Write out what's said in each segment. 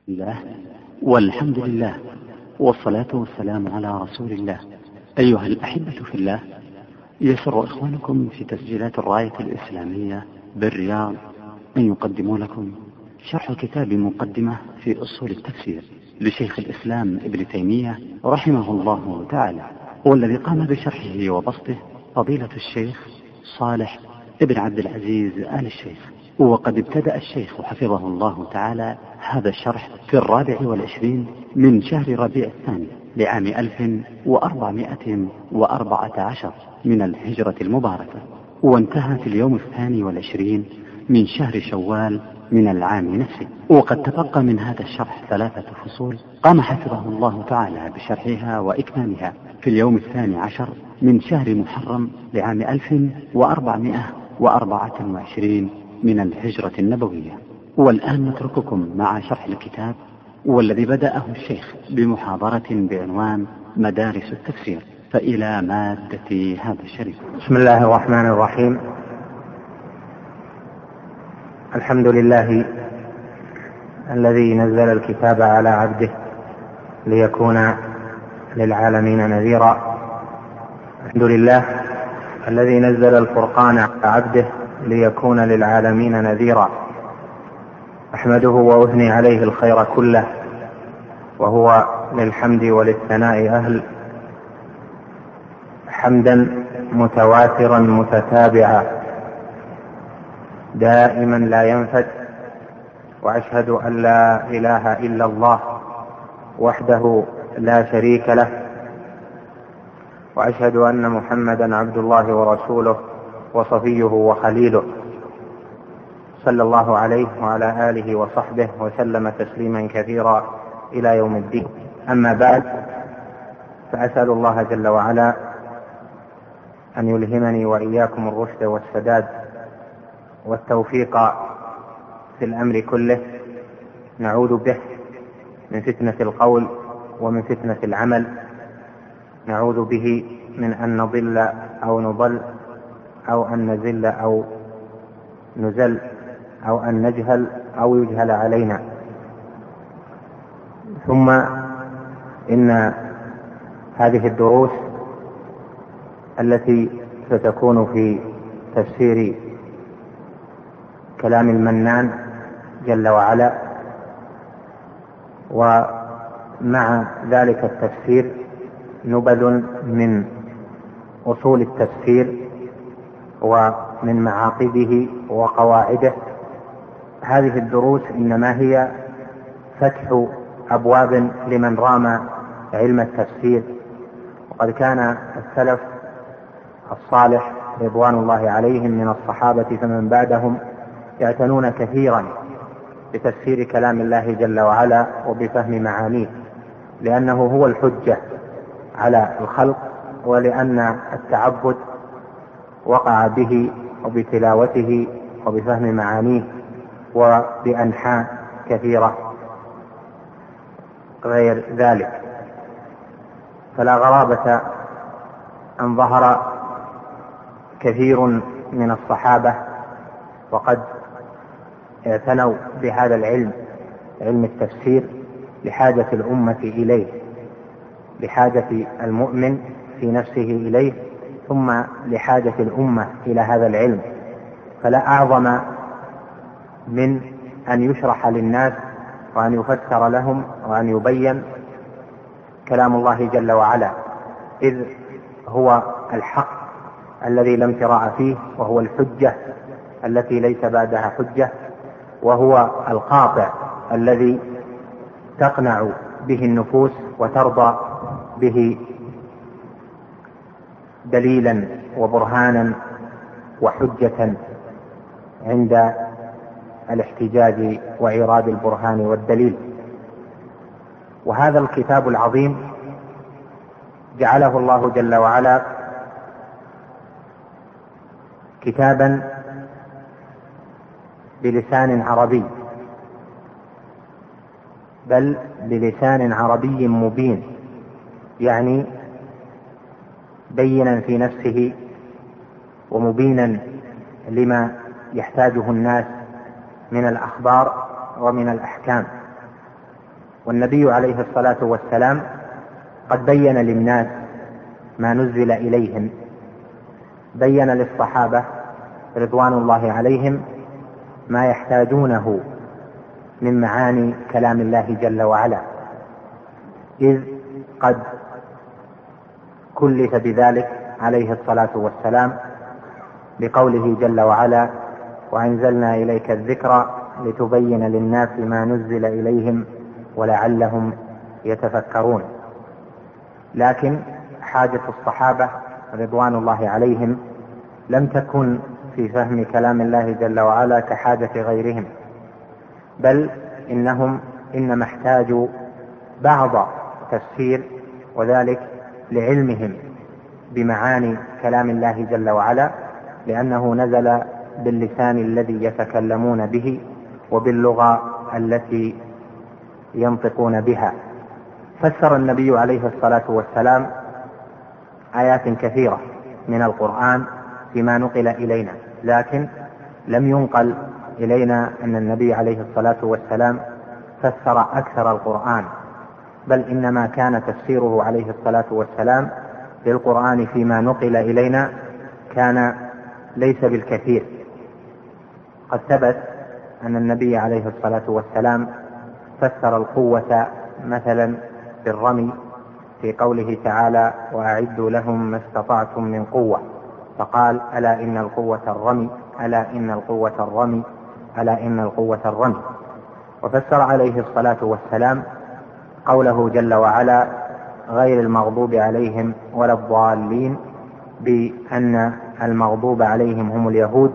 الله والحمد لله والصلاة والسلام على رسول الله. أيها الأحبة في الله، يسر إخوانكم في تسجيلات الراية الإسلامية بالرياض أن يقدموا لكم شرح كتاب مقدمة في أصول التفسير لشيخ الإسلام ابن تيمية رحمه الله تعالى، والذي قام بشرحه وبسطه فضيلة الشيخ صالح ابن عبد العزيز آل الشيخ. وقد ابتدأ الشيخ حفظه الله تعالى هذا الشرح في 24 من شهر ربيع الثاني لعام 1414 من الهجرة المباركة، وانتهى في اليوم 22 من شهر شوال من العام نفسه. وقد تبقى من هذا الشرح 3 فصول قام حفظه الله تعالى بشرحها وإكمالها في اليوم 12 من شهر محرم لعام 1424 من الهجرة النبوية. والآن نترككم مع شرح الكتاب، والذي بدأه الشيخ بمحاضرة بعنوان مدارس التفسير، فإلى مادة هذا الشريف. بسم الله الرحمن الرحيم. الحمد لله الذي نزل الكتاب على عبده ليكون للعالمين نذيرا. الحمد لله الذي نزل الفرقان على عبده ليكون للعالمين نذيرا. أحمده وأثني عليه الخير كله، وهو للحمد وللثناء أهل، حمدا متواترا متتابعا دائما لا ينفد. وأشهد أن لا إله إلا الله وحده لا شريك له، وأشهد أن محمدا عبد الله ورسوله وصفيه وخليله، صلى الله عليه وعلى آله وصحبه وسلم تسليما كثيرا إلى يوم الدين. أما بعد، فأسأل الله جل وعلا أن يلهمني وإياكم الرشد والسداد والتوفيق في الأمر كله. نعوذ به من فتنة القول ومن فتنة العمل، نعوذ به من أن نضل أو نضل، أو أن نزل أو نزل، أو أن نجهل أو يجهل علينا. ثم إن هذه الدروس التي ستكون في تفسير كلام المنان جل وعلا، ومع ذلك التفسير نبذ من أصول التفسير ومن معاقده وقواعده. هذه الدروس إنما هي فتح أبواب لمن رام علم التفسير. وقد كان السلف الصالح رضوان الله عليهم من الصحابة فمن بعدهم يعتنون كثيرا بتفسير كلام الله جل وعلا وبفهم معانيه، لأنه هو الحجة على الخلق، ولأن التعبد وقع به وبتلاوته وبفهم معانيه وبأنحاء كثيرة غير ذلك. فلا غرابة أن ظهر كثير من الصحابة وقد اعتنوا بهذا العلم، علم التفسير، لحاجة الأمة إليه، لحاجة المؤمن في نفسه إليه، ثم لحاجة الأمة إلى هذا العلم. فلا أعظم من أن يشرح للناس وأن يفسر لهم وأن يبين كلام الله جل وعلا، إذ هو الحق الذي لا امتراء فيه، وهو الحجة التي ليس بعدها حجة، وهو القاطع الذي تقنع به النفوس وترضى به دليلا وبرهانا وحجة عند الاحتجاج وإيراد البرهان والدليل. وهذا الكتاب العظيم جعله الله جل وعلا كتابا بلسان عربي، بل بلسان عربي مبين، يعني بينا في نفسه ومبينا لما يحتاجه الناس من الأخبار ومن الأحكام. والنبي عليه الصلاة والسلام قد بين للناس ما نزل إليهم، بين للصحابة رضوان الله عليهم ما يحتاجونه من معاني كلام الله جل وعلا، إذ قد كلف بذلك عليه الصلاة والسلام بقوله جل وعلا: وأنزلنا إليك الذكر لتبين للناس ما نزل إليهم ولعلهم يتفكرون. لكن حاجة الصحابة رضوان الله عليهم لم تكن في فهم كلام الله جل وعلا كحاجة غيرهم، بل إنهم إنما احتاجوا بعض تفسير، وذلك لعلمهم بمعاني كلام الله جل وعلا، لأنه نزل باللسان الذي يتكلمون به وباللغة التي ينطقون بها. فسر النبي عليه الصلاة والسلام آيات كثيرة من القرآن فيما نقل إلينا، لكن لم ينقل إلينا أن النبي عليه الصلاة والسلام فسر أكثر القرآن، بل إنما كان تفسيره عليه الصلاة والسلام للقرآن فيما نقل إلينا كان ليس بالكثير. قد ثبت أن النبي عليه الصلاة والسلام فسر القوة مثلا بالرمي في قوله تعالى: وأعدوا لهم ما استطعتم من قوة، فقال: ألا إن القوة الرمي، ألا إن القوة الرمي، ألا إن القوة الرمي. وفسر عليه الصلاة والسلام قوله جل وعلا: غير المغضوب عليهم ولا الضالين، بأن المغضوب عليهم هم اليهود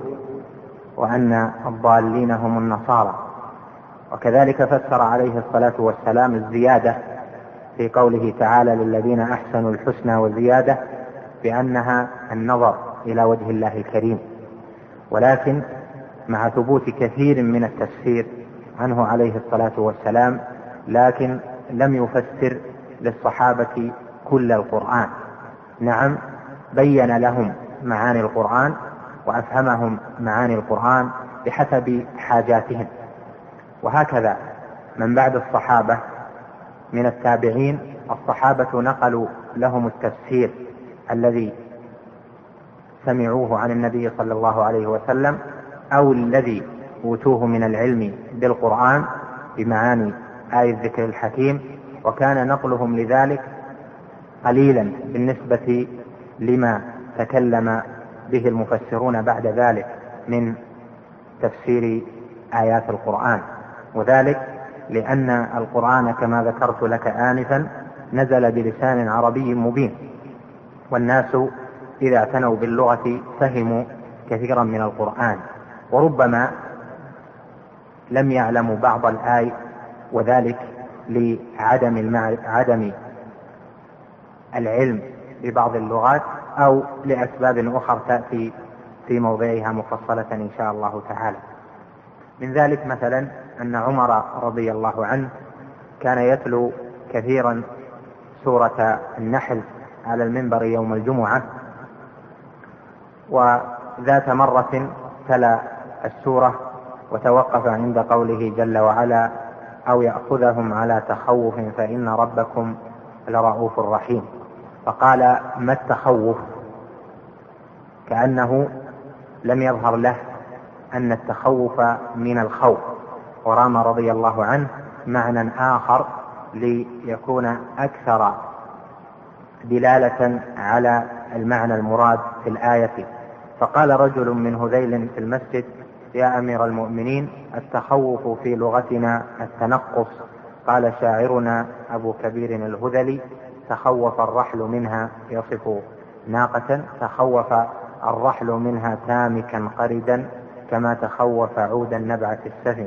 وأن الضالين هم النصارى. وكذلك فسر عليه الصلاة والسلام الزيادة في قوله تعالى: للذين أحسنوا الحسنى وزيادة، بأنها النظر إلى وجه الله الكريم. ولكن مع ثبوت كثير من التفسير عنه عليه الصلاة والسلام، لكن لم يفسر للصحابة كل القرآن. نعم، بين لهم معاني القرآن وأفهمهم معاني القرآن بحسب حاجاتهم. وهكذا من بعد الصحابة من التابعين، الصحابة نقلوا لهم التفسير الذي سمعوه عن النبي صلى الله عليه وسلم، أو الذي أوتوه من العلم بالقرآن بمعاني آية الذكر الحكيم، وكان نقلهم لذلك قليلا بالنسبة لما تكلم به المفسرون بعد ذلك من تفسير آيات القرآن. وذلك لأن القرآن كما ذكرت لك آنفا نزل بلسان عربي مبين، والناس إذا اعتنوا باللغة فهموا كثيرا من القرآن، وربما لم يعلموا بعض الآي، وذلك لعدم العلم ببعض اللغات، أو لأسباب أخرى تأتي في موضعها مفصلة إن شاء الله تعالى. من ذلك مثلا أن عمر رضي الله عنه كان يتلو كثيرا سورة النحل على المنبر يوم الجمعة، وذات مرة تلا السورة وتوقف عند قوله جل وعلا: أو يأخذهم على تخوف فإن ربكم لرؤوف رحيم. فقال: ما التخوف؟ كأنه لم يظهر له أن التخوف من الخوف، ورام رضي الله عنه معنى آخر ليكون أكثر دلالة على المعنى المراد في الآية. فقال رجل من هذيل في المسجد: يا أمير المؤمنين، التخوف في لغتنا التنقص. قال شاعرنا أبو كبير الهذلي: تخوف الرحل منها، يصف ناقة، تخوف الرحل منها تامكا قردا، كما تخوف عودا نبعت السفن.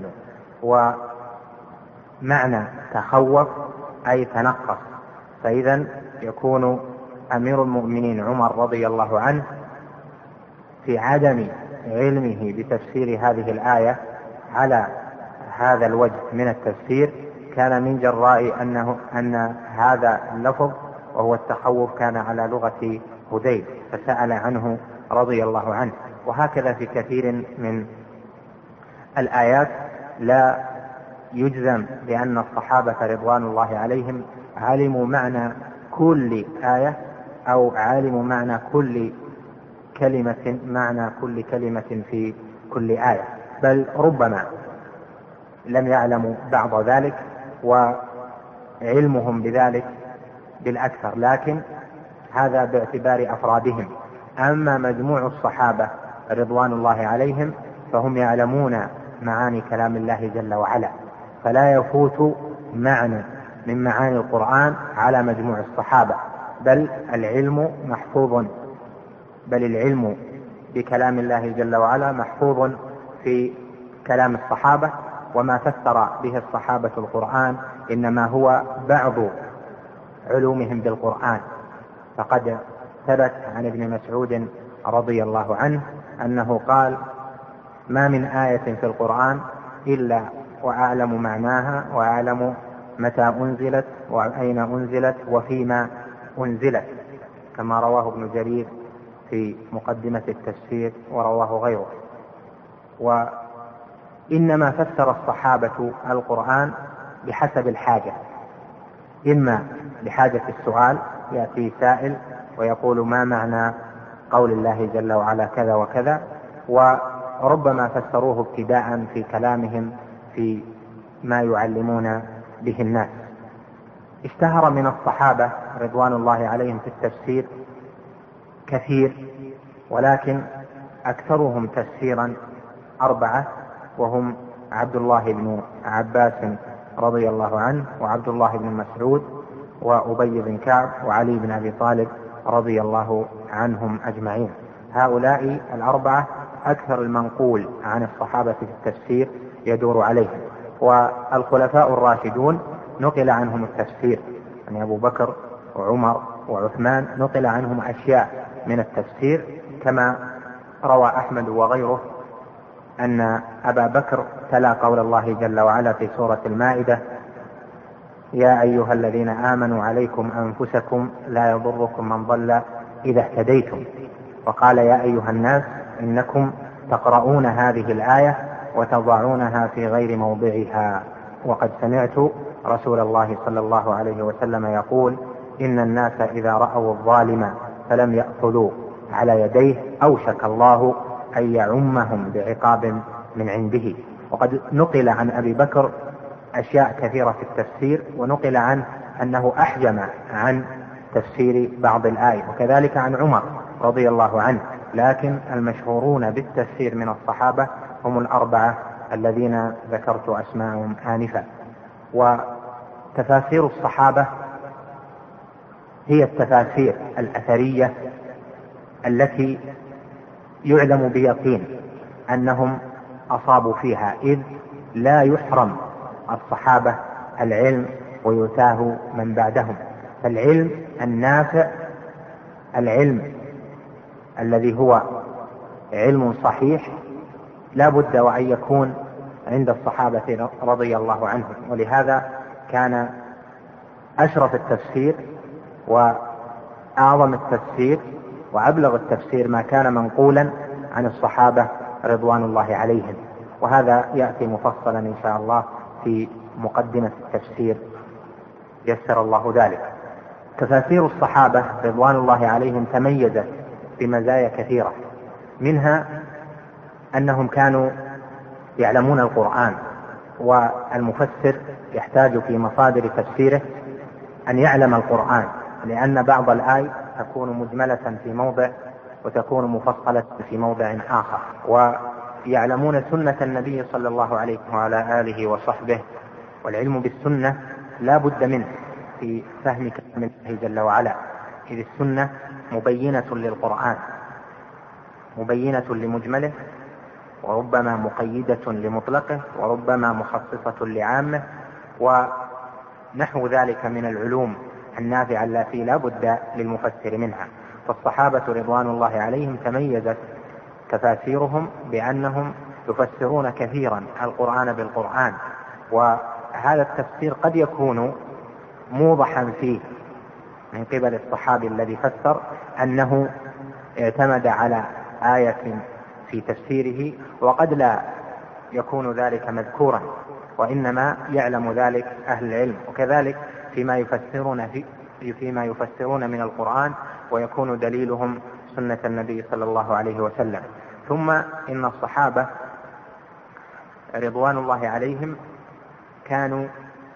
ومعنى تخوف أي تنقص. فإذا يكون أمير المؤمنين عمر رضي الله عنه في عدم علمه بتفسير هذه الآية على هذا الوجه من التفسير كان من جراء أن هذا اللفظ وهو التخوف كان على لغة هذيل، فسأل عنه رضي الله عنه. وهكذا في كثير من الآيات لا يجزم بأن الصحابة رضوان الله عليهم علموا معنى كل آية أو علموا معنى كل كلمة في كل آية، بل ربما لم يعلموا بعض ذلك وعلمهم بذلك بالأكثر، لكن هذا باعتبار أفرادهم. أما مجموع الصحابة رضوان الله عليهم فهم يعلمون معاني كلام الله جل وعلا، فلا يفوت معنى من معاني القرآن على مجموع الصحابة، بل العلم بكلام الله جل وعلا محفوظ في كلام الصحابة، وما فسر به الصحابة القرآن إنما هو بعض علومهم بالقرآن. فقد ثبت عن ابن مسعود رضي الله عنه أنه قال: ما من آية في القرآن إلا وأعلم معناها وأعلم متى أنزلت وأين أنزلت وفيما أنزلت، كما رواه ابن جرير في مقدمة التفسير ورواه غيره. وإنما فسر الصحابة القرآن بحسب الحاجة، إما لحاجة السؤال، يأتي سائل ويقول: ما معنى قول الله جل وعلا كذا وكذا، وربما فسروه ابتداء في كلامهم في ما يعلمون به الناس. اشتهر من الصحابة رضوان الله عليهم في التفسير كثير، ولكن أكثرهم تفسيرا 4، وهم عبد الله بن عباس رضي الله عنه، وعبد الله بن مسعود، وأبي بن كعب، وعلي بن أبي طالب رضي الله عنهم أجمعين. هؤلاء 4 أكثر المنقول عن الصحابة في التفسير يدور عليهم. والخلفاء الراشدون نقل عنهم التفسير، يعني أبو بكر وعمر وعثمان نقل عنهم أشياء من التفسير، كما روى أحمد وغيره أن أبا بكر تلا قول الله جل وعلا في سورة المائدة: يا أيها الذين آمنوا عليكم أنفسكم لا يضركم من ضل إذا اهتديتم، وقال: يا أيها الناس إنكم تقرؤون هذه الآية وتضعونها في غير موضعها، وقد سمعت رسول الله صلى الله عليه وسلم يقول: إن الناس إذا رأوا الظالم فلم يأخذوا على يديه أوشك الله أن يعمهم بعقاب من عنده. وقد نقل عن أبي بكر أشياء كثيرة في التفسير، ونقل عنه أنه أحجم عن تفسير بعض الآية، وكذلك عن عمر رضي الله عنه. لكن المشهورون بالتفسير من الصحابة هم 4 الذين ذكرت أسماءهم آنفا. وتفاسير الصحابة هي التفاسير الأثرية التي يعلم بيقين أنهم أصابوا فيها، إذ لا يحرم الصحابة العلم ويتاه من بعدهم. فالعلم النافع، العلم الذي هو علم صحيح، لا بد وأن يكون عند الصحابة رضي الله عنهم. ولهذا كان أشرف التفسير وأعظم التفسير وأبلغ التفسير ما كان منقولا عن الصحابة رضوان الله عليهم، وهذا يأتي مفصلا إن شاء الله في مقدمة التفسير يسر الله ذلك. تفاسير الصحابة رضوان الله عليهم تميزت بمزايا كثيرة، منها أنهم كانوا يعلمون القرآن، والمفسر يحتاج في مصادر تفسيره أن يعلم القرآن، لأن بعض الآي تكون مجملة في موضع وتكون مفصلة في موضع آخر. ويعلمون سنة النبي صلى الله عليه وعلى آله وصحبه، والعلم بالسنة لا بد منه في فهم كلام الله جل وعلا، إذ السنة مبينة للقرآن، مبينة لمجمله، وربما مقيدة لمطلقه، وربما مخصصة لعامه، ونحو ذلك من العلوم النافعة التي لا بد للمفسر منها. فالصحابة رضوان الله عليهم تميزت تفاسيرهم بأنهم يفسرون كثيرا القرآن بالقرآن، وهذا التفسير قد يكون موضحا فيه من قبل الصحابي الذي فسر أنه اعتمد على آية في تفسيره، وقد لا يكون ذلك مذكورا، وإنما يعلم ذلك أهل العلم. وكذلك فيما يفسرون من القرآن ويكون دليلهم سنة النبي صلى الله عليه وسلم. ثم إن الصحابة رضوان الله عليهم كانوا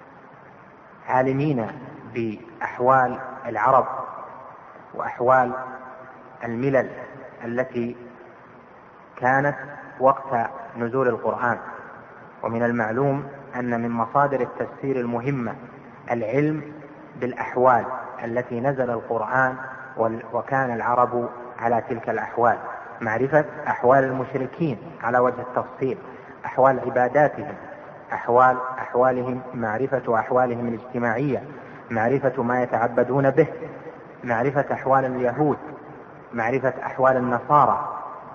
عالمين بأحوال العرب وأحوال الملل التي كانت وقت نزول القرآن. ومن المعلوم أن من مصادر التفسير المهمة العلم بالأحوال التي نزل القرآن وكان العرب على تلك الأحوال، معرفة أحوال المشركين على وجه التفصيل، أحوال عباداتهم، أحوالهم، معرفة أحوالهم الاجتماعية، معرفة ما يتعبدون به، معرفة أحوال اليهود، معرفة أحوال النصارى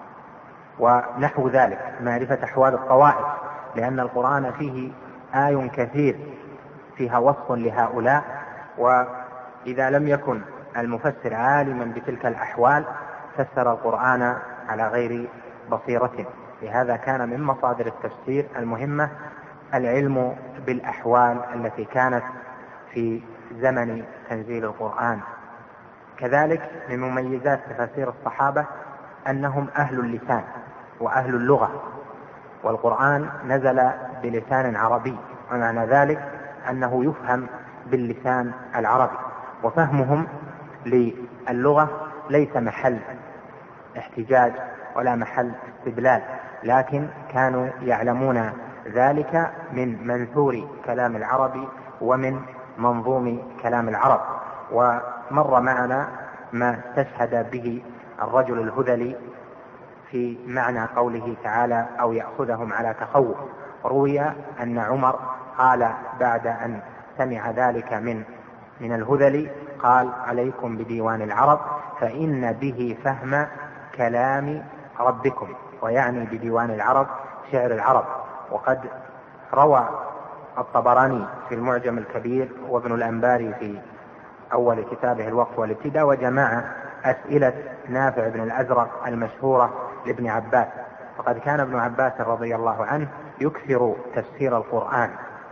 ونحو ذلك، معرفة أحوال الطوائف، لأن القرآن فيه آي كثير فيها وصف لهؤلاء، وإذا لم يكن المفسر عالما بتلك الأحوال فسر القرآن على غير بصيرة. لهذا كان من مصادر التفسير المهمة العلم بالأحوال التي كانت في زمن تنزيل القرآن. كذلك من مميزات تفاسير الصحابة أنهم أهل اللسان وأهل اللغة، والقرآن نزل بلسان عربي، ومعنى ذلك أنه يفهم باللسان العربي، وفهمهم للغة ليس محل احتجاج ولا محل استدلال، لكن كانوا يعلمون ذلك من منثور كلام العرب ومن منظوم كلام العرب. ومر معنا ما استشهد به الرجل الهذلي في معنى قوله تعالى أو يأخذهم على تخوف. روي أن عمر قال بعد أن سمع ذلك من الهذلي قال: عليكم بديوان العرب فإن به فهم كلام ربكم، ويعني بديوان العرب شعر العرب. وقد روى الطبراني في المعجم الكبير وابن الأنباري في أول كتابه الوقف والابتداء وجمع أسئلة نافع بن الأزرق المشهورة لابن عباس. فقد كان ابن عباس رضي الله عنه يكثر تفسير القرآن،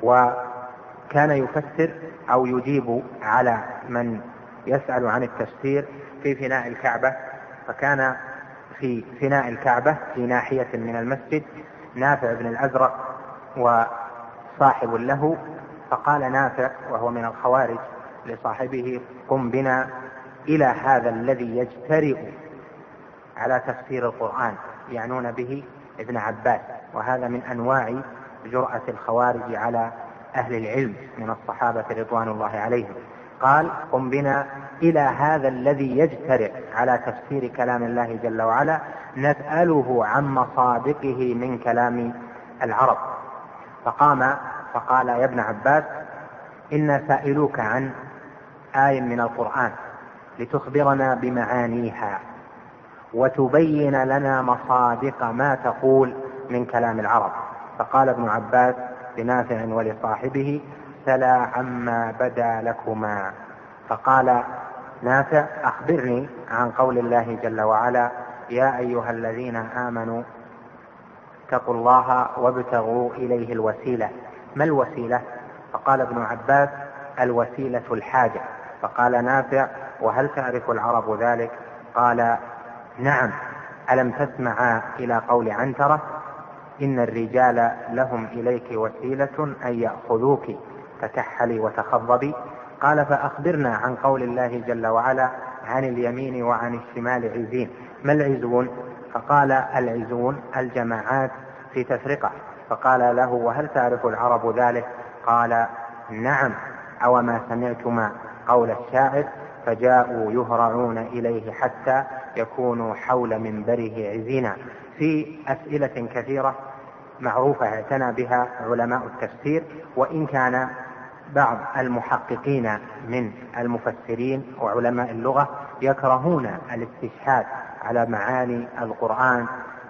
وكان يفسر أو يجيب على من يسأل عن التفسير في فناء الكعبة. فكان في فناء الكعبة في ناحية من المسجد نافع بن الأزرق وصاحب له، فقال نافع وهو من الخوارج لصاحبه: قم بنا إلى هذا الذي يجترئ على تفسير القرآن، يعنون به ابن عباس. وهذا من أنواع جرأة الخوارج على أهل العلم من الصحابة رضوان الله عليهم. قال: قم بنا إلى هذا الذي يجترئ على تفسير كلام الله جل وعلا نسأله عن مصادقه من كلام العرب. فقام فقال: يا ابن عباس، إنا سائلوك عن آية من القرآن لتخبرنا بمعانيها وتبين لنا مصادق ما تقول من كلام العرب. فقال ابن عباس لنافع ولصاحبه: سلا عما بدا لكما. فقال نافع: أخبرني عن قول الله جل وعلا: يا أيها الذين آمنوا اتقوا الله وابتغوا إليه الوسيلة. ما الوسيلة؟ فقال ابن عباس: الوسيلة الحاجة. فقال نافع: وهل تعرف العرب ذلك؟ قال: نعم. ألم تسمع إلى قول عنترة: إن الرجال لهم إليك وسيلة أن يأخذوك فتحلي وتخضبي. قال: فأخبرنا عن قول الله جل وعلا: عن اليمين وعن الشمال عزين. ما العزون؟ فقال: العزون الجماعات في تفرقة. فقال له: وهل تعرف العرب ذلك؟ قال: نعم. أو ما سمعتما قول الشاعر: فجاءوا يهرعون إليه حتى يكونوا حول منبره عزينا. في أسئلة كثيرة معروفة اعتنى بها علماء التفسير، وإن كان بعض المحققين من المفسرين وعلماء اللغة يكرهون الاستشهاد على معاني القرآن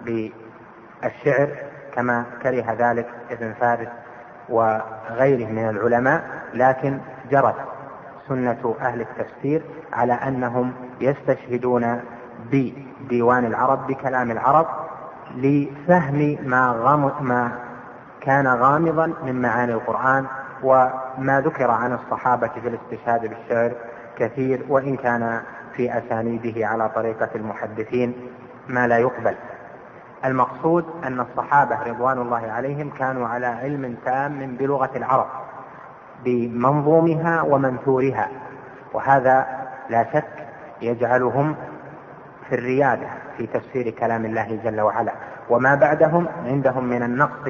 بالشعر، كما كره ذلك ابن فارس وغيره من العلماء، لكن جرت سنة أهل التفسير على أنهم يستشهدون بديوان العرب بكلام العرب لفهم ما كان غامضا من معاني القرآن. وما ذكر عن الصحابة في الاستشهاد بالشعر كثير، وإن كان في أسانيده على طريقة المحدثين ما لا يقبل. المقصود أن الصحابة رضوان الله عليهم كانوا على علم تام بلغة العرب بمنظومها ومنثورها، وهذا لا شك يجعلهم في الريادة في تفسير كلام الله جل وعلا. وما بعدهم عندهم من النقص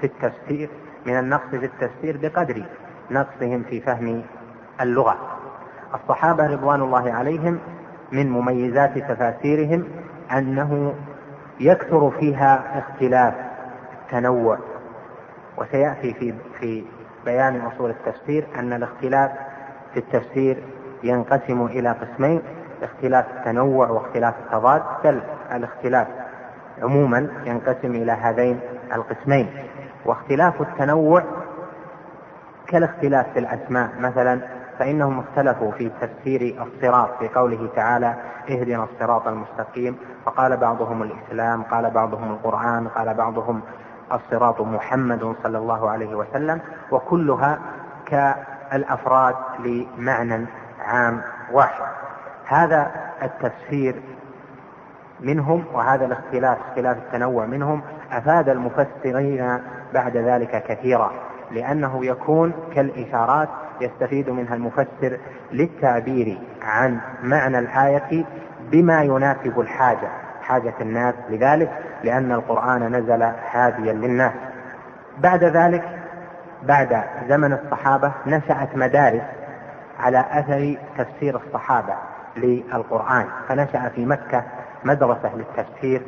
في التفسير بقدر نقصهم في فهم اللغة. الصحابة رضوان الله عليهم من مميزات تفاسيرهم أنه يكثر فيها اختلاف تنوع، وسيأتي في بيان أصول التفسير أن الاختلاف في التفسير ينقسم إلى قسمين: اختلاف التنوع واختلاف التضاد. بل الاختلاف عموما ينقسم إلى هذين القسمين. واختلاف التنوع كالاختلاف في الأسماء مثلا، فإنهم اختلفوا في تفسير الصراط في قوله تعالى اهدنا الصراط المستقيم، فقال بعضهم الإسلام، قال بعضهم القرآن، قال بعضهم الصراط محمد صلى الله عليه وسلم، وكلها كالأفراد لمعنى عام واحد. هذا التفسير منهم وهذا الاختلاف اختلاف التنوع منهم أفاد المفسرين بعد ذلك كثيرا، لأنه يكون كالإشارات يستفيد منها المفسر للتعبير عن معنى الآية بما يناسب حاجة الناس لذلك، لأن القرآن نزل هاديا للناس. بعد ذلك بعد زمن الصحابة نشأت مدارس على أثر تفسير الصحابة للقرآن، فنشأ في مكة مدرسة للتفسير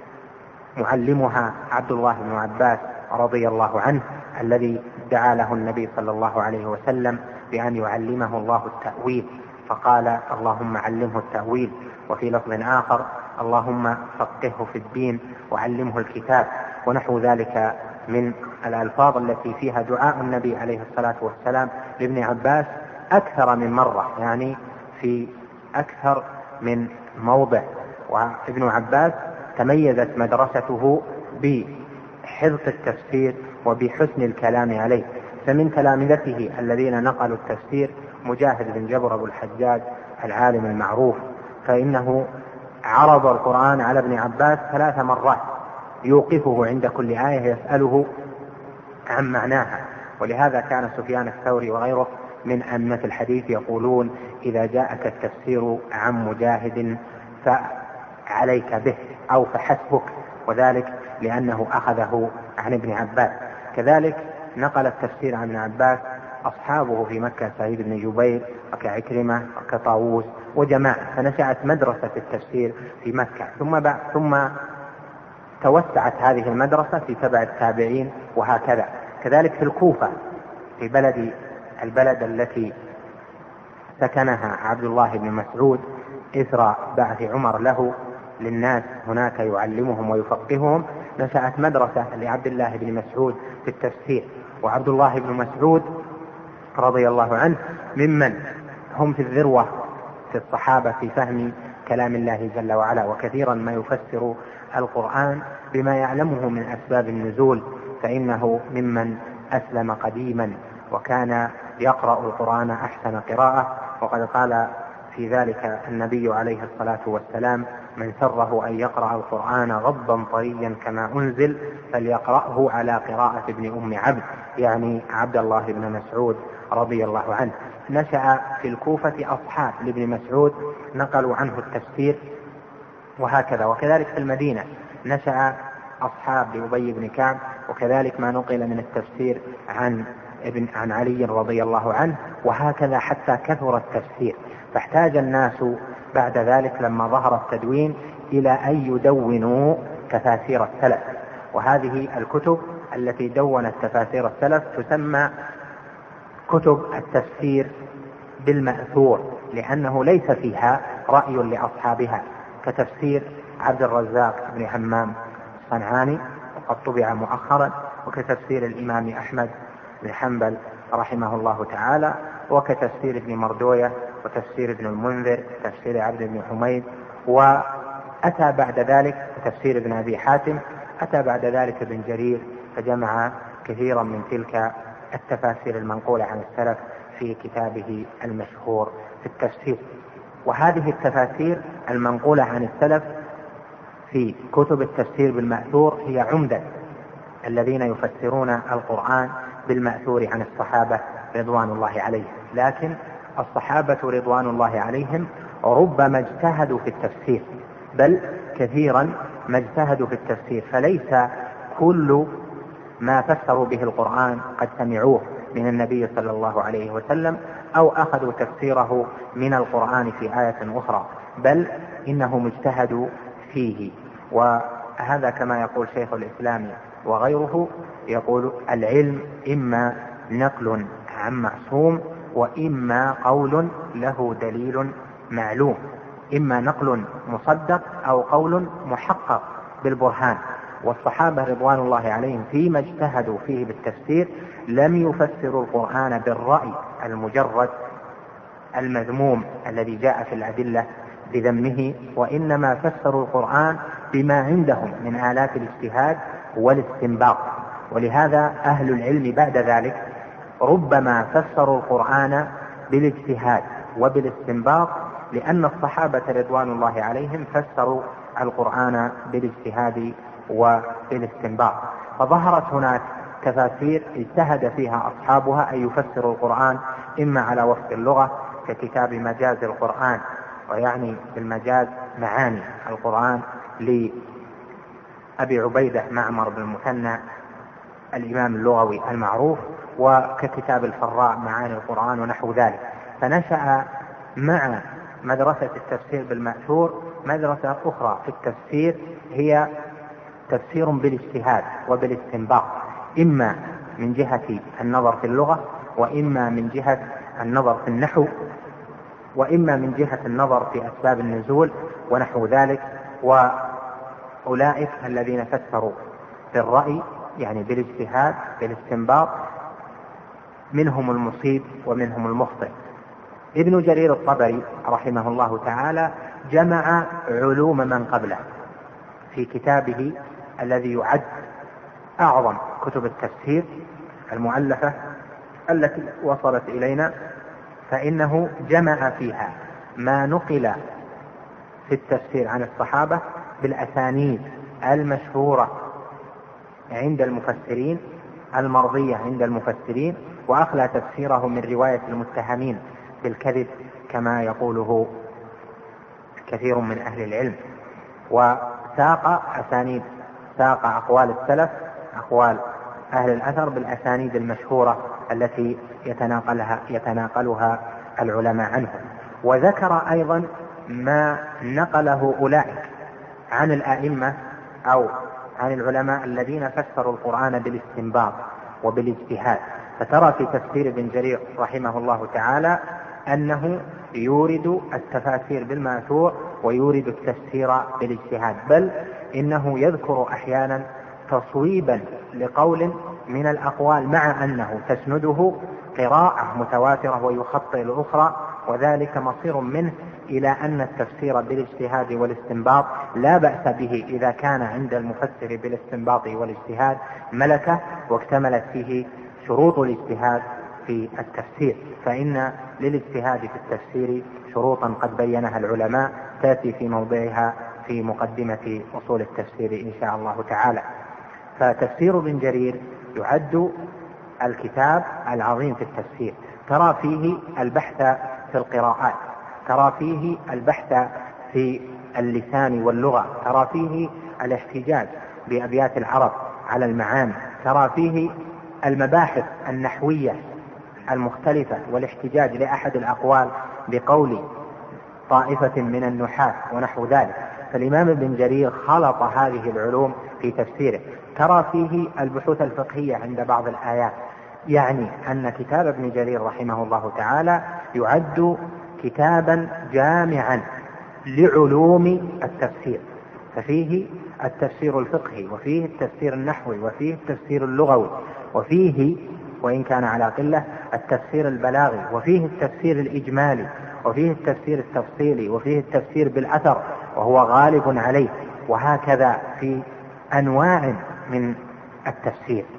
معلمها عبد الله بن عباس رضي الله عنه، الذي دعا له النبي صلى الله عليه وسلم بأن يعلمه الله التأويل، فقال اللهم علمه التأويل. وفي لفظ آخر اللهم فقهه في الدين وعلمه الكتاب، ونحو ذلك من الألفاظ التي فيها دعاء النبي عليه الصلاة والسلام لابن عباس أكثر من مرة، يعني في أكثر من موضع. وابن عباس تميزت مدرسته بحفظ التفسير وبحسن الكلام عليه. فمن تلامذته الذين نقلوا التفسير مجاهد بن جبر أبو الحجاج العالم المعروف، فإنه عرض القرآن على ابن عباس 3 مرات، يوقفه عند كل آية يسأله عن معناها. ولهذا كان سفيان الثوري وغيره من أئمة الحديث يقولون إذا جاءك التفسير عن مجاهد فعليك به أو فحسبك، وذلك لأنه أخذه عن ابن عباس. كذلك نقل التفسير عن ابن عباس أصحابه في مكة سعيد بن جبير وكعكرمة وكطاووس وجماعة، فنشأت مدرسة التفسير في مكة. ثم توسعت هذه المدرسة في تبع التابعين وهكذا. كذلك في الكوفة في البلد التي سكنها عبد الله بن مسعود إثر بعث عمر له للناس هناك يعلمهم ويفقههم، نشأت مدرسة لعبد الله بن مسعود في التفسير. وعبد الله بن مسعود رضي الله عنه ممن هم في الذروة في الصحابة في فهم كلام الله جل وعلا، وكثيرا ما يفسر القرآن بما يعلمه من أسباب النزول، فإنه ممن أسلم قديما وكان يقرأ القرآن أحسن قراءة. وقد قال في ذلك النبي عليه الصلاة والسلام من سره أن يقرأ القرآن غضا طريا كما أنزل فليقرأه على قراءة ابن أم عبد، يعني عبد الله بن مسعود رضي الله عنه. نشأ في الكوفة أصحاب لابن مسعود نقلوا عنه التفسير وهكذا. وكذلك في المدينة نشأ أصحاب لأبي بن كعب، وكذلك ما نقل من التفسير عن علي رضي الله عنه، وهكذا حتى كثر التفسير. فاحتاج الناس بعد ذلك لما ظهر التدوين إلى أن يدونوا تفاسير السلف، وهذه الكتب التي دونت تفاسير السلف تسمى كتب التفسير بالمأثور، لأنه ليس فيها رأي لأصحابها، كتفسير عبد الرزاق بن همام الصنعاني وقد طبع مؤخرا، وكتفسير الإمام أحمد بن حنبل رحمه الله تعالى، وكتفسير ابن مردوية، وتفسير ابن المنذر، تفسير عبد بن حميد، وأتى بعد ذلك تفسير ابن أبي حاتم، أتى بعد ذلك ابن جرير، فجمع كثيرا من تلك التفاسير المنقولة عن السلف في كتابه المشهور في التفسير. وهذه التفاسير المنقولة عن السلف في كتب التفسير بالمأثور هي عمدة الذين يفسرون القرآن بالمأثور عن الصحابة رضوان الله عليهم. لكن الصحابة رضوان الله عليهم ربما اجتهدوا في التفسير، بل كثيرا ما اجتهدوا في التفسير، فليس كل ما فسروا به القرآن قد سمعوه من النبي صلى الله عليه وسلم أو أخذوا تفسيره من القرآن في آية أخرى، بل إنهم اجتهدوا فيه. وهذا كما يقول شيخ الإسلام وغيره، يقول العلم إما نقل عن معصوم وإما قول له دليل معلوم، إما نقل مصدق أو قول محقق بالبرهان. والصحابة رضوان الله عليهم فيما اجتهدوا فيه بالتفسير لم يفسروا القرآن بالرأي المجرد المذموم الذي جاء في الأدلة بذمه، وإنما فسروا القرآن بما عندهم من آلات الاجتهاد والاستنباط. ولهذا أهل العلم بعد ذلك ربما فسروا القرآن بالاجتهاد وبالاستنباط، لأن الصحابة رضوان الله عليهم فسروا القرآن بالاجتهاد وبالاستنباط. فظهرت هناك تفاسير اجتهد فيها أصحابها أن يفسروا القرآن إما على وفق اللغة ككتاب مجاز القرآن، ويعني بالمجاز معاني القرآن لأبي عبيدة معمر بن المثنى الإمام اللغوي المعروف، وككتاب الفراء معاني القرآن ونحو ذلك. فنشأ مع مدرسة التفسير بالمأثور مدرسة أخرى في التفسير، هي تفسير بالاجتهاد وبالاستنباط، إما من جهة النظر في اللغة، وإما من جهة النظر في النحو، وإما من جهة النظر في أسباب النزول ونحو ذلك. وأولئك الذين فسروا بالرأي يعني بالاجتهاد بالاستنباط منهم المصيب ومنهم المخطئ. ابن جرير الطبري رحمه الله تعالى جمع علوم من قبله في كتابه الذي يعد أعظم كتب التفسير المؤلفة التي وصلت إلينا، فإنه جمع فيها ما نقل في التفسير عن الصحابة بالأسانيد المشهورة عند المفسرين المرضية عند المفسرين، وأخلى تفسيره من رواية المتهمين بالكذب كما يقوله كثير من أهل العلم. وساق أسانيد، ساق أقوال السلف، أقوال أهل الأثر بالأسانيد المشهورة التي يتناقلها العلماء عنهم. وذكر أيضا ما نقله أولئك عن الأئمة أو عن العلماء الذين فسروا القرآن بالاستنباط وبالاجتهاد. فترى في تفسير ابن جرير رحمه الله تعالى أنه يورد التفاسير بالمأثور ويورد التفسير بالاجتهاد، بل إنه يذكر أحيانا تصويبا لقول من الأقوال مع أنه تسنده قراءة متواترة ويخطئ الأخرى، وذلك مصير منه إلى أن التفسير بالاجتهاد والاستنباط لا بأس به إذا كان عند المفسر بالاستنباط والاجتهاد ملكة واكتملت فيه شروط الاجتهاد في التفسير. فإن للاجتهاد في التفسير شروطا قد بينها العلماء تأتي في موضعها في مقدمة أصول التفسير إن شاء الله تعالى. فتفسير ابن جرير يعد الكتاب العظيم في التفسير، ترى فيه البحث في القراءات، ترى فيه البحث في اللسان واللغة، ترى فيه الاحتجاج بأبيات العرب على المعاني، ترى فيه المباحث النحوية المختلفة والاحتجاج لأحد الأقوال بقول طائفة من النحاة ونحو ذلك. فالإمام ابن جرير خلط هذه العلوم في تفسيره. ترى فيه البحوث الفقهية عند بعض الآيات، يعني أن كتاب ابن جرير رحمه الله تعالى يعد كتابا جامعا لعلوم التفسير، ففيه التفسير الفقهي وفيه التفسير النحوي وفيه التفسير اللغوي وفيه وإن كان على قلة التفسير البلاغي وفيه التفسير الإجمالي وفيه التفسير التفصيلي وفيه التفسير بالأثر وهو غالب عليه، وهكذا في أنواع من التفسير.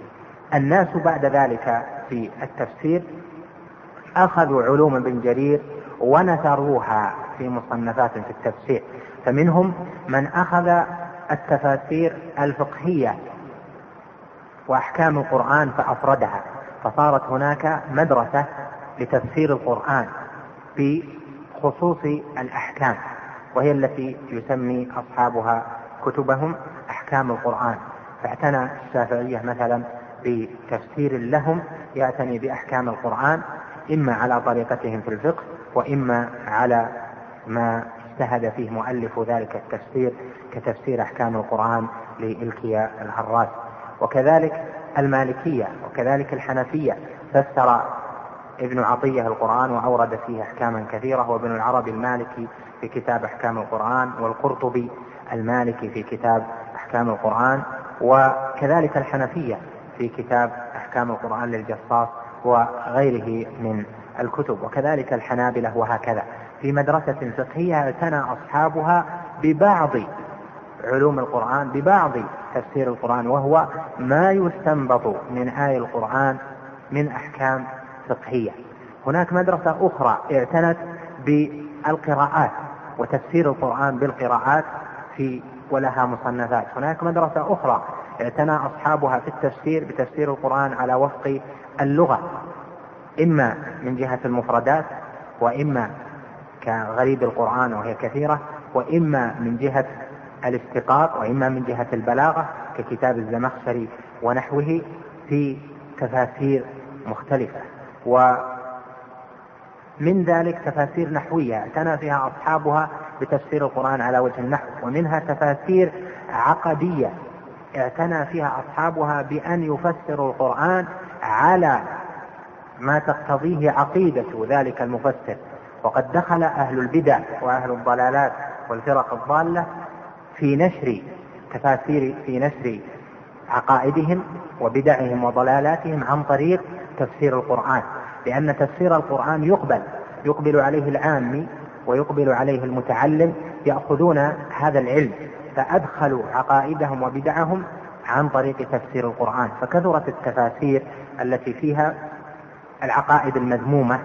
الناس بعد ذلك في التفسير أخذوا علوم ابن جرير ونثروها في مصنفات في التفسير، فمنهم من أخذ التفاسير الفقهية وأحكام القرآن فأفردها، فصارت هناك مدرسة لتفسير القرآن بخصوص الأحكام، وهي التي يسمي أصحابها كتبهم أحكام القرآن. فاعتنى الشافعية مثلا بتفسير لهم يعتني بأحكام القرآن، إما على طريقتهم في الفقه وإما على ما اجتهد فيه مؤلف ذلك التفسير كتفسير أحكام القرآن لإلكيا الهراس. وكذلك المالكية وكذلك الحنفية فسر ابن عطية القرآن وأورد فيه أحكاما كثيرة، وابن العربي المالكي في كتاب أحكام القرآن، والقرطبي المالكي في كتاب أحكام القرآن، وكذلك الحنفية في كتاب أحكام القرآن للجصاص وغيره من الكتب، وكذلك الحنابلة، وهكذا. في مدرسة فقهية اعتنى أصحابها ببعض علوم القرآن، ببعض تفسير القرآن، وهو ما يستنبط من آي القرآن من أحكام فقهية. هناك مدرسة أخرى اعتنت بالقراءات وتفسير القرآن بالقراءات ولها مصنفات. هناك مدرسة أخرى اعتنى أصحابها في التفسير بتفسير القرآن على وفق اللغة، إما من جهة المفردات، وإما كغريب القرآن وهي كثيرة، وإما من جهة الاستقاق، وإما من جهة البلاغة ككتاب الزمخشري ونحوه في تفاسير مختلفة. ومن ذلك تفاسير نحوية اعتنى فيها أصحابها بتفسير القرآن على وجه النحو، ومنها تفاسير عقدية اعتنى فيها أصحابها بأن يفسروا القرآن على ما تقتضيه عقيدة ذلك المفسر. وقد دخل أهل البدع وأهل الضلالات والفرق الضالة في نشر عقائدهم وبدعهم وضلالاتهم عن طريق تفسير القرآن، لأن تفسير القرآن يقبل عليه العامي ويقبل عليه المتعلم، يأخذون هذا العلم، فأدخلوا عقائدهم وبدعهم عن طريق تفسير القرآن. فكثرت التفاسير التي فيها العقائد المذمومة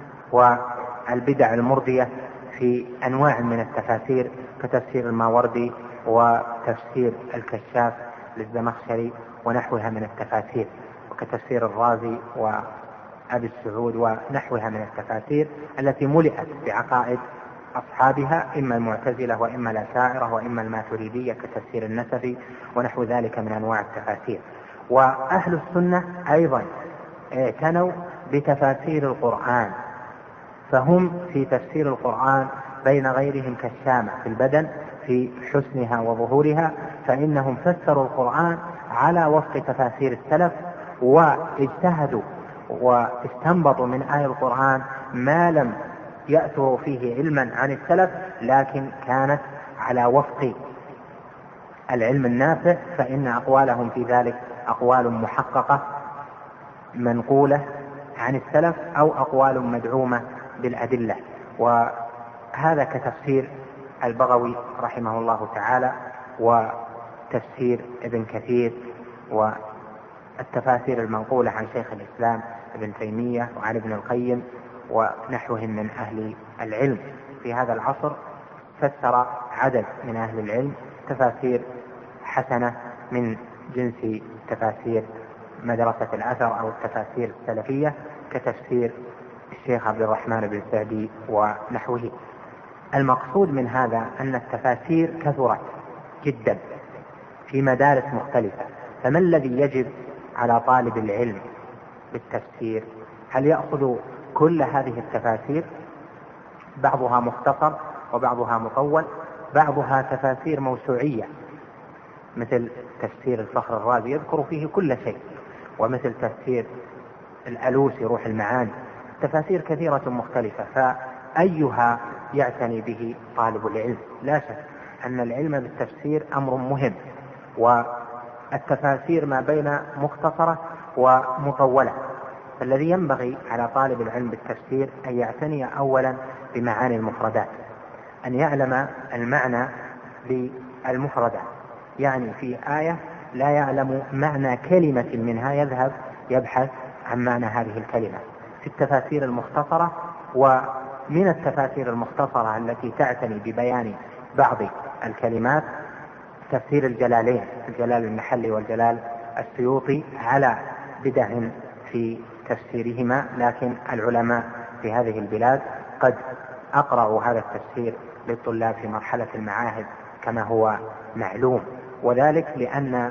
والبدع المردية في أنواع من التفاسير، كتفسير الماوردي وتفسير الكشاف للزمخشري ونحوها من التفاسير، وكتفسير الرازي وأبي السعود ونحوها من التفاسير التي ملئت بعقائد أصحابها، إما المعتزلة وإما الأشاعرة وإما الماتريدية كتفسير النسفي ونحو ذلك من أنواع التفاسير. وأهل السنة أيضا اعتنوا بتفاسير القرآن، فهم في تفسير القرآن بين غيرهم كالشامة في البدن في حسنها وظهورها، فإنهم فسروا القرآن على وفق تفاسير السلف، واجتهدوا واستنبطوا من آي القرآن ما لم يأثروا فيه علما عن السلف، لكن كانت على وفق العلم النافع، فإن أقوالهم في ذلك أقوال محققة منقولة عن السلف أو أقوال مدعومة بالأدلة. وهذا كتفسير البغوي رحمه الله تعالى، وتفسير ابن كثير، والتفاسير المنقولة عن شيخ الإسلام ابن تيمية وعن ابن القيم ونحوهم من أهل العلم في هذا العصر. فسر عدد من أهل العلم تفاسير حسنة من جنس تفاسير مدرسة الأثر أو التفاسير السلفية، كتفسير الشيخ عبد الرحمن بن سعدي ونحوه. المقصود من هذا أن التفاسير كثرت جدا في مدارس مختلفة، فما الذي يجب على طالب العلم بالتفسير؟ هل يأخذ كل هذه التفاسير؟ بعضها مختصر وبعضها مطول، بعضها تفاسير موسوعية مثل تفسير الفخر الرازي يذكر فيه كل شيء، ومثل تفسير الألوسي روح المعاني، تفاسير كثيرة مختلفة، فأيها يعتني به طالب العلم؟ لا شك أن العلم بالتفسير أمر مهم، والتفاسير ما بين مختصرة ومطولة. فالذي ينبغي على طالب العلم بالتفسير أن يعتني أولا بمعاني المفردات، أن يعلم المعنى بالمفردات، يعني في آية لا يعلم معنى كلمة منها يذهب يبحث عن معنى هذه الكلمة في التفاسير المختصرة. ومن التفاسير المختصرة التي تعتني ببيان بعض الكلمات تفسير الجلالين، الجلال المحلي والجلال السيوطي، على بدع في تفسيرهما، لكن العلماء في هذه البلاد قد أقرأوا هذا التفسير للطلاب في مرحلة المعاهد كما هو معلوم، وذلك لأن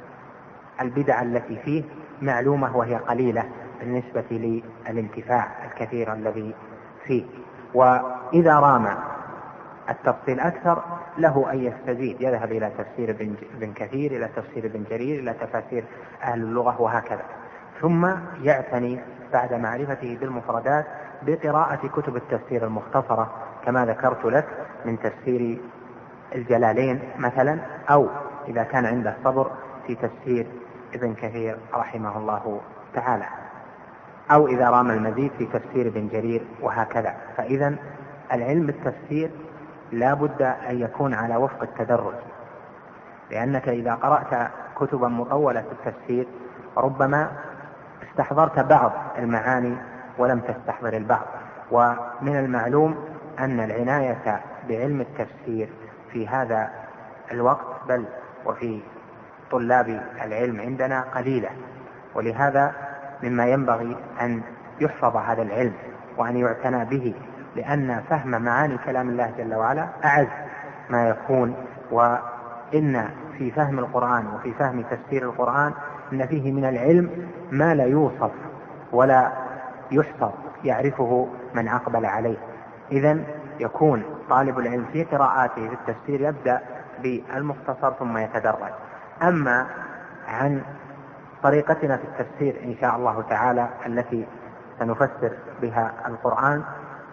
البدع التي فيه معلومة وهي قليلة بالنسبة للانتفاع الكثير الذي فيه. وإذا رام التفصيل أكثر له أن يستزيد، يذهب إلى تفسير ابن كثير، إلى تفسير ابن جرير، إلى تفاسير أهل اللغة وهكذا، ثم يعتني بعد معرفته بالمفردات بقراءة كتب التفسير المختصرة كما ذكرت لك من تفسير الجلالين مثلا، أو إذا كان عنده صبر في تفسير ابن كثير رحمه الله تعالى، أو إذا رام المزيد في تفسير ابن جرير وهكذا. فإذا العلم بالتفسير لا بد أن يكون على وفق التدرج، لأنك إذا قرأت كتبا مطولة في التفسير ربما استحضرت بعض المعاني ولم تستحضر البعض. ومن المعلوم أن العناية بعلم التفسير في هذا الوقت بل وفي طلاب العلم عندنا قليلة، ولهذا مما ينبغي أن يحفظ هذا العلم وأن يعتنى به، لأن فهم معاني كلام الله جل وعلا أعز ما يكون. وإن في فهم القرآن وفي فهم تفسير القرآن إن فيه من العلم ما لا يوصف ولا يحصر يعرفه من أقبل عليه. إذن يكون طالب العلم في قراءاته في التفسير يبدأ بالمختصر ثم يتدرج. أما عن طريقتنا في التفسير إن شاء الله تعالى التي سنفسر بها القرآن،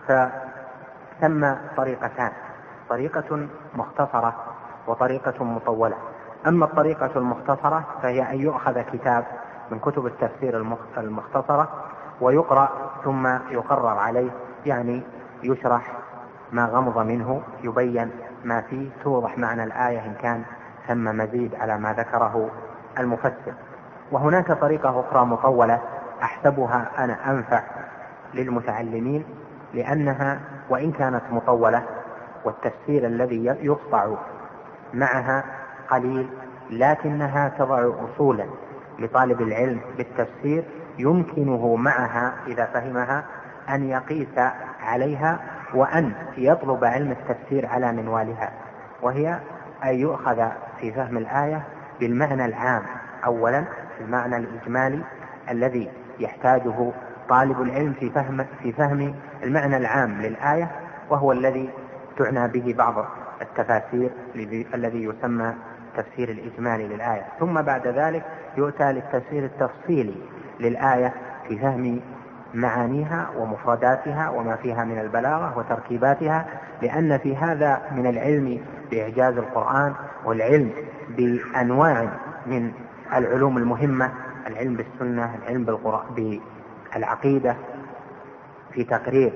فثم طريقتان، طريقة مختصرة وطريقة مطولة. أما الطريقة المختصرة فهي أن يؤخذ كتاب من كتب التفسير المختصرة ويقرأ ثم يقرر عليه، يعني يشرح ما غمض منه، يبين ما فيه، توضح معنى الآية إن كان ثم مزيد على ما ذكره المفسر. وهناك طريقة أخرى مطولة أحسبها أنا أنفع للمتعلمين، لأنها وإن كانت مطولة والتفسير الذي يقطع معها قليل، لكنها تضع أصولا لطالب العلم بالتفسير يمكنه معها إذا فهمها أن يقيس عليها وأن يطلب علم التفسير على منوالها، وهي أن يؤخذ في فهم الآية بالمعنى العام أولا، المعنى الإجمالي الذي يحتاجه طالب العلم في فهم المعنى العام للآية، وهو الذي تعنى به بعض التفاسير الذي يسمى تفسير الإجمالي للآية. ثم بعد ذلك يؤتى للتفسير التفصيلي للآية في فهم معانيها ومفرداتها وما فيها من البلاغة وتركيباتها، لأن في هذا من العلم بإعجاز القرآن والعلم بأنواع من العلوم المهمة، العلم بالسنة، العلم بالعقيدة، في تقرير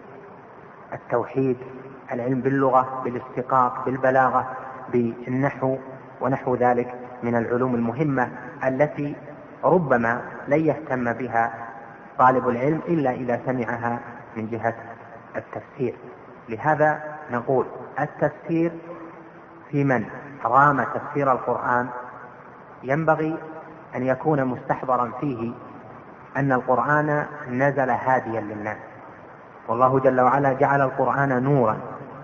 التوحيد، العلم باللغة، بالاستقاق، بالبلاغة، بالنحو ونحو ذلك من العلوم المهمة التي ربما لن يهتم بها طالب العلم إلا إذا سمعها من جهة التفسير. لهذا نقول التفسير في من رام تفسير القرآن ينبغي أن يكون مستحضرا فيه أن القرآن نزل هاديا للناس، والله جل وعلا جعل القرآن نورا،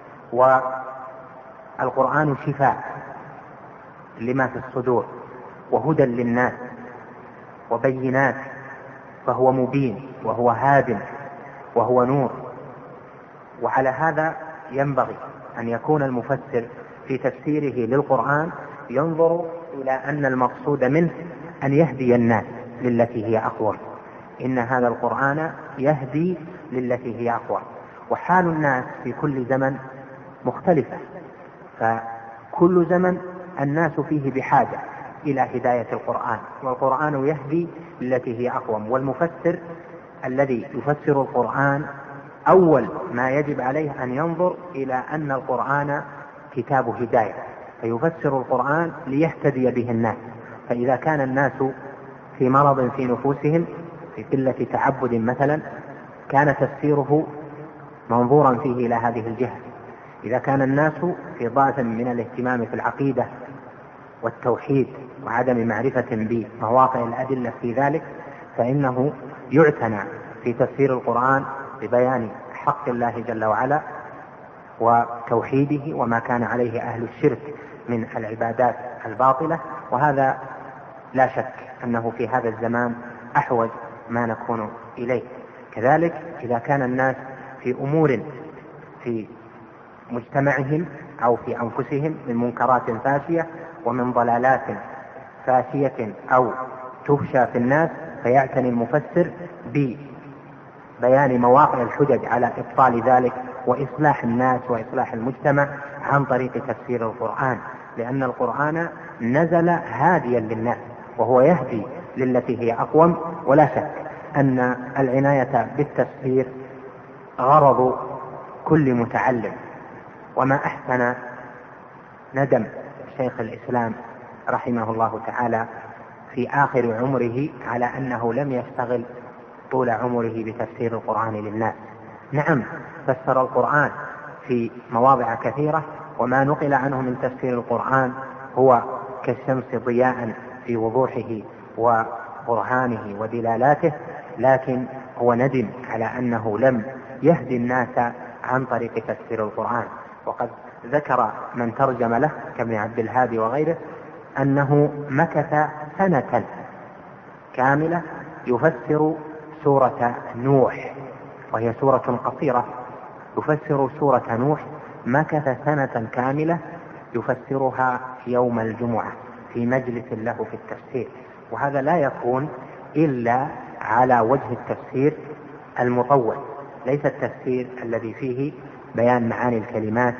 والقرآن شفاء لما في الصدور وهدى للناس وبينات، فهو مبين وهو هاد وهو نور. وعلى هذا ينبغي أن يكون المفسر في تفسيره للقرآن ينظر إلى أن المقصود منه أن يهدي الناس للتي هي أقوم، إن هذا القرآن يهدي للتي هي أقوم. وحال الناس في كل زمن مختلفة، فكل زمن الناس فيه بحاجة إلى هداية القرآن، والقرآن يهدي للتي هي أقوم. والمفسر الذي يفسر القرآن أول ما يجب عليه أن ينظر إلى أن القرآن كتاب هداية، فيفسر القرآن ليهتدي به الناس، فإذا كان الناس في مرض في نفوسهم، في قلة تعبد مثلا، كان تفسيره منظورا فيه إلى هذه الجهة. إذا كان الناس في ضعف من الاهتمام في العقيدة والتوحيد وعدم معرفة بمواقع الأدلة في ذلك، فإنه يعتنى في تفسير القرآن ببيان حق الله جل وعلا وتوحيده وما كان عليه أهل الشرك من العبادات الباطلة. وهذا لا شك أنه في هذا الزمان أحوج ما نكون إليه. كذلك إذا كان الناس في أمور في مجتمعهم أو في أنفسهم من منكرات فاشية ومن ضلالات فاشية أو تفشى في الناس، فيعتني المفسر ببيان مواقع الحجج على إبطال ذلك وإصلاح الناس وإصلاح المجتمع عن طريق تفسير القرآن، لأن القرآن نزل هاديا للناس وهو يهدي للتي هي أقوم. ولا شك أن العناية بالتفسير غرض كل متعلم. وما أحسن ندم شيخ الإسلام رحمه الله تعالى في آخر عمره على أنه لم يشتغل طول عمره بتفسير القرآن للناس. نعم، فسر القرآن في مواضع كثيرة، وما نقل عنه من تفسير القرآن هو كالشمس ضياء في وضوحه وبرهانه ودلالاته، لكن هو ندم على أنه لم يهدي الناس عن طريق تفسير القرآن. وقد ذكر من ترجم له كابن عبد الهادي وغيره أنه مكث سنة كاملة يفسر سورة نوح، وهي سورة قصيرة، يفسر سورة نوح، مكث سنة كاملة يفسرها يوم الجمعة في مجلس له في التفسير. وهذا لا يكون إلا على وجه التفسير المطول، ليس التفسير الذي فيه بيان معاني الكلمات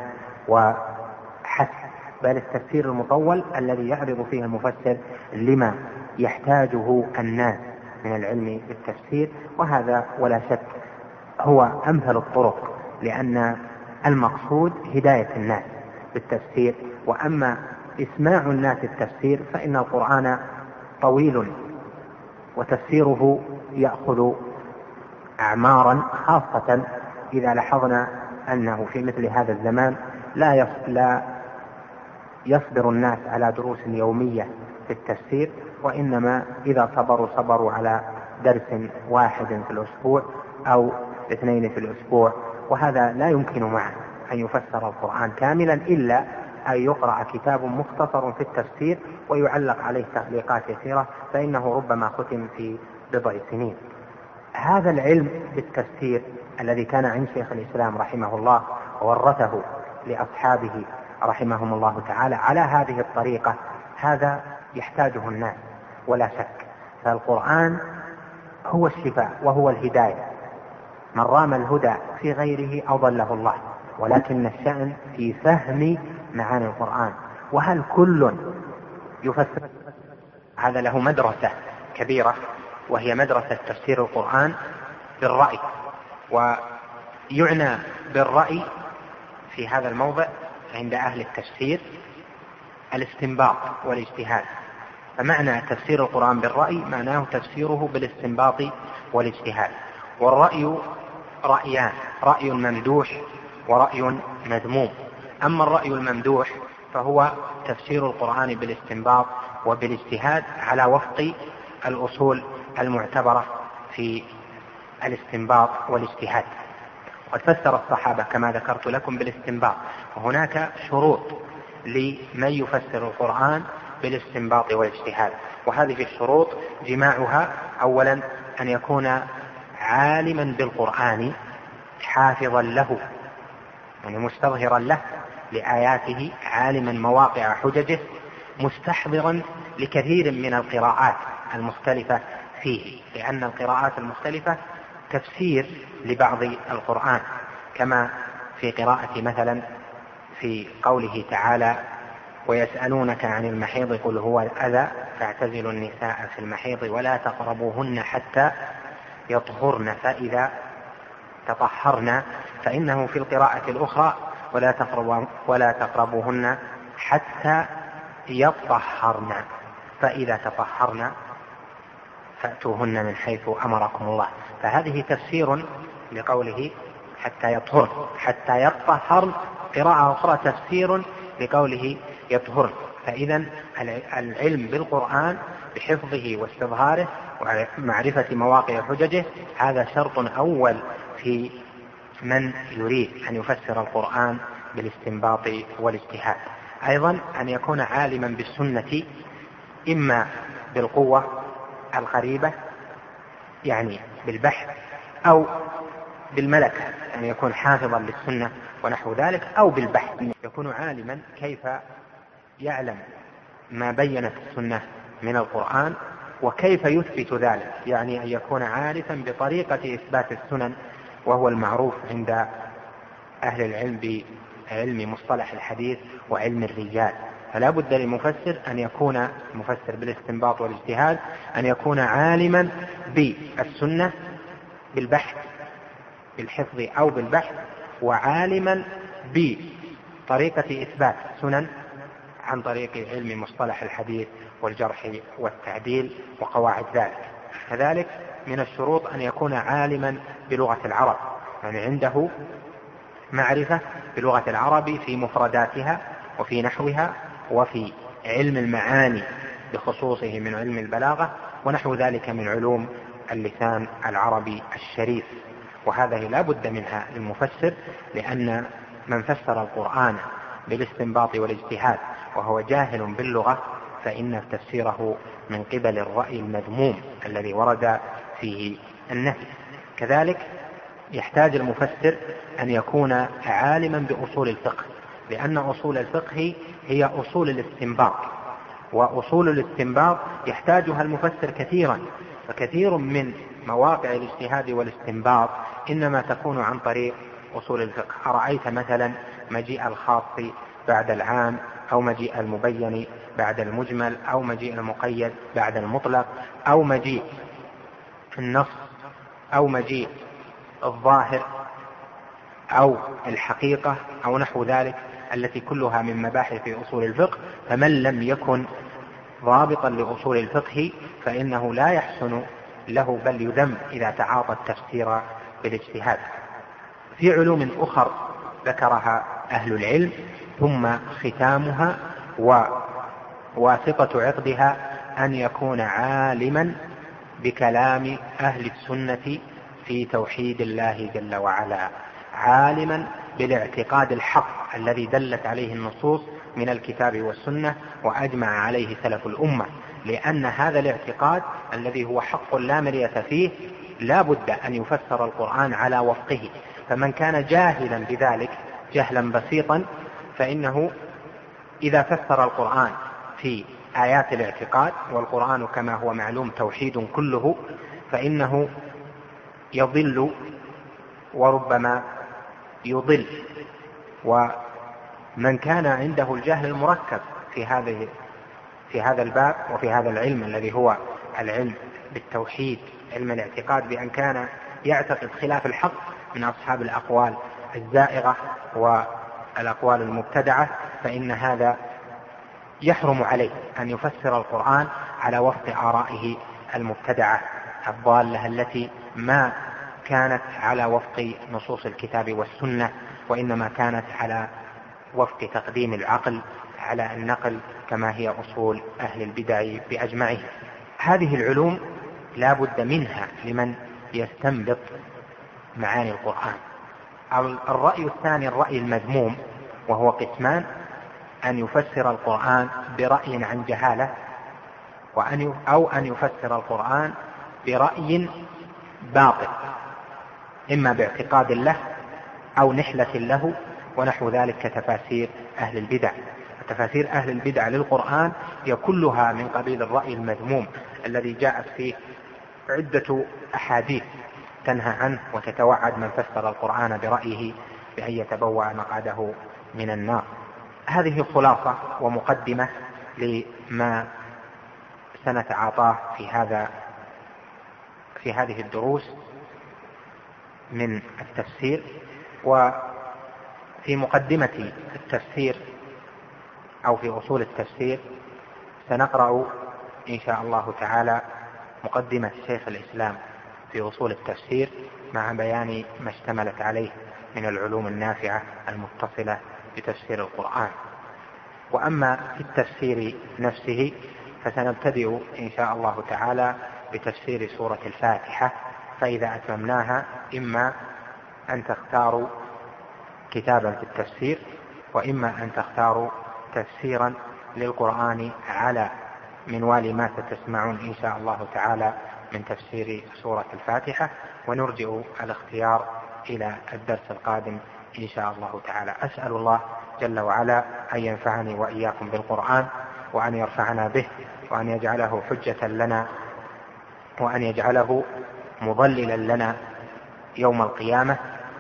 وحسب، بل التفسير المطول الذي يعرض فيه المفسر لما يحتاجه الناس من العلم بالتفسير. وهذا ولا شك هو أمثل الطرق، لأن المقصود هداية الناس بالتفسير. وأما إسماع الناس التفسير فإن القرآن طويل وتفسيره يأخذ أعمارا، خاصة إذا لاحظنا أنه في مثل هذا الزمان لا يصبر الناس على دروس يومية في التفسير، وإنما إذا صبروا على درس واحد في الأسبوع أو 2 في الأسبوع. وهذا لا يمكن معه أن يفسر القرآن كاملا إلا أن يقرأ كتاب مختصر في التفسير ويعلق عليه تعليقات يسيرة، فإنه ربما ختم في بضع سنين. هذا العلم بالتفسير الذي كان عند شيخ الإسلام رحمه الله وورثه لأصحابه رحمهم الله تعالى على هذه الطريقة، هذا يحتاجه الناس ولا شك. فالقرآن هو الشفاء وهو الهداية، من رام الهدى في غيره أضله الله، ولكن الشأن في فهم معاني القرآن. وهل كل يفسر؟ هذا له مدرسة كبيرة، وهي مدرسة تفسير القرآن بالرأي. ويعنى بالرأي في هذا الموضع عند أهل التفسير الاستنباط والاجتهاد. فمعنى تفسير القرآن بالرأي معناه تفسيره بالاستنباط والاجتهاد. والرأي رأيان، رأي ممدوح ورأي مذموم. أما الرأي الممدوح فهو تفسير القرآن بالاستنباط وبالاجتهاد على وفق الأصول المعتبرة في الاستنباط والاجتهاد. وقد فسر الصحابة كما ذكرت لكم بالاستنباط، وهناك شروط لمن يفسر القرآن بالاستنباط والاجتهاد. وهذه الشروط جماعها: أولا أن يكون عالما بالقرآن حافظا له، يعني مستظهرا له لآياته، عالما مواقع حججه، مستحضرا لكثير من القراءات المختلفة فيه، لأن القراءات المختلفة تفسير لبعض القرآن، كما في قراءة مثلا في قوله تعالى: ويسألونك عن المحيض قل هو أذى فاعتزلوا النساء في المحيض ولا تقربوهن حتى يطهرن فإذا تطهرن، فإنه في القراءة الأخرى ولا تقربوهن حتى يطهرن. فإذا تطهرن فأتوهن من حيث أمركم الله. فهذه تفسير لقوله حتى يطهرن. حتى يطهرن قراءة أخرى تفسير لقوله يطهرن. فإذا العلم بالقرآن بحفظه واستظهاره ومعرفة مواقع حججه هذا شرط أول في من يريد أن يفسر القرآن بالاستنباط والاجتهاد. أيضا أن يكون عالما بالسنة إما بالقوة القريبة يعني بالبحث، أو بالملكة أن يكون حافظا للسنة ونحو ذلك، أو بالبحث يكون عالما كيف يعلم ما بينت السنة من القرآن وكيف يثبت ذلك، يعني أن يكون عارفا بطريقة إثبات السنن، وهو المعروف عند أهل العلم بعلم مصطلح الحديث وعلم الرجال. فلا بد للمفسر أن يكون مفسر بالاستنباط والاجتهاد أن يكون عالما بالسنة بالبحث بالحفظ أو بالبحث، وعالما بطريقة إثبات السنن عن طريق علم مصطلح الحديث والجرح والتعديل وقواعد ذلك. كذلك من الشروط أن يكون عالما بلغة العرب، يعني عنده معرفة بلغة العرب في مفرداتها وفي نحوها وفي علم المعاني بخصوصه من علم البلاغة ونحو ذلك من علوم اللسان العربي الشريف. وهذه لا بد منها للمفسر، لأن من فسر القرآن بالاستنباط والاجتهاد وهو جاهل باللغة فإن تفسيره من قبل الرأي المذموم الذي ورد فيه النهي. كذلك يحتاج المفسر أن يكون عالما بأصول الفقه، لأن أصول الفقه هي أصول الاستنباط، وأصول الاستنباط يحتاجها المفسر كثيرا، فكثير من مواقع الاجتهاد والاستنباط إنما تكون عن طريق أصول الفقه. أرأيت مثلا مجيء الخاص بعد العام، أو مجيء المبين بعد المجمل، أو مجيء المقيد بعد المطلق، أو مجيء النص، أو مجيء الظاهر، أو الحقيقة، أو نحو ذلك، التي كلها من مباحث أصول الفقه. فمن لم يكن ضابطا لأصول الفقه فإنه لا يحسن له بل يذم إذا تعاطى التفسير بالاجتهاد. في علوم أخر ذكرها أهل العلم ثم ختامها وواسطة عقدها أن يكون عالما بكلام أهل السنة في توحيد الله جل وعلا، عالما بالاعتقاد الحق الذي دلت عليه النصوص من الكتاب والسنة وأجمع عليه سلف الأمة، لأن هذا الاعتقاد الذي هو حق لا مرية فيه لا بد أن يفسر القرآن على وفقه. فمن كان جاهلا بذلك جهلا بسيطا فإنه إذا فسر القرآن في آيات الاعتقاد، والقرآن كما هو معلوم توحيد كله، فإنه يضل وربما يضل. ومن كان عنده الجهل المركب في هذا الباب وفي هذا العلم الذي هو العلم بالتوحيد، علم الاعتقاد، بأن كان يعتقد خلاف الحق من أصحاب الأقوال الزائغة والأقوال المبتدعة، فإن هذا يحرم عليه أن يفسر القرآن على وفق آرائه المبتدعة الضالة التي ما كانت على وفق نصوص الكتاب والسنة، وإنما كانت على وفق تقديم العقل على النقل كما هي أصول أهل البدع بأجمعها. هذه العلوم لا بد منها لمن يستنبط معاني القرآن. الرأي الثاني الرأي المذموم، وهو قسمان: أن يفسر القرآن برأي عن جهالة، أو أن يفسر القرآن برأي باطل، إما باعتقاد له أو نحلة له ونحو ذلك، كتفاسير أهل البدع. تفاسير أهل البدع للقرآن هي كلها من قبيل الرأي المذموم الذي جاءت فيه عدة أحاديث تنهى عنه وتتوعد من فسر القرآن برأيه بأن يتبوأ مقعده من النار. هذه خلاصة ومقدمة لما سنتعاطاه في هذه الدروس من التفسير. وفي مقدمة التفسير أو في أصول التفسير سنقرأ إن شاء الله تعالى مقدمة شيخ الإسلام في أصول التفسير مع بيان ما اشتملت عليه من العلوم النافعة المتصلة بتفسير القرآن. وأما في التفسير نفسه فسنبتدئ إن شاء الله تعالى بتفسير سورة الفاتحة، فإذا أتممناها إما أن تختاروا كتابا في التفسير، وإما أن تختاروا تفسيرا للقرآن على منوال ما ستسمعون إن شاء الله تعالى من تفسير سورة الفاتحة، ونرجع الاختيار إلى الدرس القادم إن شاء الله تعالى. أسأل الله جل وعلا أن ينفعني وإياكم بالقرآن، وأن يرفعنا به، وأن يجعله حجة لنا، وأن يجعله مضللا لنا يوم القيامة.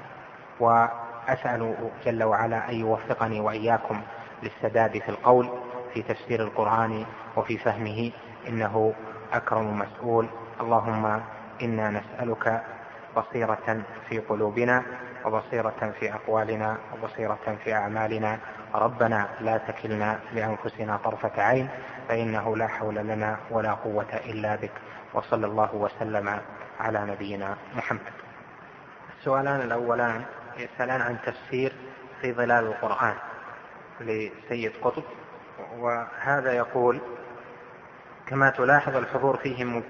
وأسأل جل وعلا أن يوفقني وإياكم للسداد في القول في تفسير القرآن وفي فهمه، إنه أكرم مسؤول. اللهم إنا نسألك بصيرة في قلوبنا، وبصيرة في أقوالنا، وبصيرة في أعمالنا. ربنا لا تكلنا لأنفسنا طرفة عين، فإنه لا حول لنا ولا قوة إلا بك. وصلى الله وسلم على نبينا محمد. السؤالان الأولان يسألان عن تفسير في ظلال القرآن لسيد قطب، وهذا يقول: كما تلاحظ الحضور فيهم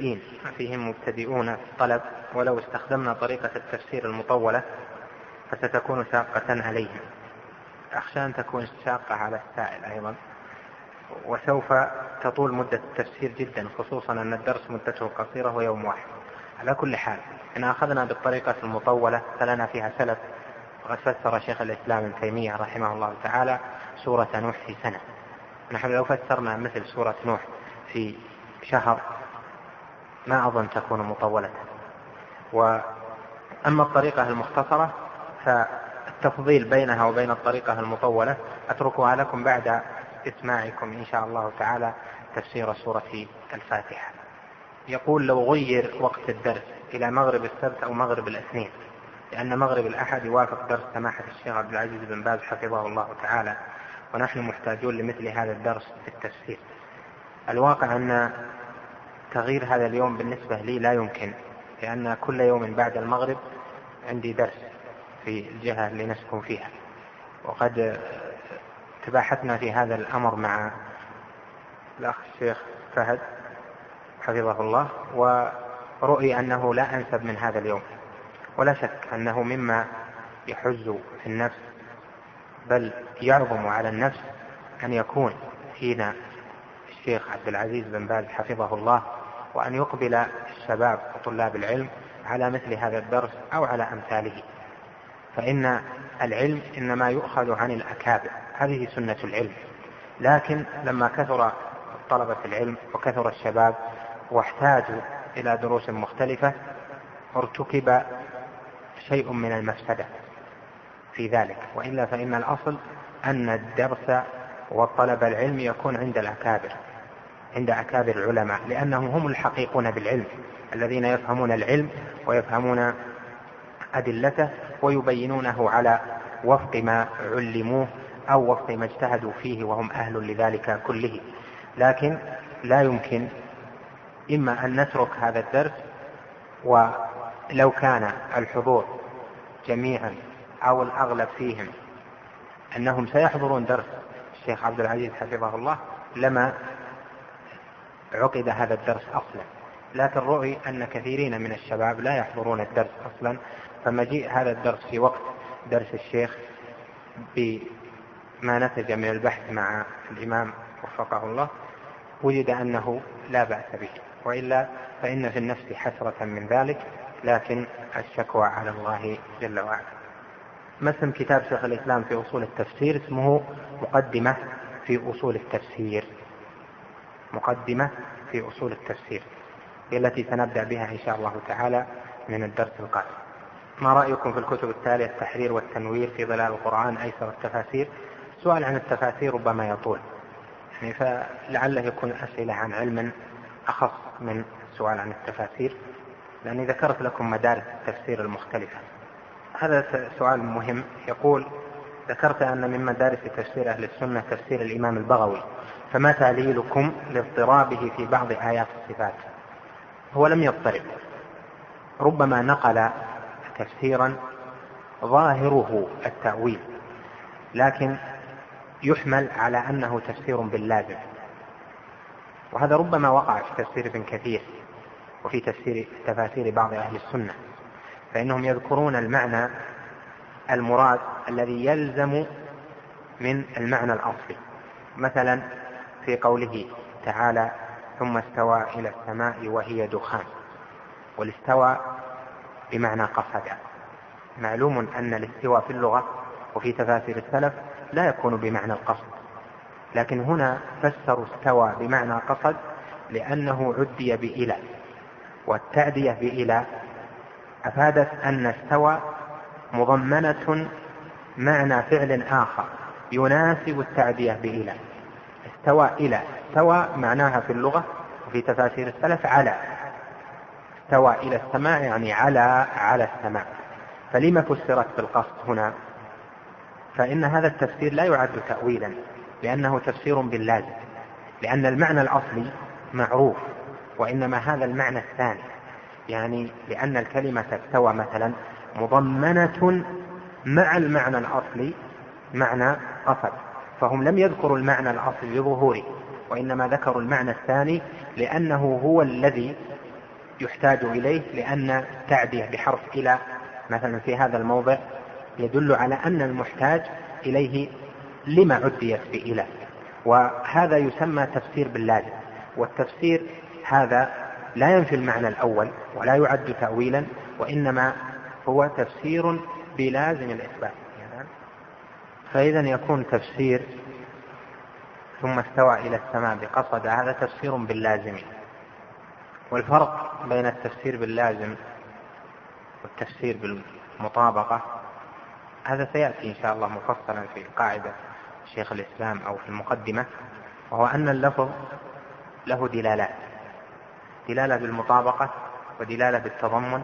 مبتدئون في الطلب، ولو استخدمنا طريقة التفسير المطولة فستكون شاقة عليهم. أخشى أن تكون شاقة على السائل أيضا، وسوف تطول مدة التفسير جدا، خصوصا أن الدرس مدته قصيرة ويوم واحد. على كل حال، إن أخذنا بالطريقة المطولة فلنا فيها سلف، وقد فسر شيخ الإسلام ابن تيمية رحمه الله تعالى سورة نوح في سنة. نحن لو فسرنا مثل سورة نوح في شهر ما أظن تكون مطولة. وأما الطريقة المختصرة فالتفضيل بينها وبين الطريقة المطولة أتركها لكم بعد إسماعكم إن شاء الله تعالى تفسير سورة الفاتحة. يقول: لو غير وقت الدرس إلى مغرب السبت أو مغرب الاثنين، لأن مغرب الأحد يوافق درس سماحة الشيخ عبد العزيز بن باز حفظه الله تعالى، ونحن محتاجون لمثل هذا الدرس في التفسير. الواقع أن تغيير هذا اليوم بالنسبة لي لا يمكن، لأن كل يوم بعد المغرب عندي درس في الجهة اللي نسكن فيها، وقد تباحثنا في هذا الأمر مع الأخ الشيخ فهد حفظه الله، ورؤي أنه لا أنسب من هذا اليوم. ولا شك أنه مما يحز في النفس، بل يعظم على النفس، أن يكون فينا الشيخ عبد العزيز بن باز حفظه الله، وأن يقبل الشباب وطلاب العلم على مثل هذا الدرس أو على أمثاله. فإن العلم إنما يؤخذ عن الأكابر، هذه سنة العلم. لكن لما كثر طلبة العلم وكثر الشباب واحتاجوا إلى دروس مختلفة، ارتكب شيء من المفسدة في ذلك. وإلا فإن الأصل أن الدرس والطلب العلم يكون عند الأكابر، عند أكابر العلماء، لأنهم هم الحقيقون بالعلم، الذين يفهمون العلم ويفهمون أدلته ويبينونه على وفق ما علموه أو وفق ما اجتهدوا فيه، وهم أهل لذلك كله. لكن لا يمكن إما أن نترك هذا الدرس، ولو كان الحضور جميعا أو الأغلب فيهم أنهم سيحضرون درس الشيخ عبد العزيز حفظه الله لما عقد هذا الدرس أصلا. لكن رؤي أن كثيرين من الشباب لا يحضرون الدرس أصلا، فمجيء هذا الدرس في وقت درس الشيخ بما نتج من البحث مع الإمام وفقه الله وجد أنه لا بأس به. وإلا فإن في النفس حسرة من ذلك، لكن الشكوى على الله جل وعلا. مثل كتاب شيخ الإسلام في أصول التفسير اسمه مقدمة في أصول التفسير، مقدمة في أصول التفسير، التي سنبدأ بها إن شاء الله تعالى من الدرس القادم. ما رأيكم في الكتب التالية: التحرير والتنوير في ظلال القرآن، أيسر التفاسير؟ السؤال عن التفاسير ربما يطول، يعني فلعله يكون أسئلة عن علم أخص من السؤال عن التفاسير، لأني ذكرت لكم مدارس التفسير المختلفة. هذا سؤال مهم. يقول: ذكرت أن من مدارس تفسير أهل السنة تفسير الإمام البغوي، فما تعليلكم لاضطرابه في بعض آيات الصفات؟ هو لم يضطرب، ربما نقل تفسيرا ظاهره التأويل، لكن يحمل على أنه تفسير باللازم، وهذا ربما وقع في تفسير ابن كثير وفي تفاسير بعض أهل السنة، فإنهم يذكرون المعنى المراد الذي يلزم من المعنى الأصلي، مثلا في قوله تعالى ثم استوى إلى السماء وهي دخان، والاستوى بمعنى قصد. معلوم أن الاستواء في اللغة وفي تفاسير السلف لا يكون بمعنى القصد، لكن هنا فسروا استوى بمعنى قصد لأنه عدي بإلى، والتعدية بإلى أفادت أن استوى مضمنة معنى فعل آخر يناسب التعدية بإلى. استوى إلى، استوى معناها في اللغة وفي تفاسير السلف على، استوى إلى السماء يعني على السماء، فلما فسرت بالقصد هنا؟ فإن هذا التفسير لا يعد تأويلا لأنه تفسير باللازم، لأن المعنى الأصلي معروف، وإنما هذا المعنى الثاني، يعني لأن الكلمة استوى مثلا مضمنة مع المعنى الأصلي معنى قصد، فهم لم يذكروا المعنى الأصلي لظهوره، وإنما ذكروا المعنى الثاني لأنه هو الذي يحتاج إليه، لأن التعدية بحرف إلى مثلا في هذا الموضع يدل على أن المحتاج إليه لما عديت بإلى، وهذا يسمى تفسير باللازم. والتفسير هذا لا ينفي المعنى الأول ولا يعد تأويلا، وإنما هو تفسير بلازم الإثبات. فإذا يكون تفسير ثم استوى إلى السماء بقصد هذا تفسير باللازم. والفرق بين التفسير باللازم والتفسير بالمطابقة هذا سيأتي إن شاء الله مفصلا في قاعدة شيخ الإسلام أو في المقدمة، وهو أن اللفظ له دلالات، دلالة بالمطابقة ودلالة بالتضمن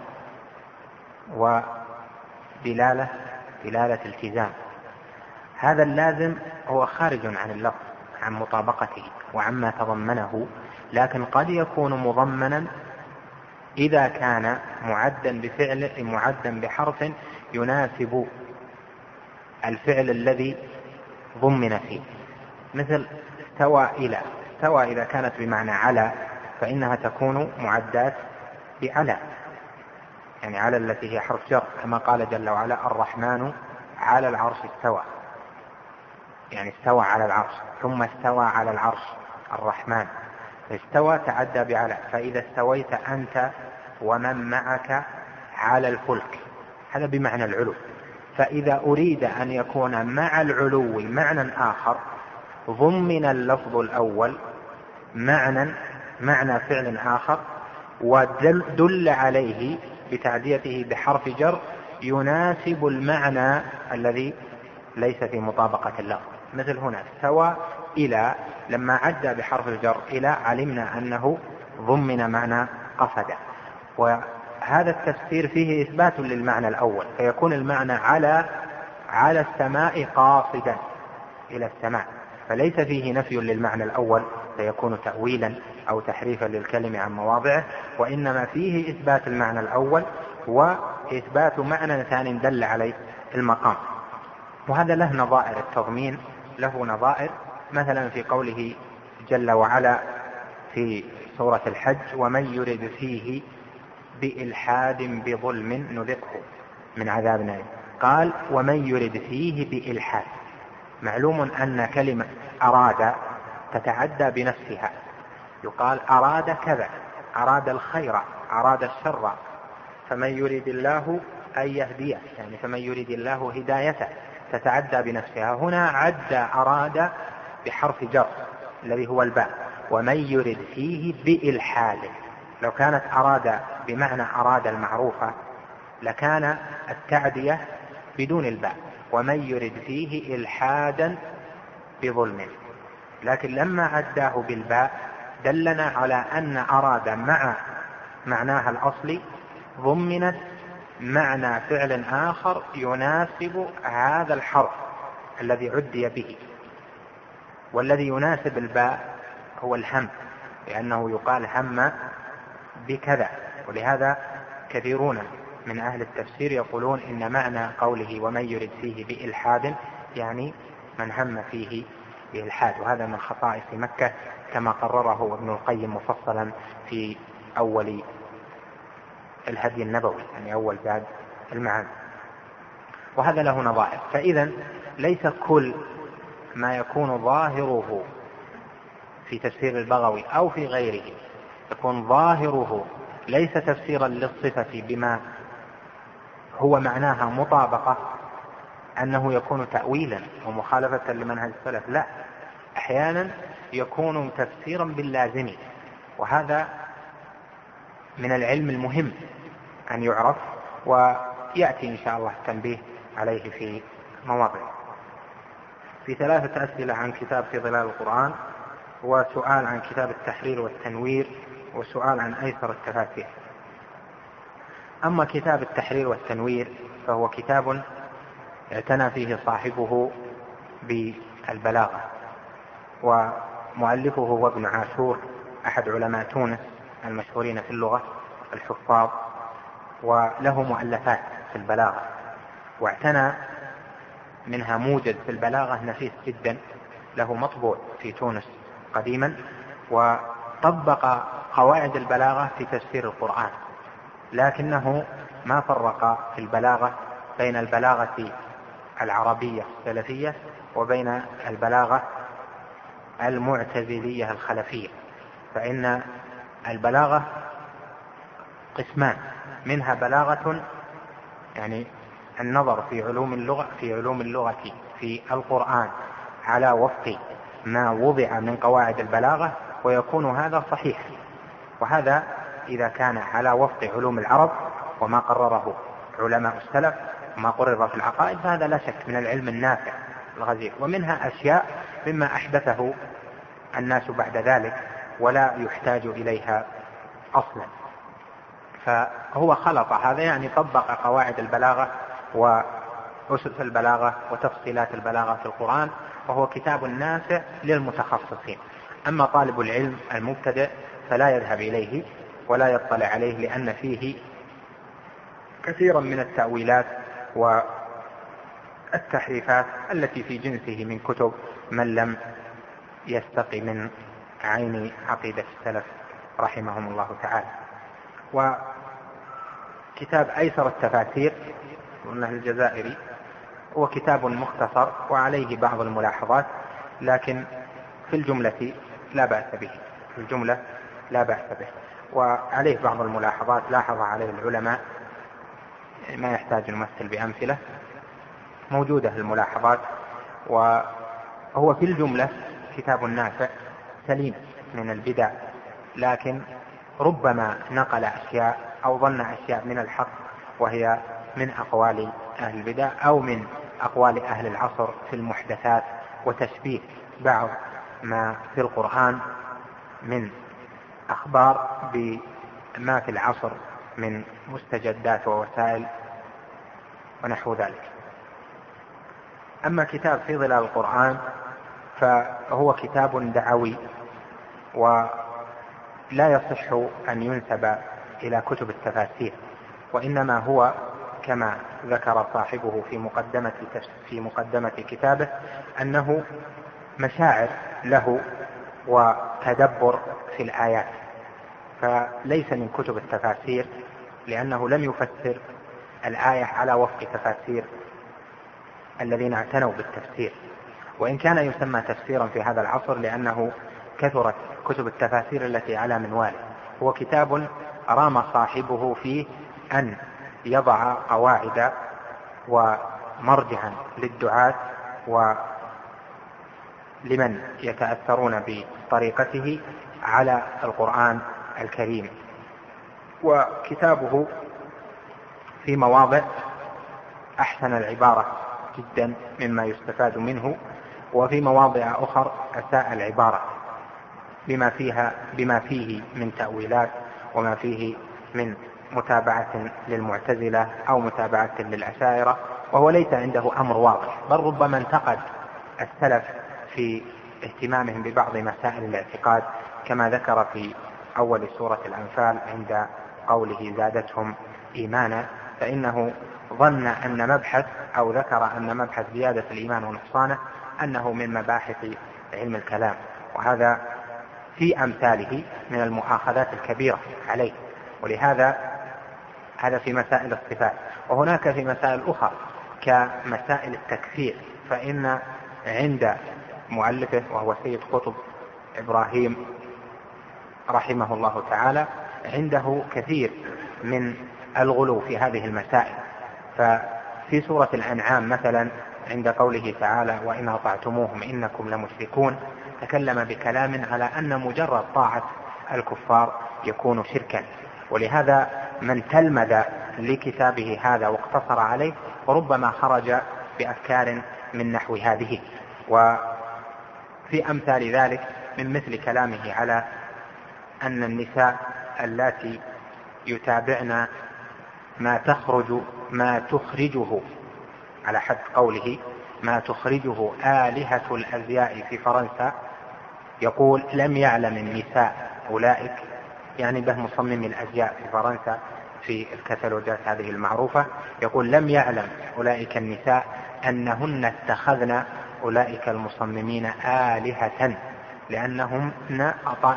ودلالة التزام. هذا اللازم هو خارج عن اللفظ، عن مطابقته وعما تضمنه، لكن قد يكون مضمنا إذا كان معدا بحرف يناسب الفعل الذي ضمن فيه، مثل استوى إلى. استوى إذا كانت بمعنى على فإنها تكون معدات بعلى، يعني على التي هي حرف جر، كما قال جل وعلا الرحمن على العرش استوى، يعني استوى على العرش، ثم استوى على العرش الرحمن، استوى تعدى بعلى. فإذا استويت أنت ومن معك على الفلك، هذا بمعنى العلو. فإذا أريد أن يكون مع العلو معنى آخر ضمن اللفظ الأول معنى فعل آخر ودل عليه بتعديته بحرف جر يناسب المعنى الذي ليس في مطابقة اللفظ. مثل هنا استوى إلى، لما عدى بحرف الجر إلى علمنا أنه ضمن معنى قصد، وهذا التفسير فيه إثبات للمعنى الأول، فيكون المعنى على السماء قاصدا إلى السماء، فليس فيه نفي للمعنى الأول فيكون تأويلا أو تحريفا للكلمة عن مواضعه، وإنما فيه إثبات المعنى الأول وإثبات معنى ثاني دل عليه المقام. وهذا له نظائر، التضمين له نظائر، مثلا في قوله جل وعلا في سورة الحج ومن يرد فيه بإلحاد بظلم نذقه من عذاب أليم، قال ومن يرد فيه بإلحاد. معلوم أن كلمة أراد تتعدى بنفسها، يقال أراد كذا، أراد الخير، أراد الشر، فمن يريد الله أن يهديه، يعني فمن يريد الله هدايته، تتعدى بنفسها. هنا عدى أراد بحرف جر الذي هو الباء، ومن يرد فيه بإلحاد. لو كانت أراد بمعنى أراد المعروفة لكان التعدية بدون الباء، ومن يرد فيه إلحادا بظلم، لكن لما عداه بالباء دلنا على أن أراد مع معناها الأصلي ضمنت معنى فعل آخر يناسب هذا الحرف الذي عدي به. والذي يناسب الباء هو الهم، لأنه يقال هم بكذا. ولهذا كثيرون من أهل التفسير يقولون إن معنى قوله ومن يرد فيه بإلحاد يعني من هم فيه بإلحاد، وهذا من خصائص مكة كما قرره ابن القيم مفصلا في أول الهدي النبوي، يعني أول زاد المعاد، وهذا له نظائر. فإذا ليس كل ما يكون ظاهره في تفسير البغوي أو في غيره يكون ظاهره ليس تفسيرا للصفة بما هو معناها مطابقة أنه يكون تأويلا ومخالفة لمنهج السلف، لا، أحيانا يكون تفسيرا باللازم، وهذا من العلم المهم أن يعرف، ويأتي إن شاء الله التنبيه عليه في مواضع. في 3 أسئلة عن كتاب في ظلال القرآن، وسؤال عن كتاب التحرير والتنوير، وسؤال عن أيسر التفاسير. أما كتاب التحرير والتنوير فهو كتاب اعتنى فيه صاحبه بالبلاغة، ومؤلفه هو ابن عاشور أحد علماء تونس المشهورين في اللغة الحفاظ، وله مؤلفات في البلاغة، واعتنى منها موجز في البلاغة نفيس جدا له مطبوع في تونس قديما، وطبق قواعد البلاغة في تفسير القرآن، لكنه ما فرق في البلاغة بين البلاغة العربية السلفية وبين البلاغة المعتزلية الخلفية. فإن البلاغة قسمان، منها بلاغة يعني النظر في علوم اللغة في القرآن على وفق ما وضع من قواعد البلاغة، ويكون هذا صحيح، وهذا إذا كان على وفق علوم العرب وما قرره علماء السلف وما قرر في العقائد، فهذا لا شك من العلم النافع الغزير. ومنها أشياء مما أحدثه الناس بعد ذلك ولا يحتاج إليها أصلا، فهو خلط هذا، يعني طبق قواعد البلاغة وأسس البلاغة وتفصيلات البلاغة في القرآن، وهو كتاب نافع للمتخصصين. أما طالب العلم المبتدئ فلا يذهب إليه ولا يطلع عليه، لأن فيه كثيرا من التأويلات والتحريفات التي في جنسه من كتب من لم يستقي من عين عقيدة السلف رحمهم الله تعالى. وكتاب أيسر التفاسير قلنا الجزائري هو كتاب مختصر وعليه بعض الملاحظات، لكن في الجملة لا بأس به، وعليه بعض الملاحظات لاحظ عليه العلماء، ما يحتاج نمثل بأمثلة، موجودة الملاحظات. وهو في الجملة كتاب نافع سليم من البدع، لكن ربما نقل أشياء أو ظن أشياء من الحق وهي من أقوال أهل البدع أو من أقوال أهل العصر في المحدثات، وتشبيه بعض ما في القرآن من أخبار بما في العصر من مستجدات ووسائل ونحو ذلك. أما كتاب في ظلال القرآن فهو كتاب دعوي، ولا يصح أن ينسب إلى كتب التفاسير، وإنما هو كما ذكر صاحبه في مقدمة كتابه أنه مشاعر له وتدبر في الآيات، فليس من كتب التفاسير، لأنه لم يفسر الآية على وفق تفاسير الذين اعتنوا بالتفسير، وإن كان يسمى تفسيرا في هذا العصر لأنه كثرت كتب التفاسير التي على منواله. هو كتاب رام صاحبه فيه أن يضع قواعد ومرجعا للدعاة ولمن يتأثرون بطريقته على القرآن الكريم. وكتابه في مواضع أحسن العبارة جدا مما يستفاد منه، وفي مواضع أخر أساء العبارة بما فيه من تأويلات وما فيه من متابعة للمعتزلة أو متابعة للأشاعرة، وهو ليس عنده أمر واضح، بل ربما انتقد السلف في اهتمامهم ببعض مسائل الاعتقاد، كما ذكر في أول سورة الأنفال عند قوله زادتهم إيمانا، فإنه ظن أن مبحث أو ذكر أن مبحث زيادة الإيمان ونقصانه أنه من مباحث علم الكلام، وهذا في أمثاله من المؤاخذات الكبيرة عليه. ولهذا هذا في مسائل الصفات. وهناك في مسائل أخرى كمسائل التكفير، فإن عند مؤلفه وهو سيد قطب إبراهيم رحمه الله تعالى عنده كثير من الغلو في هذه المسائل. ففي سورة الأنعام مثلا عند قوله تعالى وإن أطعتموهم إنكم لمشركون، تكلم بكلام على أن مجرد طاعة الكفار يكون شركا، ولهذا من تلمذ لكتابه هذا واقتصر عليه وربما خرج بأفكار من نحو هذه. وفي أمثال ذلك من مثل كلامه على أن النساء اللاتي يتابعن ما تخرجه على حد قوله ما تخرجه آلهة الأزياء في فرنسا، يقول لم يعلم النساء أولئك، يعني به مصمم الأزياء في فرنسا في الكتالوجات هذه المعروفة، يقول لم يعلم أولئك النساء أنهن اتخذن أولئك المصممين آلهة لأنهن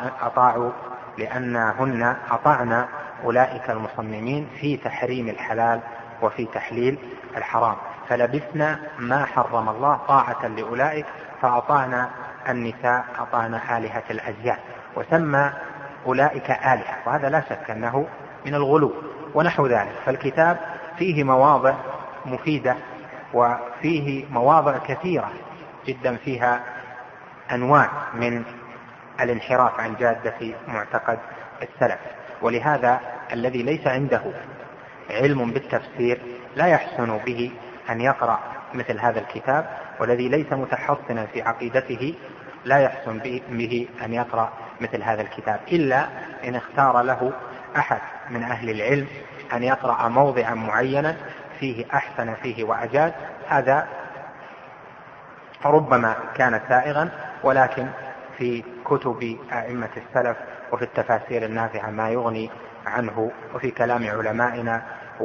أطعن أولئك المصممين في تحريم الحلال وفي تحليل الحرام، فلبثنا ما حرم الله طاعة لأولئك فأطعنا النساء أطعنا آلهة الأزياء، وسمى أولئك آلهة، وهذا لا شك أنه من الغلو ونحو ذلك. فالكتاب فيه مواضع مفيدة وفيه مواضع كثيرة جدا فيها أنواع من الانحراف عن جادة معتقد السلف. ولهذا الذي ليس عنده علم بالتفسير لا يحسن به أن يقرأ مثل هذا الكتاب، والذي ليس متحصنا في عقيدته لا يحسن به أن يقرأ مثل هذا الكتاب، إلا إن اختار له أحد من أهل العلم أن يقرأ موضعا معينا فيه أحسن فيه وأجاد، هذا ربما كان سائغا. ولكن في كتب أئمة السلف وفي التفاسير النافعة ما يغني عنه، وفي كلام علمائنا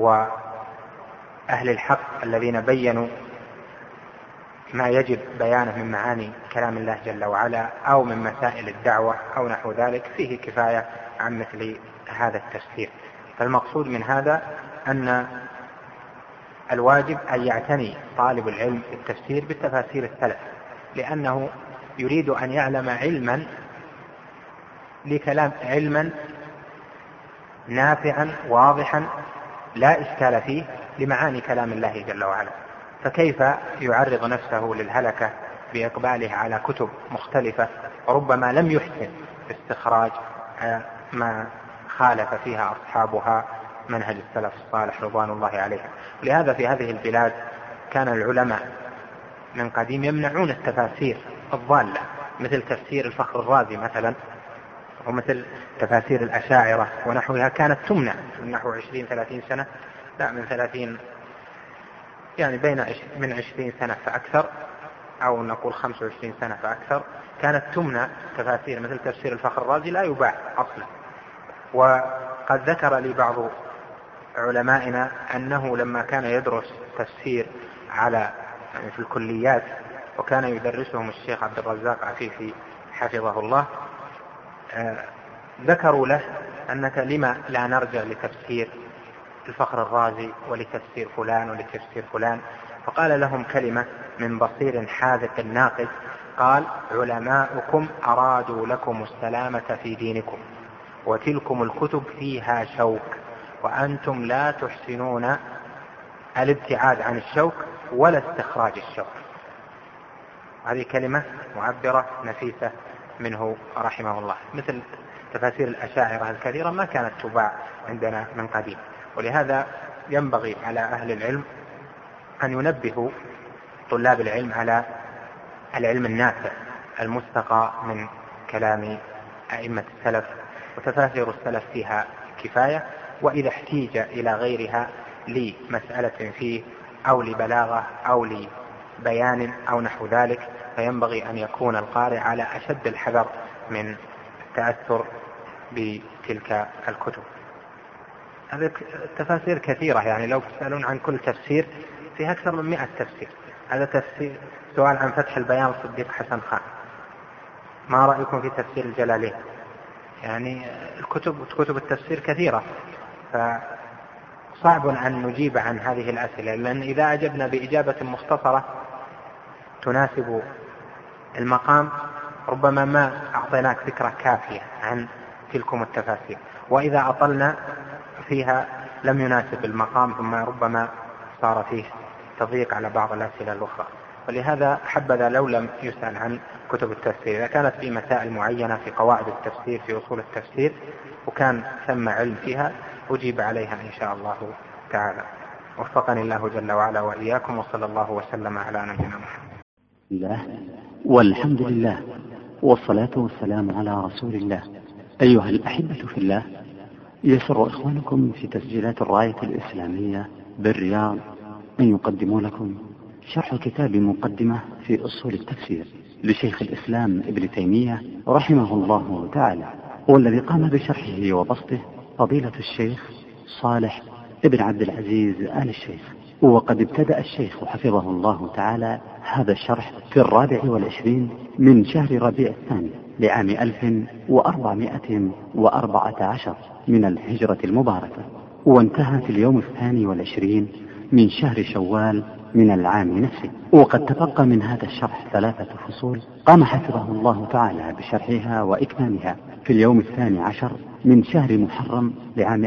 وأهل الحق الذين بينوا ما يجب بيانه من معاني كلام الله جل وعلا أو من مسائل الدعوة أو نحو ذلك، فيه كفاية عن مثل هذا التفسير. فالمقصود من هذا أن الواجب أن يعتني طالب العلم بالتفسير بالتفاسير السلف، لأنه يريد أن يعلم علما نافعا واضحا لا إشكال فيه لمعاني كلام الله جل وعلا. فكيف يعرض نفسه للهلكة بإقباله على كتب مختلفة وربما لم يحسن استخراج ما خالف فيها أصحابها منهج السلف الصالح رضوان الله عليهم. لهذا في هذه البلاد كان العلماء من قديم يمنعون التفاسير الضالة مثل تفسير الفخر الرازي مثلا، ومثل تفاسير الأشاعرة ونحوها، كانت تمنع من نحو 20-30 سنة، لا من 30 يعني من 20 سنة فأكثر، أو نقول 25 سنة فأكثر، كانت تمنع تفاسير مثل تفسير الفخر الرازي، لا يباع أصلا. وقد ذكر لي بعض علمائنا أنه لما كان يدرس تفسير يعني في الكليات، وكان يدرسهم الشيخ عبد الرزاق عفيفي حفظه الله، ذكروا له أنك لما لا نرجع لتفسير الفخر الرازي ولتفسير فلان ولتفسير فلان؟ فقال لهم كلمة من بصير حاذق ناقد، قال علماؤكم أرادوا لكم السلامة في دينكم، وتلكم الكتب فيها شوك، وأنتم لا تحسنون الابتعاد عن الشوك ولا استخراج الشوك. هذه كلمة معبرة نفيسة منه رحمه الله. مثل تفاسير الأشاعرة الكثيرة ما كانت تباع عندنا من قديم. ولهذا ينبغي على أهل العلم أن ينبهوا طلاب العلم على العلم النافع المستقى من كلام أئمة السلف، وتفاسير السلف فيها كفاية، وإذا احتيج إلى غيرها لمسألة فيه أو لبلاغة أو لبيان أو نحو ذلك فينبغي أن يكون القارئ على أشد الحذر من التأثر بتلك الكتب. هذه التفاسير كثيرة، يعني لو تسألون عن كل تفسير في أكثر من 100 تفسير. هذا تفسير سؤال عن فتح البيان صديق حسن خان، ما رأيكم في تفسير الجلالين؟ يعني كتب التفسير كثيرة، فصعب أن نجيب عن هذه الأسئلة، لأن إذا أجبنا بإجابة مختصرة تناسب المقام ربما ما أعطيناك فكرة كافية عن تلكم التفاسير، وإذا أطلنا فيها لم يناسب المقام ثم ربما صار فيه تضييق على بعض الأسئلة الأخرى. ولهذا حبذا لو لم يسأل عن كتب التفسير. إذا كانت في مسائل معينة في قواعد التفسير في أصول التفسير وكان ثم علم فيها أجيب عليها إن شاء الله تعالى. وفقني الله جل وعلا وإياكم، وصلى الله وسلم على نبينا محمد. الله والحمد لله والصلاة والسلام على رسول الله. أيها الأحبة في الله، يسر إخوانكم في تسجيلات الراية الإسلامية بالرياض أن يقدموا لكم شرح كتاب مقدمة في أصول التفسير لشيخ الإسلام ابن تيمية رحمه الله تعالى، والذي قام بشرحه وبسطه فضيلة الشيخ صالح ابن عبد العزيز آل الشيخ. وقد ابتدأ الشيخ حفظه الله تعالى هذا الشرح في 24 من شهر ربيع الثاني لعام 1414 من الهجرة المباركة، وانتهى في اليوم 22 من شهر شوال من العام نفسه. وقد تبقى من هذا الشرح 3 فصول قام حفظه الله تعالى بشرحها وإكمالها في اليوم 12 من شهر محرم لعام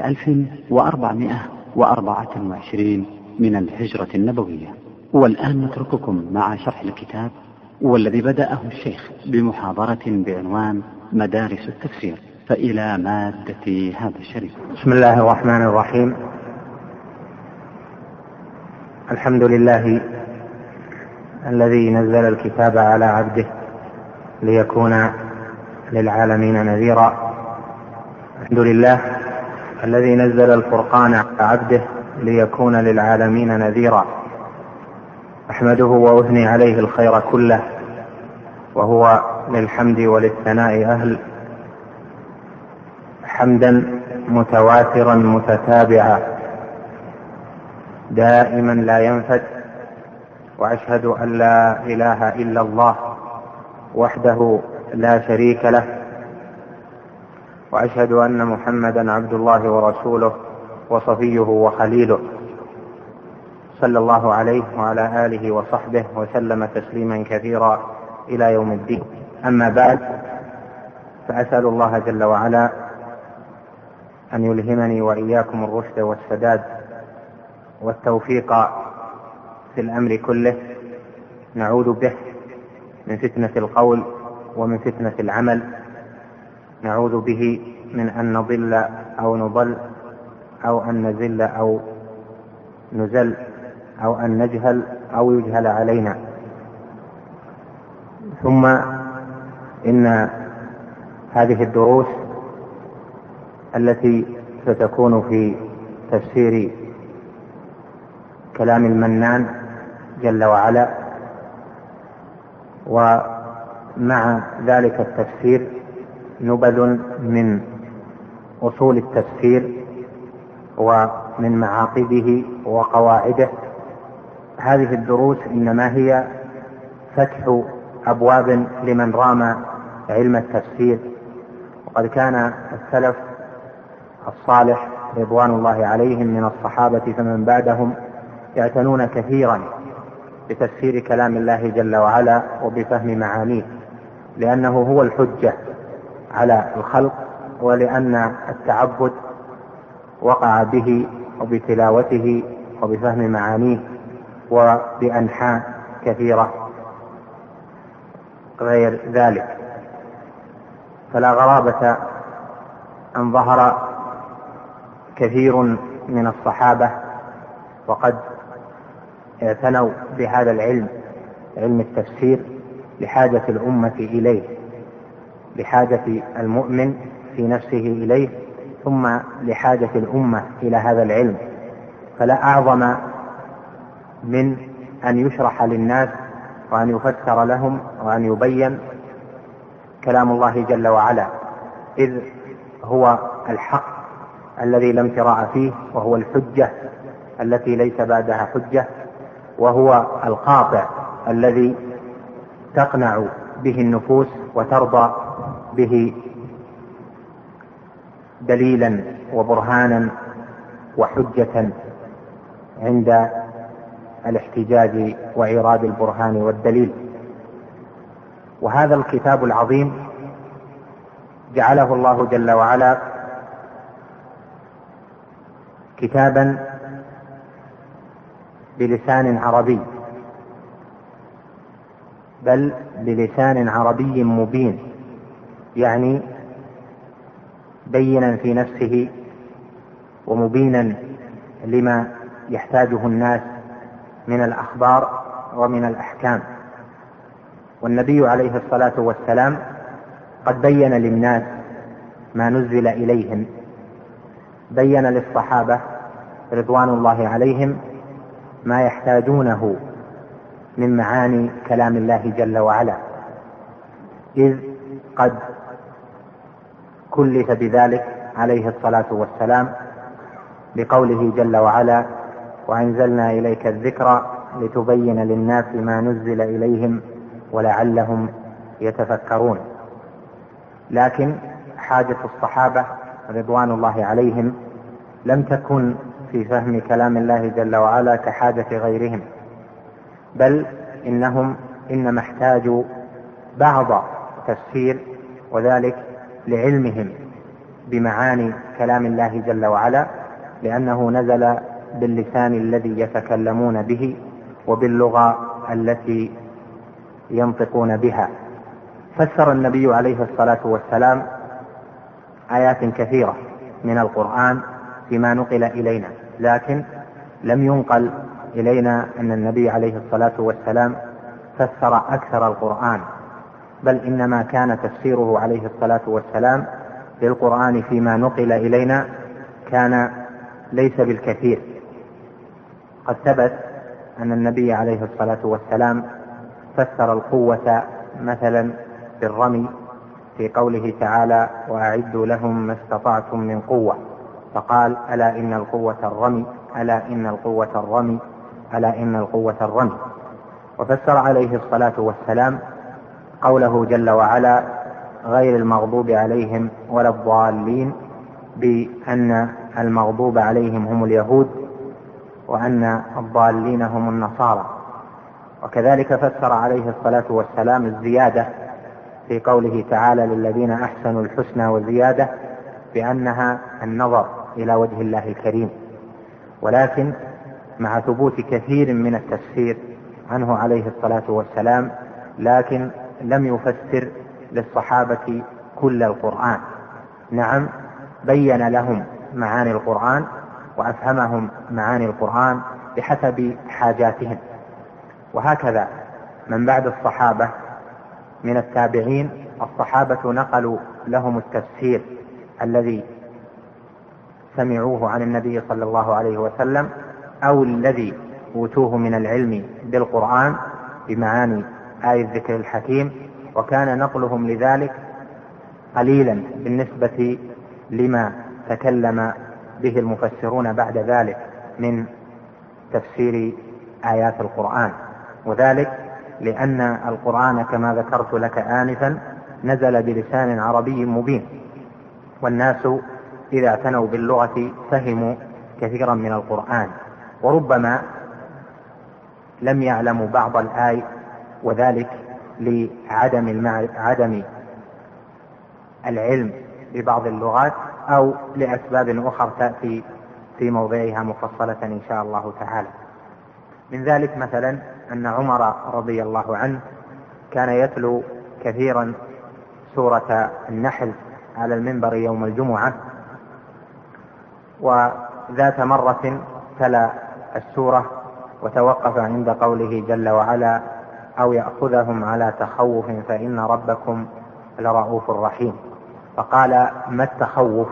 1424 من الهجرة النبوية. والآن نترككم مع شرح الكتاب والذي بدأه الشيخ بمحاضرة بعنوان مدارس التفسير، فإلى مادة هذا الشريف. بسم الله الرحمن الرحيم. الحمد لله الذي نزل الكتاب على عبده ليكون للعالمين نذيرا. الحمد لله الذي نزل الفرقان على عبده ليكون للعالمين نذيرا. أحمده وأثني عليه الخير كله، وهو للحمد وللثناء أهل، حمدا متواترا متتابعا دائما لا ينفد. وأشهد أن لا إله إلا الله وحده لا شريك له، وأشهد أن محمدا عبد الله ورسوله وصفيه وخليله، صلى الله عليه وعلى آله وصحبه وسلم تسليما كثيرا إلى يوم الدين. أما بعد، فأسأل الله جل وعلا أن يلهمني وإياكم الرشد والسداد والتوفيق في الأمر كله. نعوذ به من فتنة القول ومن فتنة العمل، نعوذ به من أن نضل أو نضل أو أن نزل أو نزل أو أن نجهل أو يجهل علينا. ثم إن هذه الدروس التي ستكون في تفسير كلام المنان جل وعلا، ومع ذلك التفسير نبذ من أصول التفسير ومن معاقده وقواعده. هذه الدروس إنما هي فتح أبواب لمن رام علم التفسير. وقد كان السلف الصالح رضوان الله عليهم من الصحابة فمن بعدهم يعتنون كثيرا بتفسير كلام الله جل وعلا وبفهم معانيه، لأنه هو الحجة على الخلق، ولأن التعبد وقع به وبتلاوته وبفهم معانيه وبأنحاء كثيرة غير ذلك. فلا غرابة أن ظهر كثير من الصحابة وقد اعتنوا بهذا العلم، علم التفسير، لحاجة الأمة إليه، لحاجة المؤمن في نفسه إليه، ثم لحاجة الأمة إلى هذا العلم. فلا أعظم من أن يشرح للناس وأن يفسر لهم وأن يبين كلام الله جل وعلا، إذ هو الحق الذي لا امتراء فيه، وهو الحجة التي ليس بعدها حجة، وهو القاطع الذي تقنع به النفوس وترضى به دليلا وبرهانا وحجة عند الاحتجاج وإيراد البرهان والدليل. وهذا الكتاب العظيم جعله الله جل وعلا كتابا بلسان عربي، بل بلسان عربي مبين، يعني بينا في نفسه ومبينا لما يحتاجه الناس من الأخبار ومن الأحكام. والنبي عليه الصلاة والسلام قد بين للناس ما نزل إليهم، بين للصحابة رضوان الله عليهم ما يحتاجونه من معاني كلام الله جل وعلا، إذ قد كلف بذلك عليه الصلاة والسلام بقوله جل وعلا: وأنزلنا إليك الذكر لتبين للناس ما نزل إليهم ولعلهم يتفكرون. لكن حاجة الصحابة رضوان الله عليهم لم تكن في فهم كلام الله جل وعلا كحاجة غيرهم، بل إنهم إنما احتاجوا بعض تفسير، وذلك لعلمهم بمعاني كلام الله جل وعلا، لأنه نزل باللسان الذي يتكلمون به وباللغة التي ينطقون بها. فسر النبي عليه الصلاة والسلام آيات كثيرة من القرآن فيما نقل إلينا، لكن لم ينقل إلينا أن النبي عليه الصلاة والسلام فسر أكثر القرآن، بل إنما كان تفسيره عليه الصلاة والسلام للقرآن فيما نقل إلينا كان ليس بالكثير. قد ثبت أن النبي عليه الصلاة والسلام فسر القوة مثلا بالرمي في قوله تعالى: وأعدوا لهم ما استطعتم من قوة، فقال: ألا إن القوة الرمي، ألا إن القوة الرمي، ألا إن القوة الرمي. وفسر عليه الصلاة والسلام قوله جل وعلا: غير المغضوب عليهم ولا الضالين، بأن المغضوب عليهم هم اليهود وأن الضالين هم النصارى. وكذلك فسر عليه الصلاة والسلام الزيادة في قوله تعالى: للذين أحسنوا الحسنى وزيادة، بأنها النظر إلى وجه الله الكريم. ولكن مع ثبوت كثير من التفسير عنه عليه الصلاة والسلام، لكن لم يفسر للصحابة كل القرآن. نعم، بين لهم معاني القرآن وأفهمهم معاني القرآن بحسب حاجاتهم. وهكذا من بعد الصحابة من التابعين، الصحابة نقلوا لهم التفسير الذي سمعوه عن النبي صلى الله عليه وسلم، أو الذي أوتوه من العلم بالقرآن بمعاني آية الذكر الحكيم، وكان نقلهم لذلك قليلا بالنسبة لما تكلم به المفسرون بعد ذلك من تفسير آيات القرآن. وذلك لأن القرآن كما ذكرت لك آنفا نزل بلسان عربي مبين، والناس إذا اعتنوا باللغة فهموا كثيرا من القرآن، وربما لم يعلموا بعض الآي، وذلك لعدم العلم ببعض اللغات، أو لأسباب أخرى تأتي في موضعها مفصلة إن شاء الله تعالى. من ذلك مثلا أن عمر رضي الله عنه كان يتلو كثيرا سورة النحل على المنبر يوم الجمعة، وذات مرة تلا السورة وتوقف عند قوله جل وعلا: أو يأخذهم على تخوف فإن ربكم لرؤوف رحيم. فقال: ما التخوف؟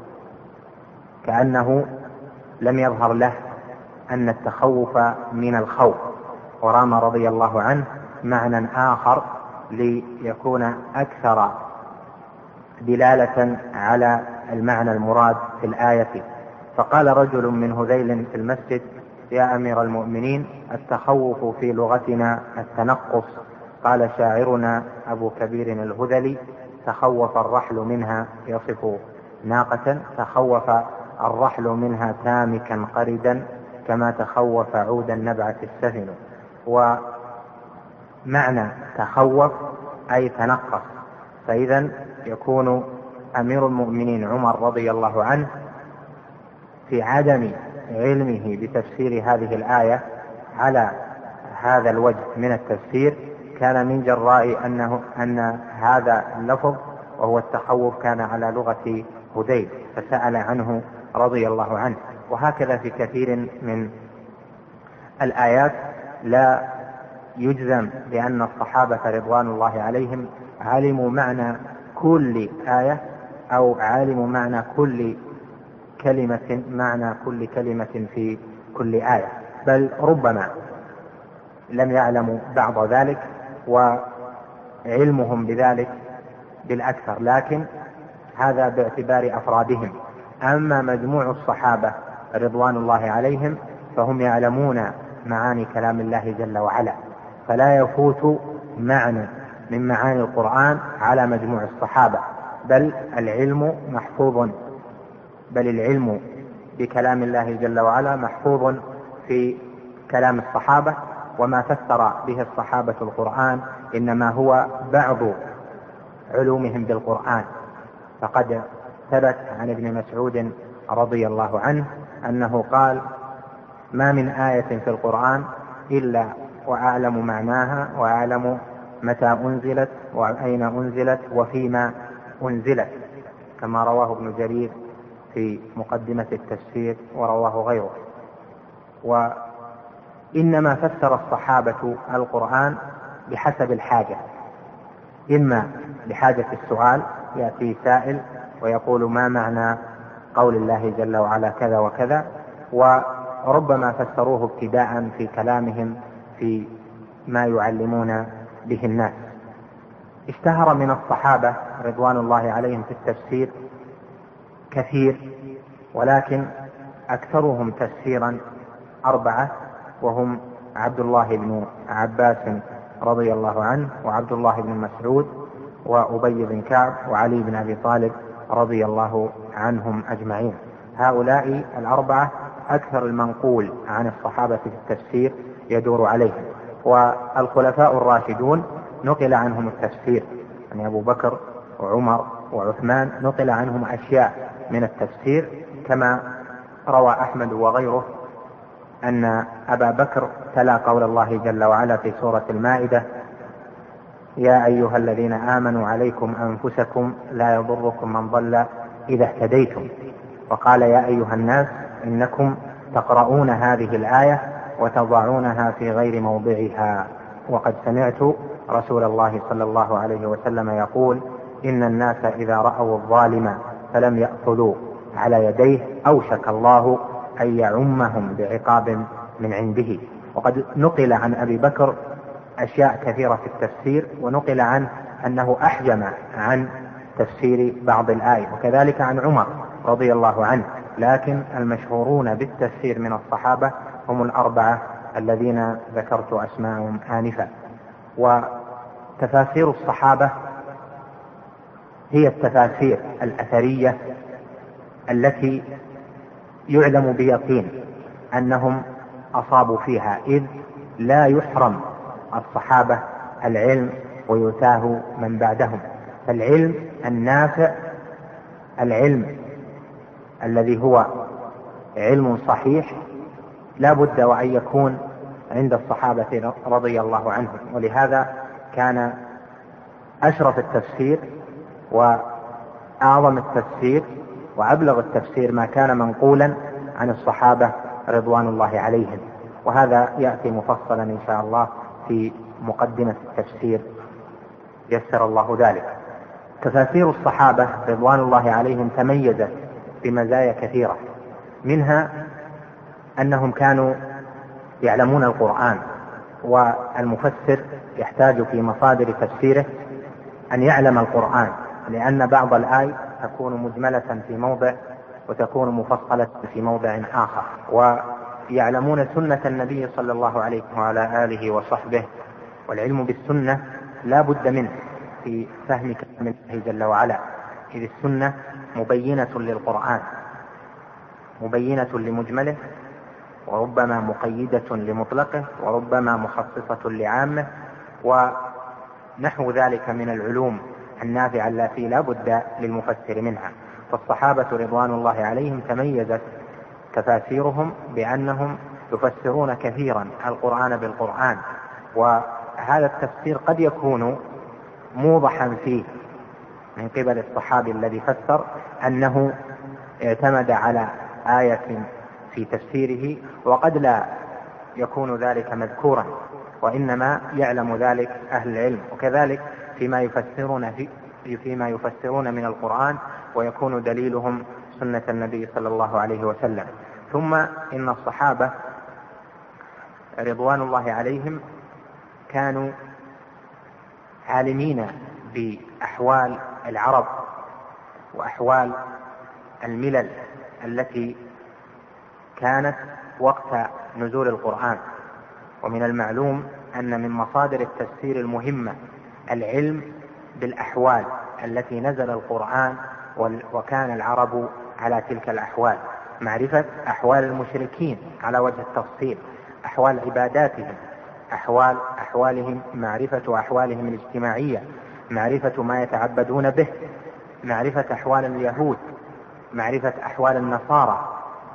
كأنه لم يظهر له أن التخوف من الخوف، ورام رضي الله عنه معنى آخر ليكون أكثر دلالة على المعنى المراد في الآية. فقال رجل من هذيل في المسجد: يا أمير المؤمنين، التخوف في لغتنا التنقص. قال شاعرنا أبو كبير الهذلي: تخوف الرحل منها، يصف ناقة، تخوف الرحل منها تامكا قردا كما تخوف عود النبعة السفن. ومعنى تخوف أي تنقص. فإذا يكون أمير المؤمنين عمر رضي الله عنه في عدم علمه بتفسير هذه الآية على هذا الوجه من التفسير كان من جراء أن هذا اللفظ وهو التخوف كان على لغة هذيل، فسأل عنه رضي الله عنه. وهكذا في كثير من الآيات لا يجزم بأن الصحابة رضوان الله عليهم علموا معنى كل آية أو علموا معنى كل كلمة في كل آية، بل ربما لم يعلموا بعض ذلك وعلمهم بذلك بالأكثر، لكن هذا باعتبار أفرادهم. أما مجموع الصحابة رضوان الله عليهم فهم يعلمون معاني كلام الله جل وعلا، فلا يفوت معنى من معاني القرآن على مجموع الصحابة، بل العلم بكلام الله جل وعلا محفوظ في كلام الصحابة. وما فسر به الصحابة القرآن إنما هو بعض علومهم بالقرآن. فقد ثبت عن ابن مسعود رضي الله عنه أنه قال: ما من آية في القرآن إلا وأعلم معناها وأعلم متى أنزلت وأين أنزلت وفيما أنزلت، كما رواه ابن جرير في مقدمة التفسير ورواه غيره. وإنما فسر الصحابة القرآن بحسب الحاجة، إما لحاجة السؤال، يأتي سائل ويقول: ما معنى قول الله جل وعلا كذا وكذا، وربما فسروه ابتداء في كلامهم في ما يعلمون به الناس. اشتهر من الصحابة رضوان الله عليهم في التفسير كثير، ولكن أكثرهم تفسيرا 4، وهم عبد الله بن عباس رضي الله عنه، وعبد الله بن مسعود، وأبي بن كعب، وعلي بن أبي طالب رضي الله عنهم أجمعين. هؤلاء 4 أكثر المنقول عن الصحابة في التفسير يدور عليهم. والخلفاء الراشدون نقل عنهم التفسير، يعني أبو بكر وعمر وعثمان نقل عنهم أشياء من التفسير، كما روى أحمد وغيره أن أبا بكر تلا قول الله جل وعلا في سورة المائدة: يا أيها الذين آمنوا عليكم أنفسكم لا يضركم من ضل إذا اهتديتم. وقال: يا أيها الناس إنكم تقرؤون هذه الآية وتضعونها في غير موضعها، وقد سمعت رسول الله صلى الله عليه وسلم يقول: إن الناس إذا رأوا الظالم فلم يأخذوا على يديه أوشك الله أن يعمهم بعقاب من عنده. وقد نقل عن أبي بكر أشياء كثيرة في التفسير، ونقل عنه أنه أحجم عن تفسير بعض الآية، وكذلك عن عمر رضي الله عنه. لكن المشهورون بالتفسير من الصحابة هم 4 الذين ذكرت أسماءهم آنفا. وتفاسير الصحابة هي التفاسير الأثرية التي يعلم بيقين أنهم أصابوا فيها، إذ لا يحرم الصحابة العلم ويتاه من بعدهم. فالعلم النافع، العلم الذي هو علم صحيح، لا بد وأن يكون عند الصحابة رضي الله عنهم. ولهذا كان أشرف التفسير وأعظم التفسير وأبلغ التفسير ما كان منقولا عن الصحابة رضوان الله عليهم، وهذا يأتي مفصلا إن شاء الله في مقدمة التفسير يسر الله ذلك. تفاسير الصحابة رضوان الله عليهم تميزت بمزايا كثيرة، منها أنهم كانوا يعلمون القرآن والمفسر يحتاج في مصادر تفسيره أن يعلم القرآن، لأن بعض الآي تكون مجملة في موضع وتكون مفصلة في موضع آخر، ويعلمون سنة النبي صلى الله عليه وعلى آله وصحبه، والعلم بالسنة لا بد منه في فهم كلام الله جل وعلا، إذ السنة مبينة للقرآن، مبينة لمجمله، وربما مقيدة لمطلقه، وربما مخصصة لعامه، ونحو ذلك من العلوم النافعة التي لا بد للمفسر منها. فالصحابة رضوان الله عليهم تميزت تفاسيرهم بأنهم يفسرون كثيرا القرآن بالقرآن، وهذا التفسير قد يكون موضحا فيه من قبل الصحابي الذي فسر أنه اعتمد على آية في تفسيره، وقد لا يكون ذلك مذكورا، وإنما يعلم ذلك أهل العلم. وكذلك فيما يفسرون من القرآن ويكون دليلهم سنة النبي صلى الله عليه وسلم. ثم إن الصحابة رضوان الله عليهم كانوا عالمين بأحوال العرب وأحوال الملل التي كانت وقت نزول القرآن. ومن المعلوم أن من مصادر التفسير المهمة العلم بالأحوال التي نزل القرآن وكان العرب على تلك الأحوال، معرفة أحوال المشركين على وجه التفصيل، أحوال عباداتهم، أحوالهم، معرفة أحوالهم الاجتماعية، معرفة ما يتعبدون به، معرفة أحوال اليهود، معرفة أحوال النصارى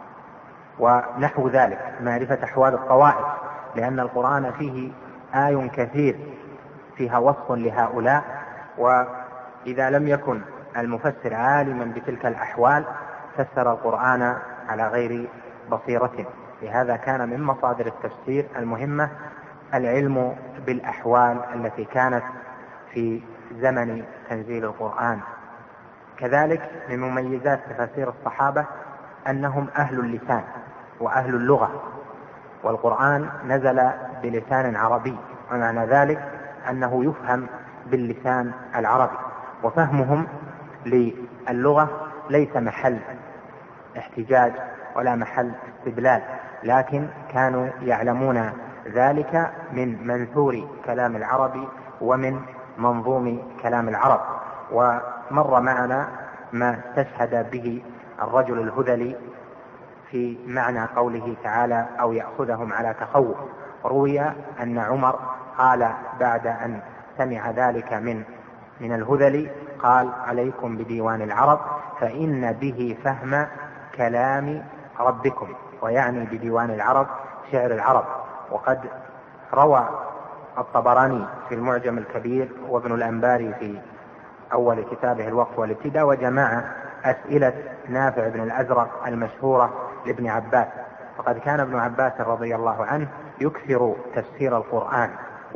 ونحو ذلك، معرفة أحوال الطوائف، لأن القرآن فيه آي كثير فيها وصف لهؤلاء، وإذا لم يكن المفسر عالما بتلك الأحوال فسر القرآن على غير بصيرة. لهذا كان من مصادر التفسير المهمة العلم بالأحوال التي كانت في زمن تنزيل القرآن. كذلك من مميزات تفاسير الصحابة أنهم أهل اللسان وأهل اللغة، والقرآن نزل بلسان عربي، ومعنى ذلك أنه يفهم باللسان العربي، وفهمهم للغة ليس محل احتجاج ولا محل استدلال، لكن كانوا يعلمون ذلك من منثور كلام العرب ومن منظوم كلام العرب. ومر معنا ما استشهد به الرجل الهذلي في معنى قوله تعالى أو يأخذهم على تخوف. روي أن عمر قال بعد أن سمع ذلك من الهذلي قال عليكم بديوان العرب فإن به فهم كلام ربكم، ويعني بديوان العرب شعر العرب. وقد روى الطبراني في المعجم الكبير وابن الأنباري في أول كتابه الوقف والابتداء وجمع أسئلة نافع بن الأزرق المشهورة لابن عباس، فقد كان ابن عباس رضي الله عنه يكثر تفسير القرآن،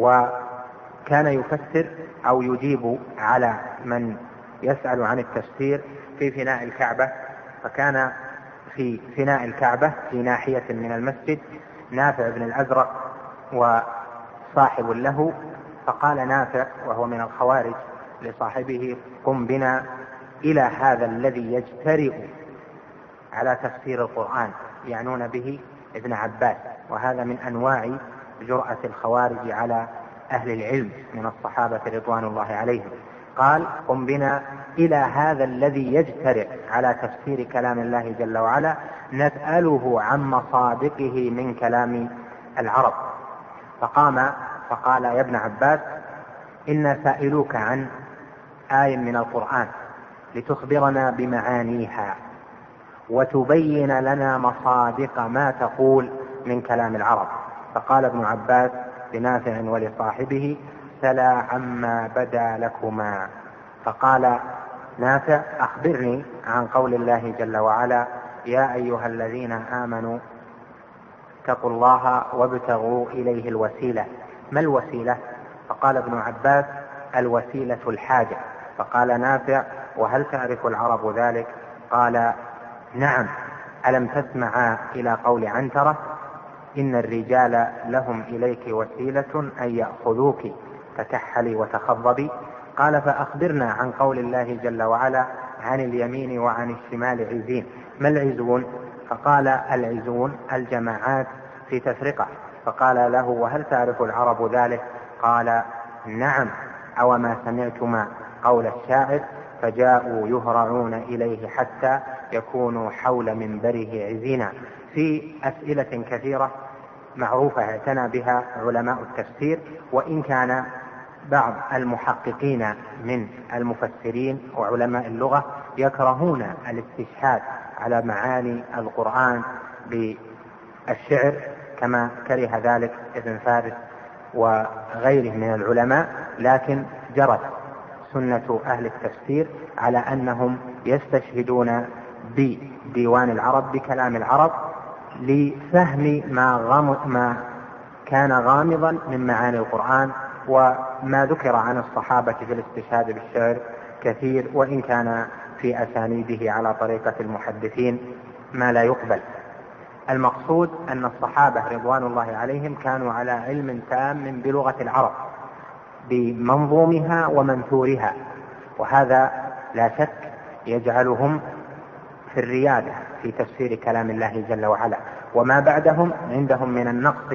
وكان يفسر أو يجيب على من يسأل عن التفسير في فناء الكعبة. فكان في فناء الكعبة في ناحية من المسجد نافع بن الأزرق وصاحب له، فقال نافع وهو من الخوارج لصاحبه قم بنا إلى هذا الذي يجترئ على تفسير القرآن، يعنون به ابن عباس. وهذا من أنواع جرأة الخوارج على أهل العلم من الصحابة رضوان الله عليهم. قال قم بنا إلى هذا الذي يجترئ على تفسير كلام الله جل وعلا نسأله عن مصادقه من كلام العرب. فقام فقال يا ابن عباس إنا سائلوك عن آية من القرآن لتخبرنا بمعانيها وتبين لنا مصادق ما تقول من كلام العرب. فقال ابن عباس لنافع ولصاحبه سلا عما بدا لكما. فقال نافع أخبرني عن قول الله جل وعلا يا أيها الذين آمنوا اتقوا الله وابتغوا إليه الوسيلة. ما الوسيلة؟ فقال ابن عباس الوسيلة الحاجة. فقال نافع وهل تعرف العرب ذلك؟ قال نعم. ألم تسمع إلى قول عنترة إن الرجال لهم إليك وسيلة أن يأخذوك فكحلي وتخضبي. قال فأخبرنا عن قول الله جل وعلا عن اليمين وعن الشمال عزين، ما العزون؟ فقال العزون الجماعات في تفرقة. فقال له وهل تعرف العرب ذلك؟ قال نعم، أو ما سمعتما قول الشاعر فجاءوا يهرعون إليه حتى يكونوا حول منبره عزينا. في أسئلة كثيرة معروفة اعتنى بها علماء التفسير، وإن كان بعض المحققين من المفسرين وعلماء اللغة يكرهون الاستشهاد على معاني القرآن بالشعر كما كره ذلك ابن فارس وغيره من العلماء، لكن جرت سنة أهل التفسير على أنهم يستشهدون بديوان العرب بكلام العرب لفهم ما كان غامضا من معاني القرآن. وما ذكر عن الصحابة في الاستشهاد بالشعر كثير، وإن كان في أسانيده على طريقة المحدثين ما لا يقبل. المقصود أن الصحابة رضوان الله عليهم كانوا على علم تام بلغة العرب بمنظومها ومنثورها، وهذا لا شك يجعلهم في الريادة في تفسير كلام الله جل وعلا. وما بعدهم عندهم من النقص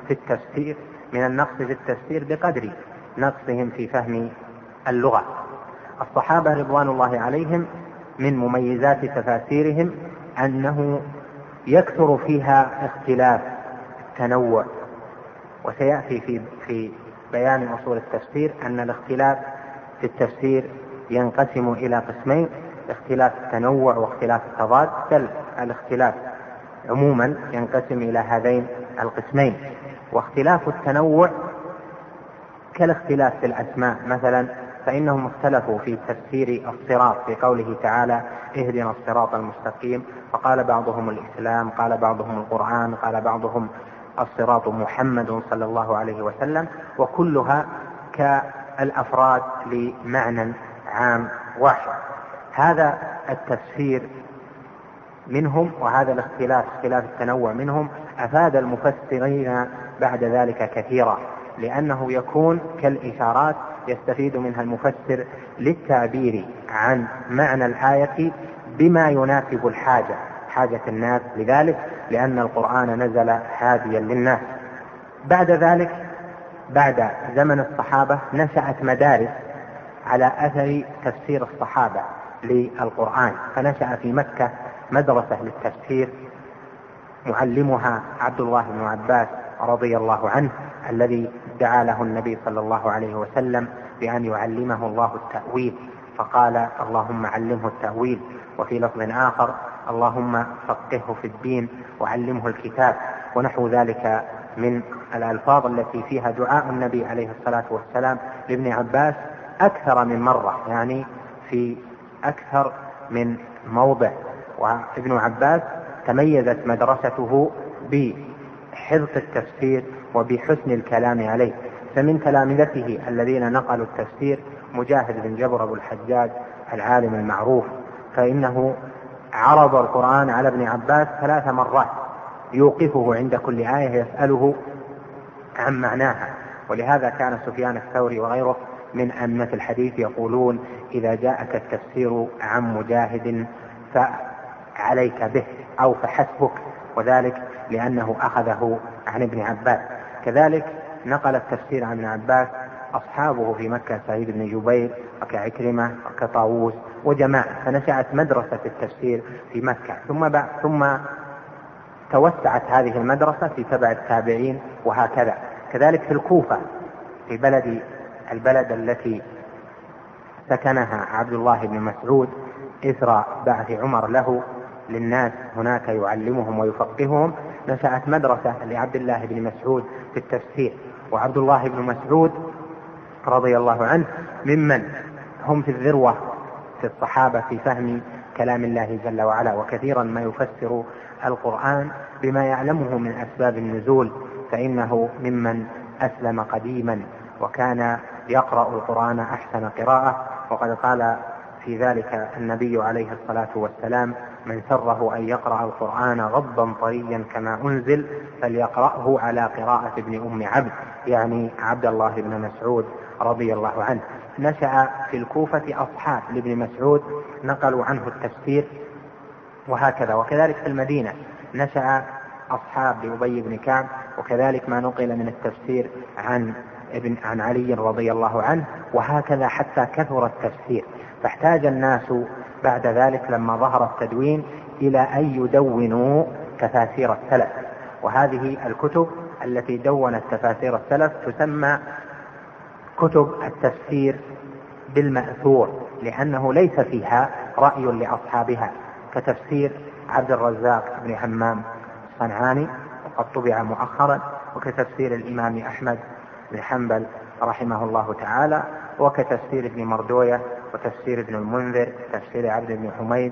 في التفسير بقدر نقصهم في فهم اللغة. الصحابة رضوان الله عليهم من مميزات تفاسيرهم أنه يكثر فيها اختلاف تنوع، وسيأتي في بيان أصول التفسير أن الاختلاف في التفسير ينقسم إلى قسمين: اختلاف التنوع واختلاف التضاد. بل الاختلاف عموما ينقسم إلى هذين القسمين. واختلاف التنوع كالاختلاف في الأسماء مثلا، فإنهم اختلفوا في تفسير الصراط في قوله تعالى اهدنا الصراط المستقيم، فقال بعضهم الإسلام، قال بعضهم القرآن، قال بعضهم الصراط محمد صلى الله عليه وسلم، وكلها كالأفراد لمعنى عام واحد. هذا التفسير منهم وهذا الاختلاف اختلاف التنوع منهم أفاد المفسرين بعد ذلك كثيرا، لأنه يكون كالإشارات يستفيد منها المفسر للتعبير عن معنى الآية بما يناسب حاجة الناس لذلك، لأن القرآن نزل هاديا للناس. بعد ذلك بعد زمن الصحابة نشأت مدارس على أثر تفسير الصحابة للقرآن، فنشأ في مكة مدرسة للتفسير معلمها عبد الله بن عباس رضي الله عنه، الذي دعا له النبي صلى الله عليه وسلم بأن يعلمه الله التأويل، فقال اللهم علمه التأويل. وفي لفظ آخر اللهم فقهه في الدين وعلمه الكتاب، ونحو ذلك من الألفاظ التي فيها دعاء النبي عليه الصلاة والسلام لابن عباس أكثر من مرة، يعني في أكثر من موضع. وابن عباس تميزت مدرسته بحفظ التفسير وبحسن الكلام عليه. فمن تلامذته الذين نقلوا التفسير مجاهد بن جبر أبو الحجاج العالم المعروف، فإنه عرض القرآن على ابن عباس 3 مرات، يوقفه عند كل آية يسأله عن معناها. ولهذا كان سفيان الثوري وغيره من أئمة الحديث يقولون إذا جاءك التفسير عن مجاهد فعليك به أو فحسبك، وذلك لأنه أخذه عن ابن عباس. كذلك نقل التفسير عن ابن عباس أصحابه في مكة سعيد بن جبير وكعكرمة وكطاووس وجماعة، فنشأت مدرسة التفسير في مكة. ثم توسعت هذه المدرسة في تبع التابعين وهكذا. كذلك في الكوفة في البلد التي سكنها عبد الله بن مسعود إثر بعث عمر له للناس هناك يعلمهم ويفقههم، نشأت مدرسة لعبد الله بن مسعود في التفسير. وعبد الله بن مسعود رضي الله عنه ممن هم في الذروة في الصحابة في فهم كلام الله جل وعلا، وكثيرا ما يفسر القرآن بما يعلمه من أسباب النزول، فإنه ممن أسلم قديما وكان يقرأ القرآن أحسن قراءة. وقد قال في ذلك النبي عليه الصلاة والسلام من سره أن يقرأ القرآن غضا طريا كما أنزل فليقرأه على قراءة ابن أم عبد، يعني عبد الله بن مسعود رضي الله عنه. نشأ في الكوفة أصحاب لابن مسعود نقلوا عنه التفسير وهكذا، وكذلك في المدينة نشأ أصحاب لأبي بن كعب، وكذلك ما نقل من التفسير عن علي رضي الله عنه، وهكذا حتى كثر التفسير، فاحتاج الناس بعد ذلك لما ظهر التدوين إلى أن يدونوا تفاسير السلف. وهذه الكتب التي دونت تفاسير السلف تسمى كتب التفسير بالمأثور، لأنه ليس فيها رأي لأصحابها، كتفسير عبد الرزاق بن همام الصنعاني وقد طبع مؤخرا، وكتفسير الإمام أحمد بن حنبل رحمه الله تعالى، وكتفسير ابن مردوية، وتفسير ابن المنذر، تفسير عبد بن حميد،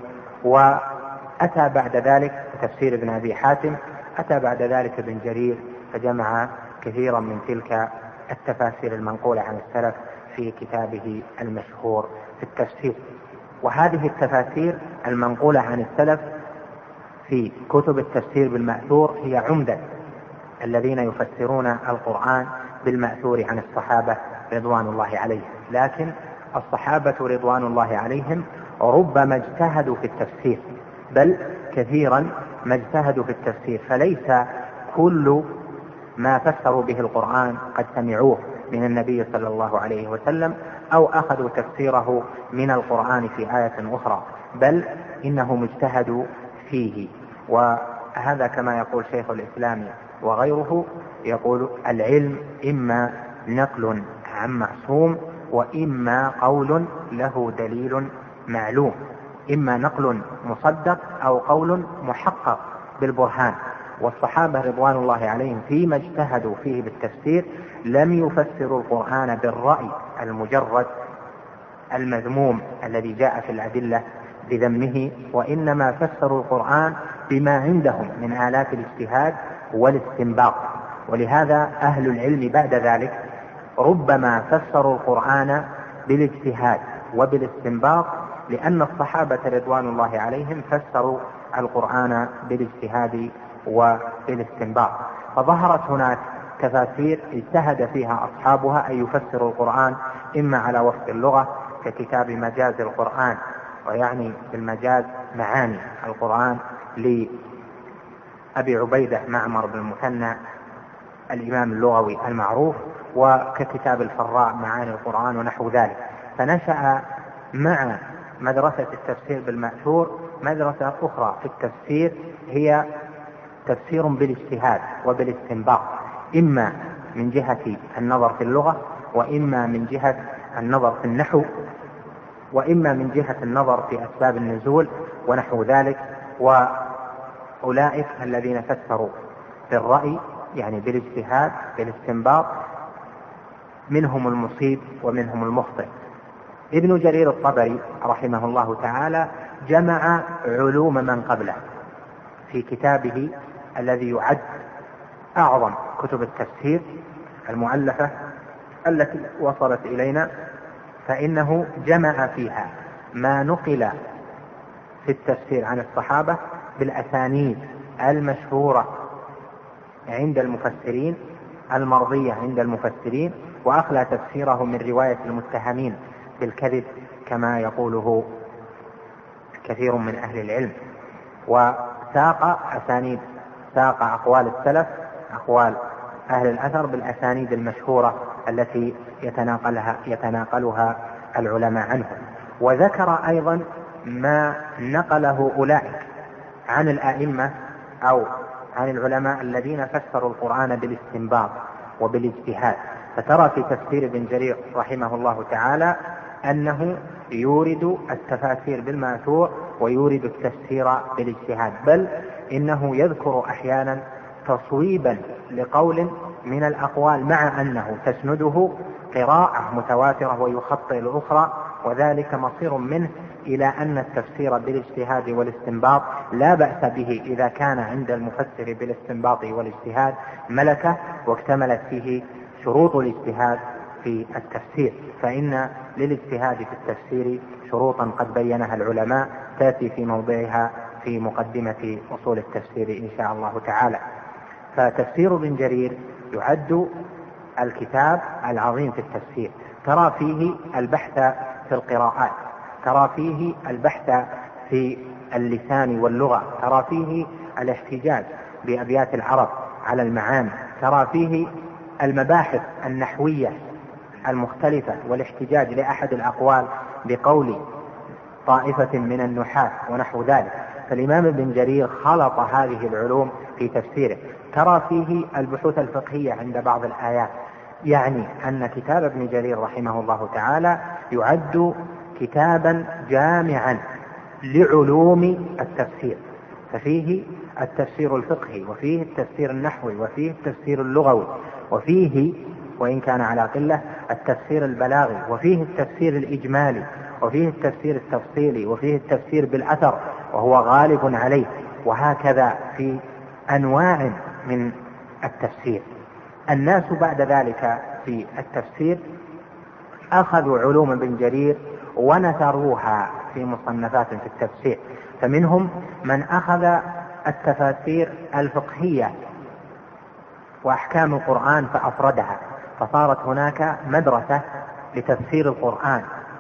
وأتى بعد ذلك تفسير ابن أبي حاتم، أتى بعد ذلك ابن جرير، فجمع كثيرا من تلك التفاسير المنقولة عن السلف في كتابه المشهور في التفسير. وهذه التفاسير المنقولة عن السلف في كتب التفسير بالمأثور هي عمدة الذين يفسرون القرآن بالمأثور عن الصحابة رضوان الله عليهم. لكن الصحابة رضوان الله عليهم ربما اجتهدوا في التفسير، بل كثيرا ما اجتهدوا في التفسير، فليس كل ما فسروا به القرآن قد سمعوه من النبي صلى الله عليه وسلم أو أخذوا تفسيره من القرآن في آية أخرى، بل إنهم اجتهدوا فيه. وهذا كما يقول شيخ الإسلام وغيره، يقول العلم إما نقل عن معصوم وإما قول له دليل معلوم، إما نقل مصدق أو قول محقق بالبرهان. والصحابة رضوان الله عليهم فيما اجتهدوا فيه بالتفسير لم يفسروا القرآن بالرأي المجرد المذموم الذي جاء في الأدلة بذمه، وإنما فسروا القرآن بما عندهم من آلات الاجتهاد والاستنباط. ولهذا أهل العلم بعد ذلك ربما فسروا القرآن بالاجتهاد وبالاستنباط، لأن الصحابة رضوان الله عليهم فسروا القرآن بالاجتهاد وبالاستنباط. فظهرت هناك تفاسير اجتهد فيها أصحابها أن يفسروا القرآن إما على وفق اللغة ككتاب مجاز القرآن، ويعني بالمجاز معاني القرآن لأبي عبيدة معمر بن المثنى الإمام اللغوي المعروف، وككتاب الفراء معاني القرآن ونحو ذلك. فنشأ مع مدرسة التفسير بالمأثور مدرسة أخرى في التفسير، هي تفسير بالاجتهاد وبالاستنباط، إما من جهة النظر في اللغة، وإما من جهة النظر في النحو، وإما من جهة النظر في أسباب النزول ونحو ذلك. وأولئك الذين فسروا بالرأي يعني بالاجتهاد بالاستنباط منهم المصيب ومنهم المخطئ. ابن جرير الطبري رحمه الله تعالى جمع علوم من قبله في كتابه الذي يعد أعظم كتب التفسير المؤلفة التي وصلت إلينا، فإنه جمع فيها ما نقل في التفسير عن الصحابة بالأسانيد المشهورة عند المفسرين المرضية عند المفسرين، وأخلى تفسيره من رواية المتهمين بالكذب كما يقوله كثير من أهل العلم. وساق أسانيد، ساق أقوال السلف، أقوال أهل الأثر بالأسانيد المشهورة التي يتناقلها العلماء عنهم. وذكر أيضا ما نقله أولئك عن الأئمة أو عن العلماء الذين فسروا القرآن بالاستنباط وبالاجتهاد. فترى في تفسير ابن جرير رحمه الله تعالى أنه يورد التفاسير بالمأثور ويورد التفسير بالاجتهاد، بل إنه يذكر أحيانا تصويبا لقول من الأقوال مع أنه تسنده قراءة متواترة ويخطئ الأخرى، وذلك مصير منه إلى أن التفسير بالاجتهاد والاستنباط لا بأس به إذا كان عند المفسر بالاستنباط والاجتهاد ملكة واكتملت فيه شروط الاجتهاد في التفسير. فإن للاجتهاد في التفسير شروطا قد بينها العلماء تأتي في موضعها في مقدمة أصول التفسير إن شاء الله تعالى. فتفسير ابن جرير يعد الكتاب العظيم في التفسير، ترى فيه البحث في القراءات، ترى فيه البحث في اللسان واللغة، ترى فيه الاحتجاج بأبيات العرب على المعاني، ترى فيه المباحث النحوية المختلفة والاحتجاج لأحد الأقوال بقول طائفة من النحاة ونحو ذلك. فالإمام ابن جرير خلط هذه العلوم في تفسيره. ترى فيه البحوث الفقهية عند بعض الآيات، يعني أن كتاب ابن جرير رحمه الله تعالى يعد كتابا جامعا لعلوم التفسير، ففيه التفسير الفقهي، وفيه التفسير النحوي، وفيه التفسير اللغوي، وفيه وإن كان على قلة التفسير البلاغي، وفيه التفسير الإجمالي، وفيه التفسير التفصيلي، وفيه التفسير بالأثر وهو غالب عليه، وهكذا في أنواع من التفسير. الناس بعد ذلك في التفسير أخذوا علوم ابن جرير ونثروها في مصنفات في التفسير، فمنهم من أخذ التفاسير الفقهية وأحكام القرآن فأفردها، فصارت هناك مدرسة لتفسير القرآن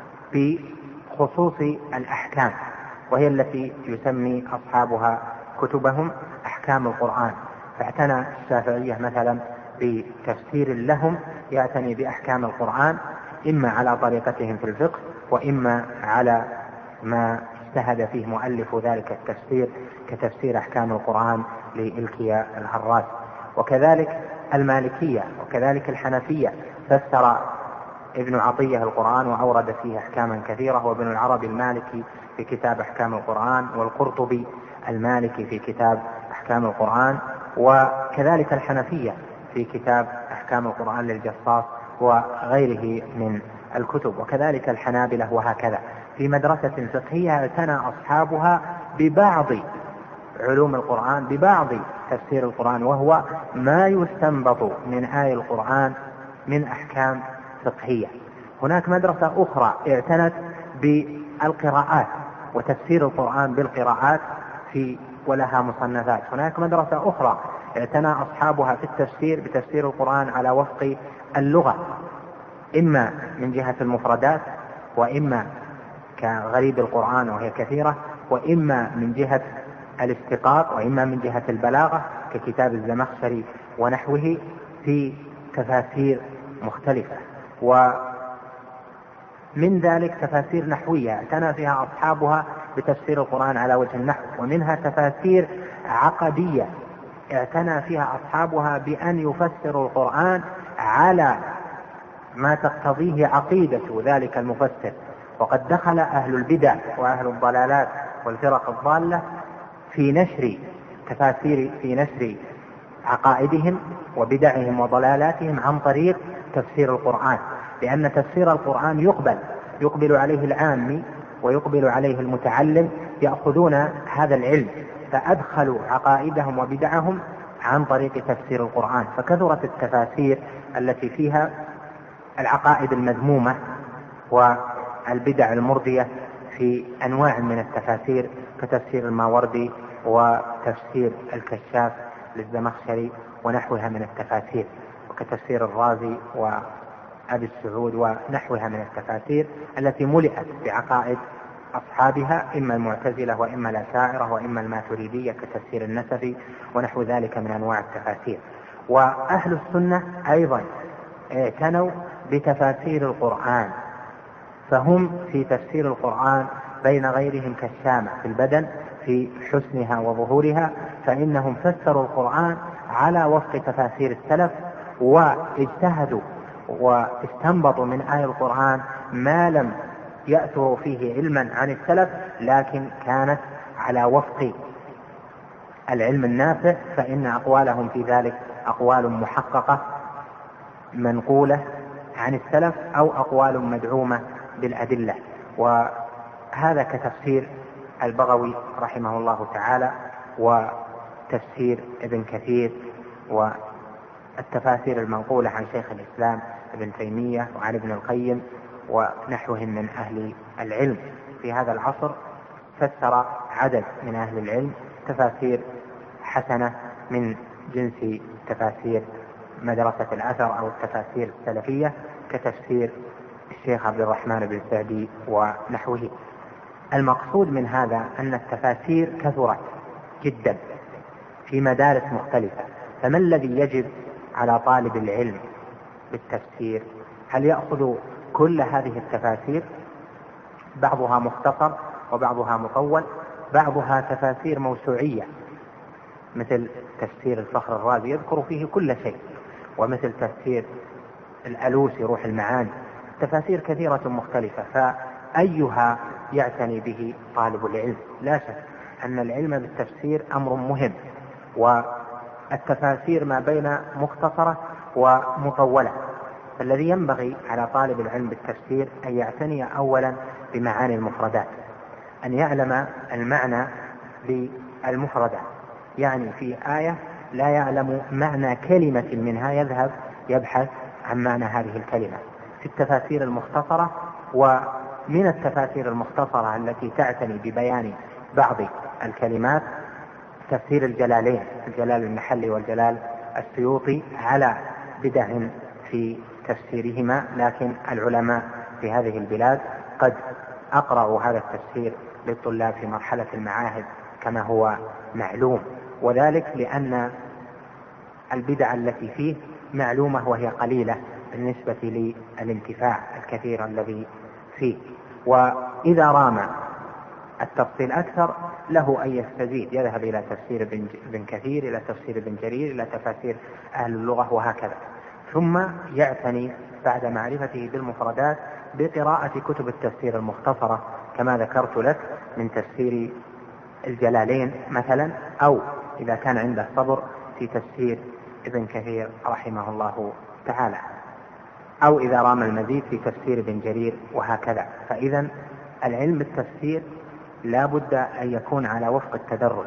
بخصوص الأحكام، وهي التي يسمي أصحابها كتبهم أحكام القرآن. فاعتنى الشافعية مثلا بتفسير لهم يعتني بأحكام القرآن، إما على طريقتهم في الفقه، وإما على ما اجتهد فيه مؤلف ذلك التفسير كتفسير أحكام القرآن لإلكيا الهراس. وكذلك المالكية وكذلك الحنفية فسر ابن عطية القرآن وأورد فيه أحكاما كثيرة، وابن العربي المالكي في كتاب أحكام القرآن، والقرطبي المالكي في كتاب أحكام القرآن، وكذلك الحنفية في كتاب أحكام القرآن للجصاص وغيره من الكتب، وكذلك الحنابلة، وهكذا. في مدرسة فقهية اعتنى أصحابها ببعض علوم القرآن، ببعض تفسير القرآن، وهو ما يستنبط من آي القرآن من أحكام فقهية. هناك مدرسة أخرى اعتنت بالقراءات وتفسير القرآن بالقراءات ولها مصنفات. هناك مدرسة أخرى اعتنى أصحابها في التفسير بتفسير القرآن على وفق اللغة، إما من جهة المفردات، وإما كغريب القرآن وهي كثيرة، وإما من جهة الاستقاق، وإما من جهة البلاغة ككتاب الزمخشري ونحوه في تفاسير مختلفة. ومن ذلك تفاسير نحوية اعتنى فيها أصحابها بتفسير القرآن على وجه النحو، ومنها تفاسير عقدية اعتنى فيها أصحابها بأن يفسروا القرآن على ما تقتضيه عقيدة ذلك المفسر. وقد دخل أهل البدع وأهل الضلالات والفرق الضالة في نشر عقائدهم وبدعهم وضلالاتهم عن طريق تفسير القرآن، لأن تفسير القرآن يقبل عليه العامي ويقبل عليه المتعلم، يأخذون هذا العلم، فأدخلوا عقائدهم وبدعهم عن طريق تفسير القرآن. فكثرت التفاسير التي فيها العقائد المذمومة والبدع المرضية في أنواع من التفاسير، كتفسير الماوردي وتفسير الكشاف للزمخشري ونحوها من التفاسير، وكتفسير الرازي وأبي السعود ونحوها من التفاسير التي ملئت بعقائد أصحابها، إما المعتزلة وإما الأشاعرة وإما الماتريدية كتفسير النسفي ونحو ذلك من أنواع التفاسير. وأهل السنة أيضا اعتنوا بتفاسير القرآن، فهم في تفسير القرآن بين غيرهم كالشامع في البدن في حسنها وظهورها، فإنهم فسروا القرآن على وفق تفاسير السلف، واجتهدوا واستنبطوا من آي القرآن ما لم يأثروا فيه علما عن السلف، لكن كانت على وفق العلم النافع، فإن أقوالهم في ذلك أقوال محققة منقولة عن السلف أو أقوال مدعومة بالأدلة. وهذا كتفسير البغوي رحمه الله تعالى، وتفسير ابن كثير، والتفاسير المنقولة عن شيخ الإسلام ابن تيمية وعن ابن القيم ونحوهم من أهل العلم في هذا العصر. فسر عدد من أهل العلم تفاسير حسنة من جنس تفاسير مدرسة الأثر أو التفاسير السلفية كتفسير الشيخ عبد الرحمن بن سعدي ونحوه. المقصود من هذا أن التفاسير كثرت جدا في مدارس مختلفة، فما الذي يجب على طالب العلم بالتفسير؟ هل يأخذ كل هذه التفاسير؟ بعضها مختصر وبعضها مطول، بعضها تفاسير موسوعية مثل تفسير الفخر الرازي يذكر فيه كل شيء، ومثل تفسير الألوسي روح المعاني، تفاسير كثيرة مختلفة، فأيها يعتني به طالب العلم؟ لا شك أن العلم بالتفسير أمر مهم، والتفاسير ما بين مختصرة ومطولة، فالذي ينبغي على طالب العلم بالتفسير أن يعتني أولا بمعاني المفردات، أن يعلم المعنى بالمفردات، يعني في آية لا يعلم معنى كلمة منها يذهب يبحث عن معنى هذه الكلمة. في التفاسير المختصرة، ومن التفاسير المختصرة التي تعتني ببيان بعض الكلمات تفسير الجلالين، الجلال المحلي والجلال السيوطي، على بدع في تفسيرهما، لكن العلماء في هذه البلاد قد أقرأوا هذا التفسير للطلاب في مرحلة المعاهد كما هو معلوم، وذلك لأن البدع التي فيه معلومة وهي قليلة بالنسبة للانتفاع الكثير الذي فيه. وإذا رام التفصيل أكثر له أن يستزيد، يذهب إلى تفسير ابن كثير، إلى تفسير ابن جرير، إلى تفاسير أهل اللغة وهكذا، ثم يعتني بعد معرفته بالمفردات بقراءة كتب التفسير المختصرة كما ذكرت لك من تفسير الجلالين مثلا، أو إذا كان عنده صبر في تفسير ابن كثير رحمه الله تعالى، أو إذا رام المزيد في تفسير ابن جرير وهكذا. فإذا العلم بالتفسير لا بد أن يكون على وفق التدرج،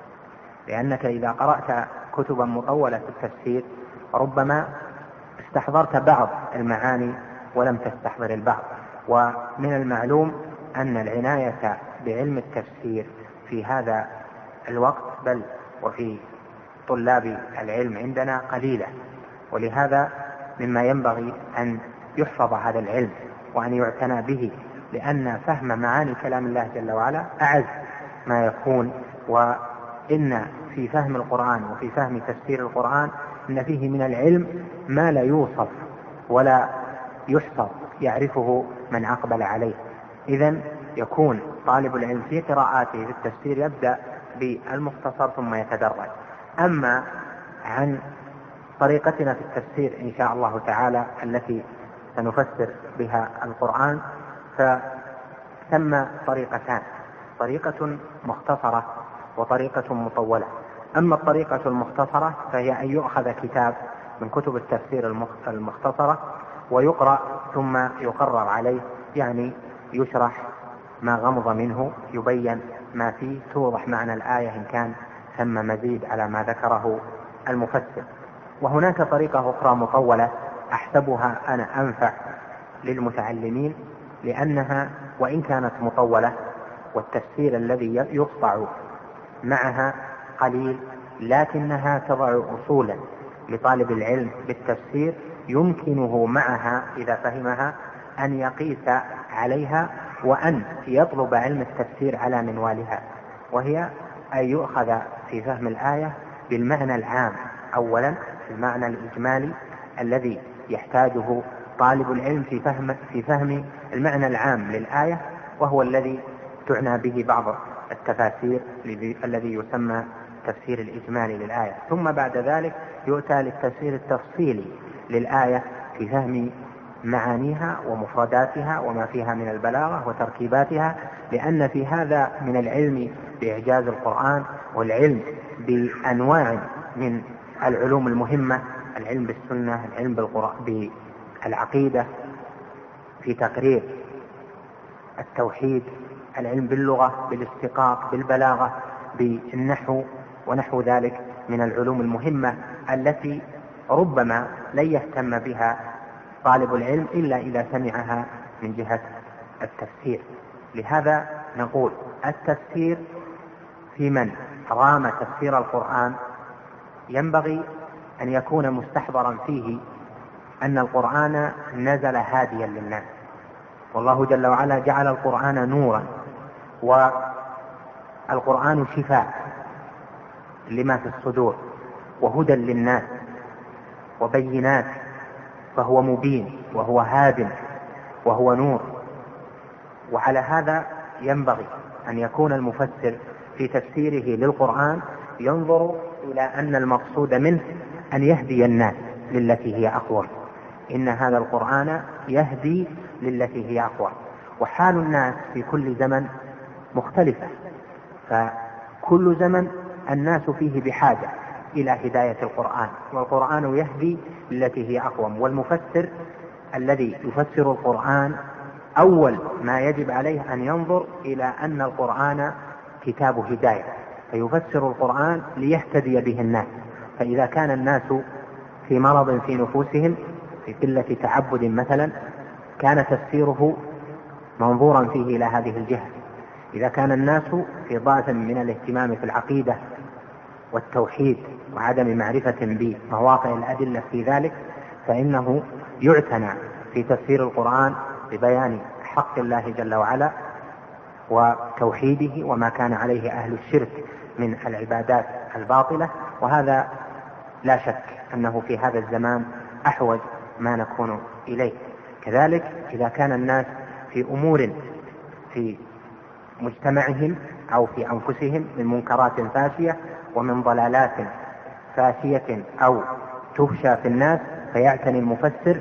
لأنك إذا قرأت كتبا مطولة في التفسير ربما استحضرت بعض المعاني ولم تستحضر البعض. ومن المعلوم أن العناية بعلم التفسير في هذا الوقت بل وفي طلاب العلم عندنا قليلة، ولهذا مما ينبغي أن يحفظ هذا العلم وأن يعتنى به، لأن فهم معاني كلام الله جل وعلا أعز ما يكون. وإن في فهم القرآن وفي فهم تفسير القرآن إن فيه من العلم ما لا يوصف ولا يحصر يعرفه من أقبل عليه. إذن يكون طالب العلم في قراءاته في التفسير يبدأ بالمختصر ثم يتدرج. أما عن طريقتنا في التفسير إن شاء الله تعالى التي سنفسر بها القرآن، فثم طريقتان، طريقة مختصرة وطريقة مطولة. أما الطريقة المختصرة فهي أن يؤخذ كتاب من كتب التفسير المختصرة ويقرأ ثم يقرر عليه، يعني يشرح ما غمض منه، يبين ما فيه، توضح معنى الآية إن كان ثم مزيد على ما ذكره المفسر. وهناك طريقة أخرى مطولة أحسبها أنا أنفع للمتعلمين، لأنها وإن كانت مطولة والتفسير الذي يقطع معها قليل، لكنها تضع أصولا لطالب العلم بالتفسير يمكنه معها إذا فهمها أن يقيس عليها وأن يطلب علم التفسير على منوالها، وهي أن يؤخذ في فهم الآية بالمعنى العام أولا، المعنى الإجمالي الذي يحتاجه طالب العلم في فهم المعنى العام للآية، وهو الذي تعنى به بعض التفاسير الذي يسمى تفسير الإجمالي للآية. ثم بعد ذلك يؤتى للتفسير التفصيلي للآية في فهم معانيها ومفرداتها وما فيها من البلاغة وتركيباتها، لأن في هذا من العلم بإعجاز القرآن والعلم بأنواع من العلوم المهمة، العلم بالسنة، العلم بالعقيدة، في تقرير التوحيد، العلم باللغة، بالاستقاق، بالبلاغة، بالنحو ونحو ذلك من العلوم المهمة التي ربما لن يهتم بها طالب العلم إلا إذا سمعها من جهة التفسير. لهذا نقول التفسير في من رام تفسير القرآن ينبغي أن يكون مستحضرا فيه أن القرآن نزل هاديا للناس، والله جل وعلا جعل القرآن نورا، والقرآن شفاء لما في الصدور وهدى للناس وبينات، فهو مبين وهو هاد وهو نور. وعلى هذا ينبغي أن يكون المفسر في تفسيره للقرآن ينظر إلى أن المقصود منه أن يهدي الناس للتي هي أقوم، إن هذا القرآن يهدي للتي هي أقوم. وحال الناس في كل زمن مختلفة، فكل زمن الناس فيه بحاجة إلى هداية القرآن، والقرآن يهدي للتي هي أقوم. والمفسر الذي يفسر القرآن أول ما يجب عليه أن ينظر إلى أن القرآن كتاب هداية، فيفسر القرآن ليهتدي به الناس. فإذا كان الناس في مرض في نفوسهم، في قلة تعبد مثلا، كان تفسيره منظورا فيه إلى هذه الجهة. إذا كان الناس في ضعف من الاهتمام في العقيدة والتوحيد وعدم معرفة بمواقع الأدلة في ذلك، فإنه يعتنى في تفسير القرآن ببيان حق الله جل وعلا وتوحيده وما كان عليه أهل الشرك من العبادات الباطلة. وهذا لا شك أنه في هذا الزمان أحوج ما نكون إليه. كذلك إذا كان الناس في أمور في مجتمعهم أو في أنفسهم من منكرات فاشية ومن ضلالات فاشية أو تفشى في الناس، فيعتني المفسر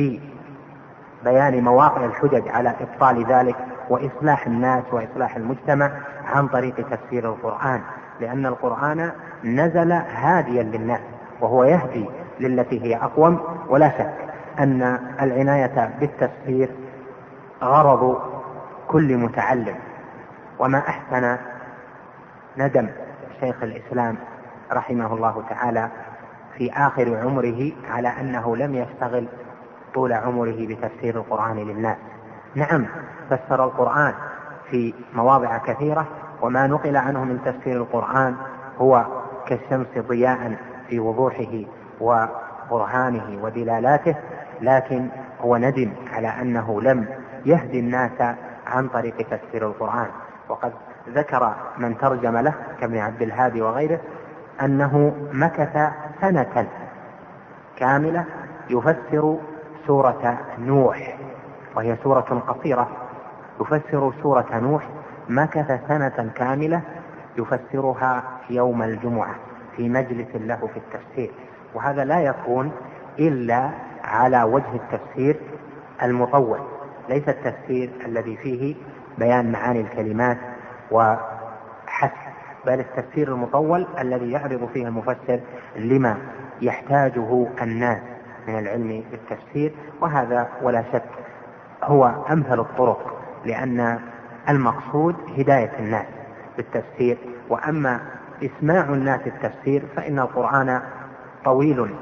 ببيان مواقع الحجج على إبطال ذلك وإصلاح الناس وإصلاح المجتمع عن طريق تفسير القرآن، لأن القرآن نزل هاديا للناس وهو يهدي للتي هي أقوم. ولا شك أن العناية بالتفسير غرض كل متعلم، وما أحسن ندم شيخ الإسلام رحمه الله تعالى في آخر عمره على أنه لم يشتغل طول عمره بتفسير القرآن للناس. نعم، فسر القرآن في مواضع كثيرة، وما نقل عنه من تفسير القرآن هو كالشمس ضياء في وضوحه وبرهانه ودلالاته، لكن هو ندم على أنه لم يهدي الناس عن طريق تفسير القرآن. وقد ذكر من ترجم له كابن عبد الهادي وغيره أنه مكث سنة كاملة يفسر سورة نوح، وهي سورة قصيرة، يفسر سورة نوح، مكث سنة كاملة يفسرها يوم الجمعة في مجلس له في التفسير. وهذا لا يكون إلا على وجه التفسير المطول، ليس التفسير الذي فيه بيان معاني الكلمات وحسب، بل التفسير المطول الذي يعرض فيه المفسر لما يحتاجه الناس من العلم بالتفسير. وهذا ولا شك هو أمثل الطرق، لأن المقصود هداية الناس بالتفسير. وأما إسماع الناس التفسير فإن القرآن طويل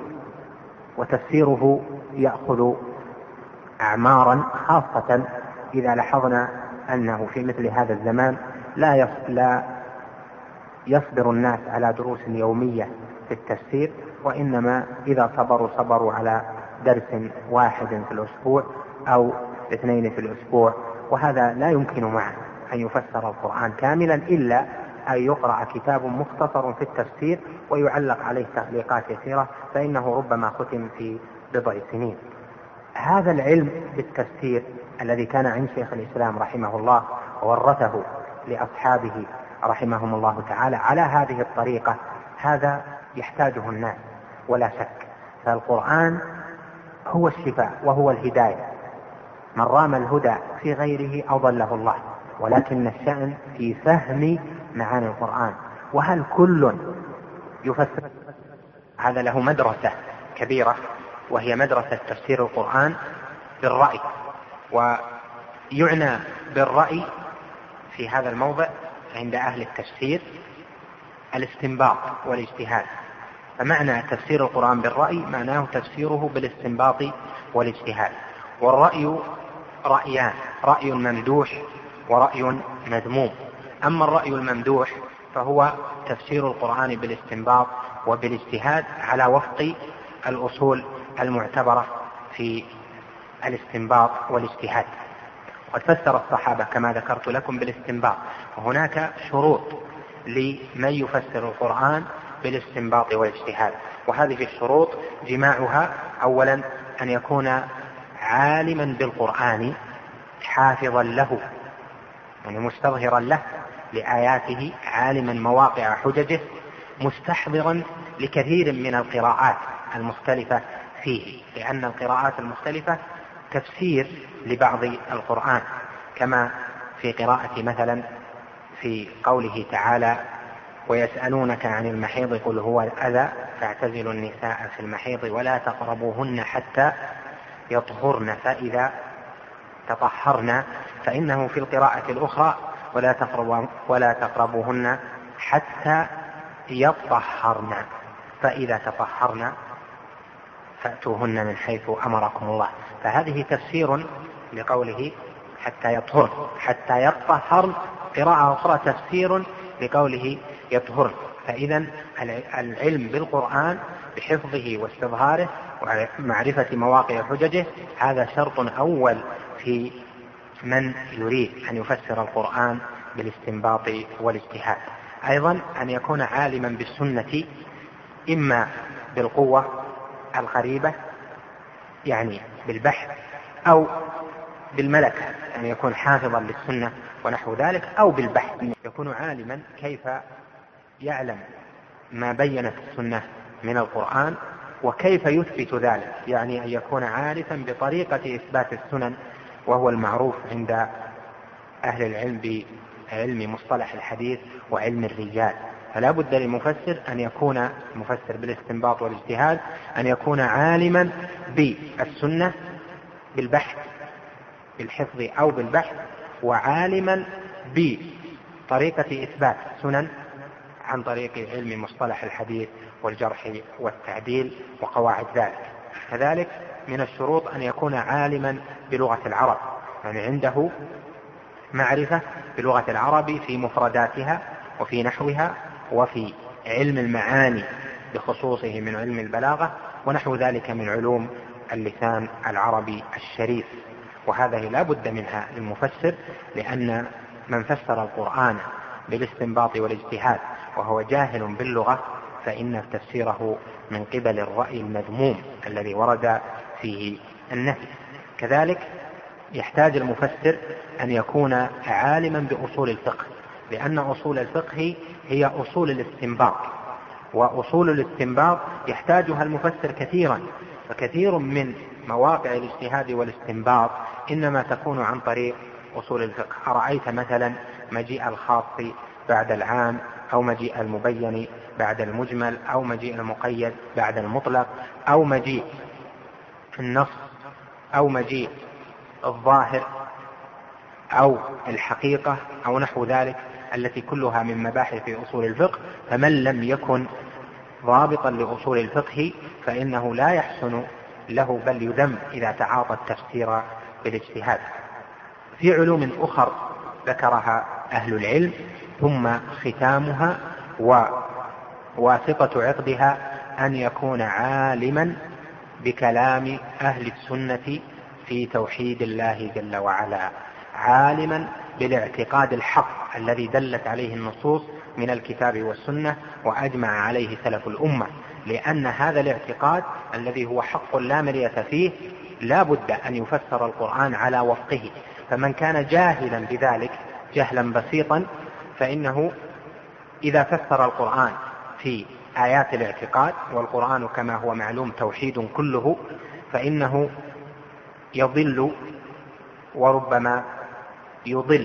وتفسيره يأخذ أعمارا، خاصة إذا لاحظنا أنه في مثل هذا الزمان لا يصبر الناس على دروس يومية في التفسير، وإنما إذا صبروا على درس واحد في الأسبوع أو 2 في الأسبوع. وهذا لا يمكن معه أن يفسر القرآن كاملا إلا أن يقرأ كتاب مختصر في التفسير ويعلق عليه تعليقات يسيرة، فإنه ربما ختم في بضع سنين. هذا العلم بالتفسير الذي كان عند شيخ الإسلام رحمه الله وورثه لأصحابه رحمهم الله تعالى على هذه الطريقة، هذا يحتاجه الناس ولا شك. فالقرآن هو الشفاء وهو الهداية، من رام الهدى في غيره أضله الله، ولكن الشأن في فهم معاني القرآن. وهل كل يفسر؟ هذا له مدرسة كبيرة، وهي مدرسة تفسير القرآن بالرأي. ويعنى بالرأي في هذا الموضع عند أهل التفسير الاستنباط والاجتهاد. فمعنى تفسير القرآن بالرأي معناه تفسيره بالاستنباط والاجتهاد. والرأي رأيان، رأي ممدوح ورأي مذموم. أما الرأي الممدوح فهو تفسير القرآن بالاستنباط وبالاجتهاد على وفق الأصول المعتبرة في الاستنباط والاجتهاد. وقد فسر الصحابة كما ذكرت لكم بالاستنباط، وهناك شروط لمن يفسر القرآن بالاستنباط والاجتهاد، وهذه الشروط جماعها: أولا أن يكون عالما بالقرآن حافظا له، يعني مستظهرا له لآياته، عالما مواقع حججه، مستحضرا لكثير من القراءات المختلفة فيه، لأن القراءات المختلفة تفسير لبعض القرآن، كما في قراءة مثلا في قوله تعالى: ويسألونك عن المحيض قل هو أذى فاعتزلوا النساء في المحيض ولا تقربوهن حتى يطهرن فإذا تطهرن، فإنه في القراءة الأخرى ولا تقربوهن حتى يطهرن فإذا تطهرن فأتوهن من حيث أمركم الله. فهذه تفسير لقوله حتى يطهرن، حتى يطهرن. قراءة أخرى تفسير لقوله يطهرن. فإذا العلم بالقرآن بحفظه واستظهاره ومعرفة مواقع حججه هذا شرط أول في من يريد أن يفسر القرآن بالاستنباط والاجتهاد. أيضا أن يكون عالما بالسنة، إما بالقوة القريبة يعني بالبحث، أو بالملكة أن يكون حافظا للسنة ونحو ذلك، أو بالبحث يكون عالما كيف يعلم ما بينت السنة من القرآن وكيف يثبت ذلك، يعني أن يكون عارفا بطريقة إثبات السنن، وهو المعروف عند أهل العلم بعلم مصطلح الحديث وعلم الرجال. فلا بد للمفسر أن يكون مفسر بالاستنباط والاجتهاد أن يكون عالما بالسنة بالبحث بالحفظ أو بالبحث، وعالما بطريقة إثبات السنن عن طريق علم مصطلح الحديث والجرح والتعديل وقواعد ذلك. كذلك من الشروط أن يكون عالما بلغة العرب، يعني عنده معرفة بلغة العرب في مفرداتها وفي نحوها وفي علم المعاني بخصوصه من علم البلاغة ونحو ذلك من علوم اللسان العربي الشريف. وهذه لا بد منها للمفسر، لأن من فسر القرآن بالاستنباط والاجتهاد وهو جاهل باللغة فإن تفسيره من قبل الرأي المذموم الذي ورد فيه النهي. كذلك يحتاج المفسر أن يكون عالما بأصول الفقه، لأن أصول الفقه هي أصول الاستنباط، وأصول الاستنباط يحتاجها المفسر كثيرا، فكثير من مواقع الاجتهاد والاستنباط إنما تكون عن طريق أصول الفقه. أرأيت مثلا مجيء الخاص بعد العام، أو مجيء المبين بعد المجمل، أو مجيء المقيد بعد المطلق، أو مجيء النص، أو مجيء الظاهر، أو الحقيقة، أو نحو ذلك، التي كلها من مباحث أصول الفقه. فمن لم يكن ضابطا لأصول الفقه فإنه لا يحسن له بل يذم إذا تعاطى التفسير بالاجتهاد. في علوم أخر ذكرها أهل العلم ثم ختامها وواثقة عقدها أن يكون عالما بكلام أهل السنة في توحيد الله جل وعلا، عالما بالاعتقاد الحق الذي دلت عليه النصوص من الكتاب والسنة وأجمع عليه سلف الأمة، لأن هذا الاعتقاد الذي هو حق لا مرية فيه لا بد أن يفسر القرآن على وفقه. فمن كان جاهلا بذلك جهلا بسيطا فإنه إذا فسر القرآن في آيات الاعتقاد، والقرآن كما هو معلوم توحيد كله، فإنه يضل وربما يضل.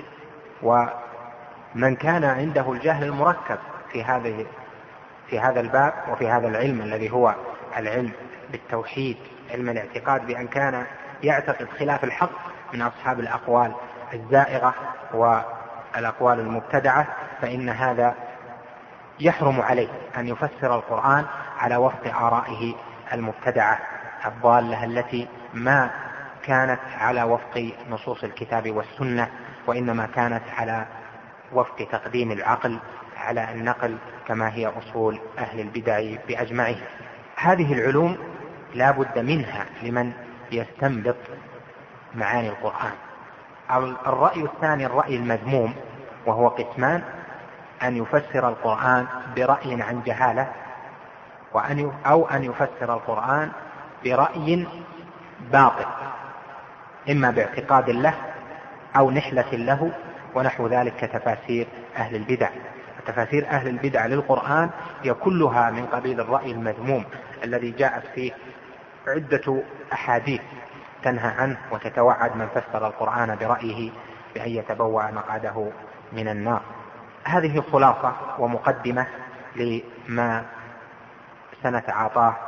ومن كان عنده الجهل المركب في هذا الباب وفي هذا العلم الذي هو العلم بالتوحيد، علم الاعتقاد، بأن كان يعتقد خلاف الحق من أصحاب الأقوال الزائغة والأقوال المبتدعة، فإن هذا يحرم عليه أن يفسر القرآن على وفق آرائه المبتدعة الضالة التي ما كانت على وفق نصوص الكتاب والسنة، وإنما كانت على وفق تقديم العقل على النقل كما هي أصول أهل البدع بأجمعهم. هذه العلوم لا بد منها لمن يستنبط معاني القرآن. الرأي الثاني الرأي المذموم، وهو قسمان: أن يفسر القرآن برأي عن جهالة، أو أن يفسر القرآن برأي باطل، إما باعتقاد له أو نحلة له ونحو ذلك، كتفاسير أهل البدع. تفاسير أهل البدع للقرآن هي كلها من قبيل الرأي المذموم الذي جاءت فيه عدة أحاديث تنهى عنه وتتوعد من فسر القرآن برأيه بأن يتبوأ مقعده من النار. هذه خلاصة ومقدمة لما سنتعاطاه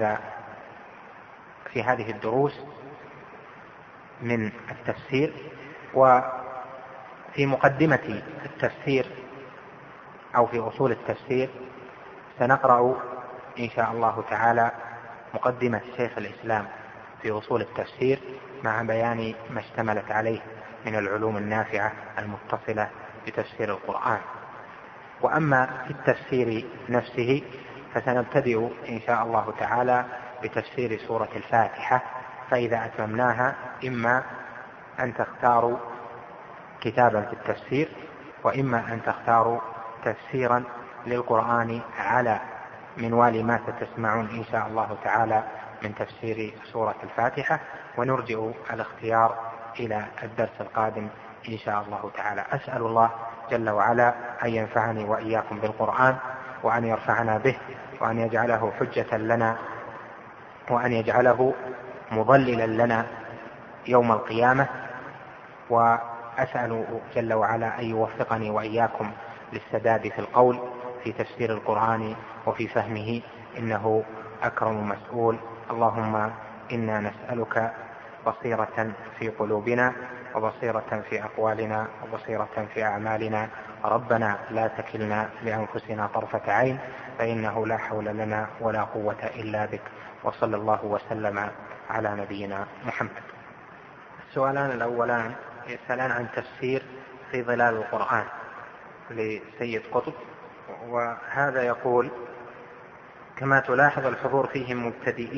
في هذه الدروس من التفسير. وفي مقدمة التفسير أو في أصول التفسير سنقرأ إن شاء الله تعالى مقدمة شيخ الإسلام في أصول التفسير مع بيان ما اشتملت عليه من العلوم النافعة المتصلة بتفسير القرآن. وأما في التفسير نفسه فسنبتدئ إن شاء الله تعالى بتفسير سورة الفاتحة، فإذا أتممناها إما أن تختاروا كتابا في التفسير، وإما أن تختاروا تفسيرا للقرآن على منوال ما ستسمعون إن شاء الله تعالى من تفسير سورة الفاتحة، ونرجع الاختيار إلى الدرس القادم إن شاء الله تعالى. أسأل الله جل وعلا أن ينفعني وإياكم بالقرآن، وأن يرفعنا به، وأن يجعله حجة لنا، وأن يجعله مضللا لنا يوم القيامة. وأسأل جل وعلا أن يوفقني وإياكم للسداد في القول في تفسير القرآن وفي فهمه، إنه أكرم مسؤول. اللهم إنا نسألك بصيرة في قلوبنا، وبصيرة في أقوالنا، وبصيرة في أعمالنا. ربنا لا تكلنا لأنفسنا طرفة عين، فإنه لا حول لنا ولا قوة إلا بك. وصلى الله وسلم على نبينا محمد. السؤالان الأولان يسألان عن تفسير في ظلال القرآن لسيد قطب، وهذا يقول: كما تلاحظ الحضور فيهم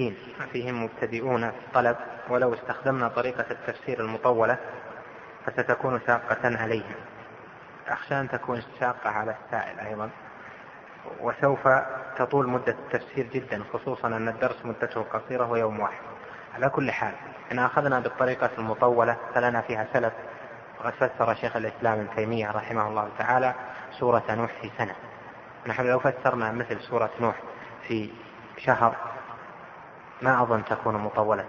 مبتدئون في الطلب، ولو استخدمنا طريقة التفسير المطولة فستكون شاقة عليهم. أخشى أن تكون شاقة على السائل أيضا، وسوف تطول مدة التفسير جدا، خصوصا أن الدرس مدته قصيرة ويوم واحد. على كل حال، إن أخذنا بالطريقة المطولة فلنا فيها سلف، وقد فسر شيخ الإسلام ابن تيمية رحمه الله تعالى سورة نوح في سنة. نحن لو فسرنا مثل سورة نوح في شهر ما أظن تكون مطولة.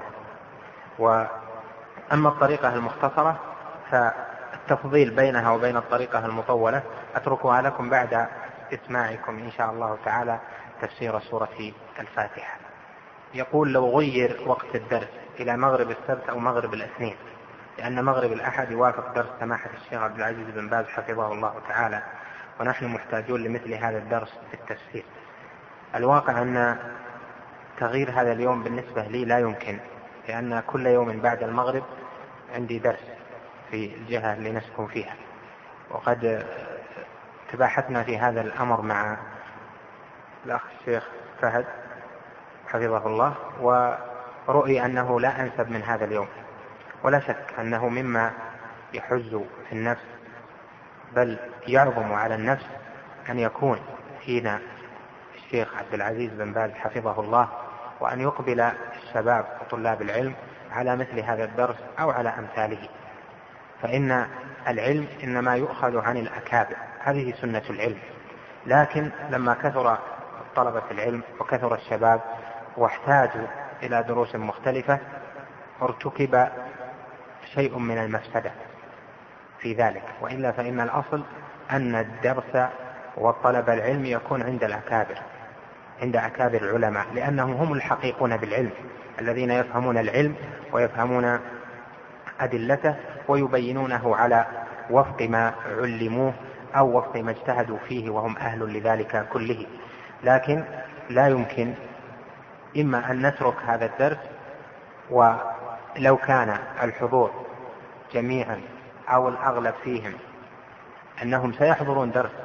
وأما الطريقة المختصرة فالتفضيل بينها وبين الطريقة المطولة أتركها لكم بعد إسماعكم إن شاء الله تعالى تفسير سورة الفاتحة. يقول: لو غير وقت الدرس إلى مغرب السبت أو مغرب الاثنين، لأن مغرب الأحد يوافق درس سماحة الشيخ عبد العزيز بن باز حفظه الله تعالى، ونحن محتاجون لمثل هذا الدرس في التفسير. الواقع أن تغيير هذا اليوم بالنسبة لي لا يمكن، لأن كل يوم بعد المغرب عندي درس في الجهة اللي نسكن فيها، وقد تباحثنا في هذا الأمر مع الأخ الشيخ فهد حفظه الله، ورؤي أنه لا أنسب من هذا اليوم. ولا شك أنه مما يحز في النفس، بل يعظم على النفس، أن يكون فينا الشيخ عبد العزيز بن باز حفظه الله، وأن يقبل الشباب وطلاب العلم على مثل هذا الدرس أو على أمثاله. فإن العلم إنما يؤخذ عن الأكابر، هذه سنة العلم. لكن لما كثر طلبة العلم وكثر الشباب واحتاجوا إلى دروس مختلفة، ارتكب شيء من المفسدة في ذلك. وإلا فإن الأصل أن الدرس والطلب العلم يكون عند الأكابر، عند أكابر العلماء، لأنهم هم الحقيقون بالعلم، الذين يفهمون العلم ويفهمون أدلته ويبينونه على وفق ما علموه أو وفق ما اجتهدوا فيه، وهم أهل لذلك كله. لكن لا يمكن إما أن نترك هذا الدرس، ولو كان الحضور جميعا أو الأغلب فيهم أنهم سيحضرون درس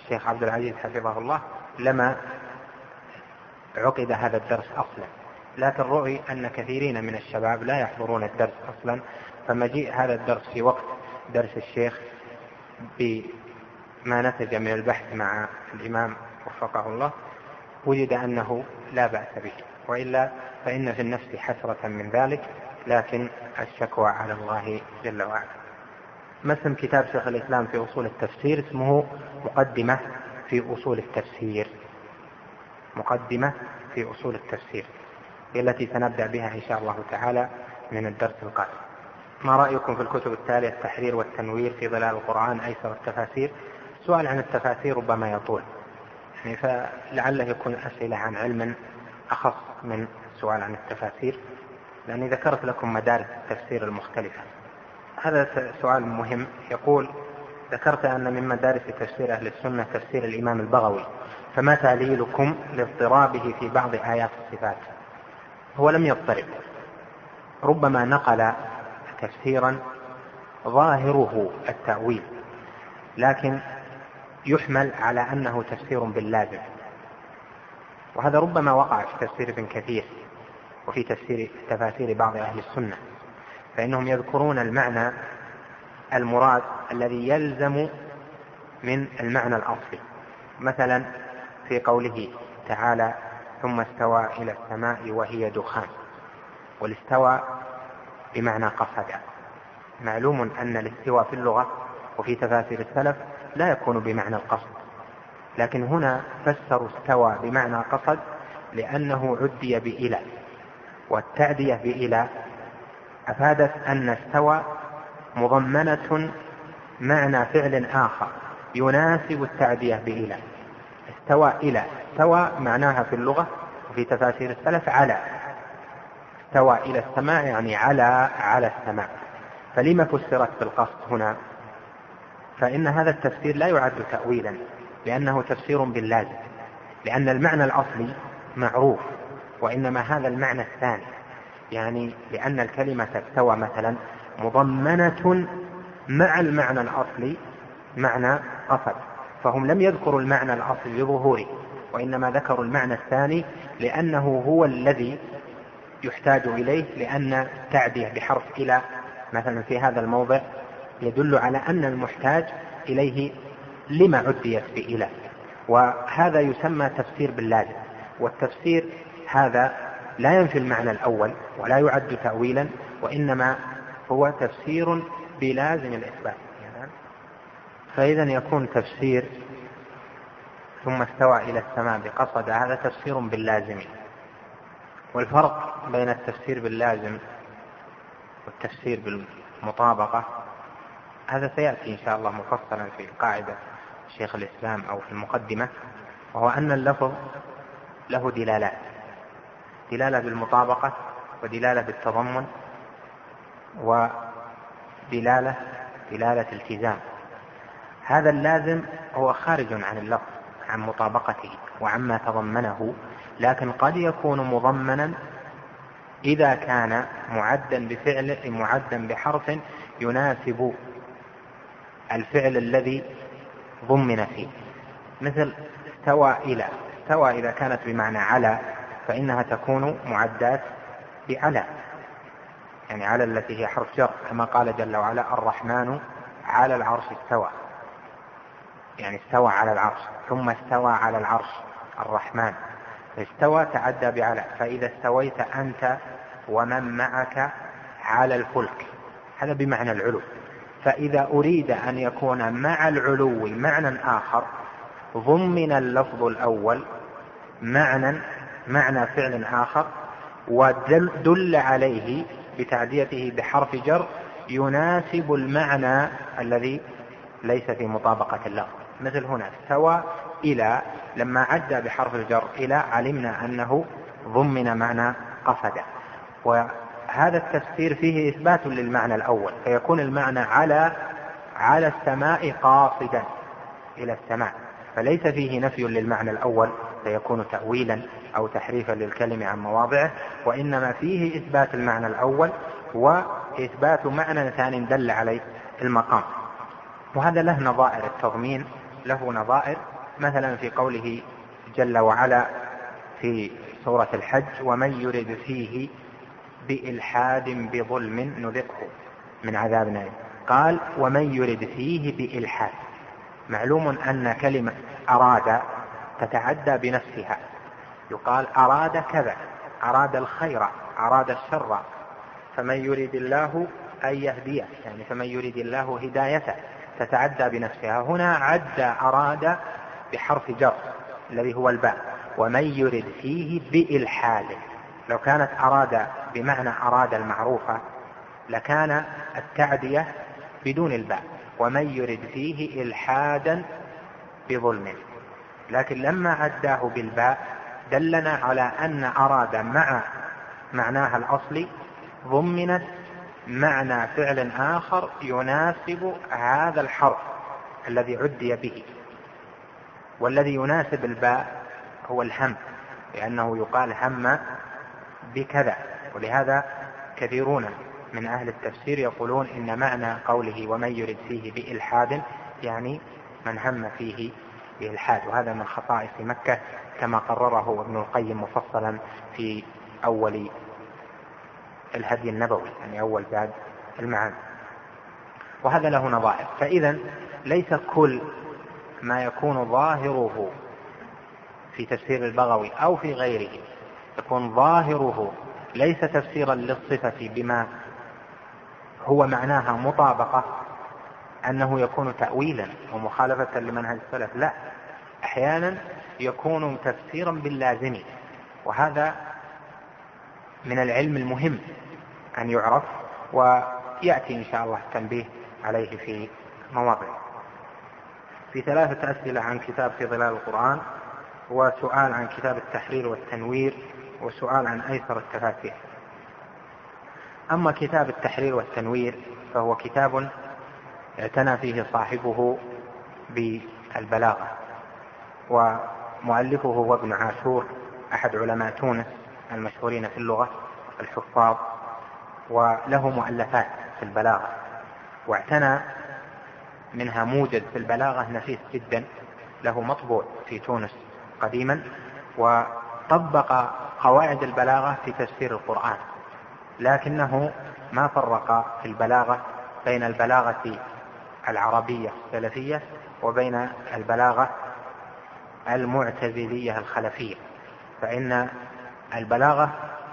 الشيخ عبد العزيز حفظه الله لما عقد هذا الدرس أصلا، لكن رؤي أن كثيرين من الشباب لا يحضرون الدرس أصلا، فمجيء هذا الدرس في وقت درس الشيخ بما نتج من البحث مع الإمام وفقه الله وجد أنه لا بأس به، وإلا فإن في النفس حسرة من ذلك، لكن الشكوى على الله جل وعلا. مثل كتاب شيخ الإسلام في أصول التفسير اسمه مقدمة في أصول التفسير، مقدمة في أصول التفسير التي سنبدأ بها إن شاء الله تعالى من الدرس القادم. ما رأيكم في الكتب التالية: التحرير والتنوير في ظلال القرآن، أيسر التفاسير؟ سؤال عن التفاسير ربما يطول، يعني فلعله يكون أسئلة عن علم أخص من سؤال عن التفاسير، لأني ذكرت لكم مدارس التفسير المختلفة. هذا سؤال مهم. يقول: ذكرت أن من مدارس تفسير أهل السنة تفسير الإمام البغوي، فما تعليلكم لاضطرابه في بعض آيات الصفات؟ هو لم يضطرب، ربما نقل تفسيرا ظاهره التأويل، لكن يحمل على أنه تفسير باللازم، وهذا ربما وقع في تفسير ابن كثير وفي تفاسير بعض أهل السنة، فإنهم يذكرون المعنى المراد الذي يلزم من المعنى الأصلي، مثلا في قوله تعالى: ثم استوى إلى السماء وهي دخان، والاستوى بمعنى قصد. معلوم أن الاستواء في اللغة وفي تفاسير السلف لا يكون بمعنى القصد، لكن هنا فسروا استوى بمعنى قصد لأنه عدي بإلى، والتعدية بإلى أفادت أن استوى مضمنة معنى فعل آخر يناسب التعدية بإلى. استوى إلى، استوى معناها في اللغة وفي تفاسير السلف على، استوى إلى السماء يعني على السماء، فلما فسرت بالقصد هنا؟ فإن هذا التفسير لا يعد تأويلا، لأنه تفسير باللازم، لأن المعنى الأصلي معروف، وإنما هذا المعنى الثاني، يعني لأن الكلمة استوى مثلا مضمنة مع المعنى الأصلي معنى قصد، فهم لم يذكروا المعنى الأصلي لظهوره، وإنما ذكروا المعنى الثاني لأنه هو الذي يحتاج إليه، لأن تعدية بحرف إلى مثلا في هذا الموضع يدل على أن المحتاج إليه لما عديت بإلى، وهذا يسمى تفسير باللازم. والتفسير هذا لا ينفي المعنى الأول ولا يعد تأويلا، وإنما هو تفسير بلازم الإثبات. فإذا يكون تفسير ثم استوى إلى السماء بقصد هذا تفسير باللازم. والفرق بين التفسير باللازم والتفسير بالمطابقة هذا سيأتي إن شاء الله مفصلا في قاعدة شيخ الإسلام أو في المقدمة، وهو أن اللفظ له دلالات: دلالة بالمطابقة، ودلالة بالتضمن، ودلالة التزام. هذا اللازم هو خارج عن اللفظ، عن مطابقته وعما تضمنه، لكن قد يكون مضمنا إذا كان معدا بحرف يناسب الفعل الذي ضمن فيه، مثل استوى إلى. استوى إذا كانت بمعنى على فإنها تكون معدات بعلى، يعني على التي هي حرف جر، كما قال جل وعلا: الرحمن على العرش استوى، يعني استوى على العرش. ثم استوى على العرش الرحمن، استوى تعدى بعلى. فإذا استويت أنت ومن معك على الفلك، هذا بمعنى العلو. فإذا أريد أن يكون مع العلو معنى آخر ضمن اللفظ الأول معنى فعل آخر، ودل عليه بتعديته بحرف جر يناسب المعنى الذي ليس في مطابقة اللفظ. مثل هنا استوى إلى، لما عدى بحرف الجر إلى علمنا أنه ضمن معنى قصد، وهذا التفسير فيه إثبات للمعنى الأول، فيكون المعنى على السماء قاصدا إلى السماء، فليس فيه نفي للمعنى الأول فيكون تأويلا أو تحريفا للكلمة عن مواضعه، وإنما فيه إثبات المعنى الأول وإثبات معنى ثاني دل عليه المقام. وهذا له نظائر، التضمين له نظائر مثلا في قوله جل وعلا في سورة الحج: ومن يرد فيه بإلحاد بظلم نذقه من عذاب أليم. قال: ومن يرد فيه بإلحاد. معلوم أن كلمة أراد تتعدى بنفسها، يقال أراد كذا، أراد الخير، أراد الشر، فمن يريد الله أن يهديه، يعني فمن يريد الله هدايته، تتعدى بنفسها. هنا عد أراد بحرف جر الذي هو الباء: ومن يرد فيه بإلحاد. لو كانت أراد بمعنى أراد المعروفة لكان التعدية بدون الباء: ومن يرد فيه إلحادا بظلم، لكن لما عداه بالباء دلنا على أن أراد مع معناها الأصلي ضمنت معنى فعل آخر يناسب هذا الحرف الذي عدي به، والذي يناسب الباء هو الهم، لأنه يقال هم بكذا. ولهذا كثيرون من أهل التفسير يقولون إن معنى قوله ومن يرد فيه بإلحاد يعني من هم فيه بإلحاد، وهذا من خصائص مكة كما قرره ابن القيم مفصلا في أول الهدي النبوي، يعني أول زاد المعاني، وهذا له نظائر. فإذا ليس كل ما يكون ظاهره في تفسير البغوي أو في غيره يكون ظاهره ليس تفسيرا للصفة بما هو معناها مطابقة أنه يكون تأويلا ومخالفة لمنهج السلف. لا، أحيانا يكون تفسيرا باللازم، وهذا من العلم المهم أن يعرف، ويأتي إن شاء الله التنبيه عليه في مواضع. في 3 أسئلة عن كتاب في ظلال القرآن، وسؤال عن كتاب التحرير والتنوير، وسؤال عن أيسر التفاسير. أما كتاب التحرير والتنوير فهو كتاب اعتنى فيه صاحبه بالبلاغة، ومؤلفه هو ابن عاشور أحد علماء تونس المشهورين في اللغة الحفاظ، وله مؤلفات في البلاغة، واعتنى منها موجز في البلاغة نفيس جدا، له مطبوع في تونس قديما، وطبق قواعد البلاغة في تفسير القرآن، لكنه ما فرق في البلاغة بين البلاغة العربية السلفية وبين البلاغة المعتزلية الخلفية. فإن البلاغة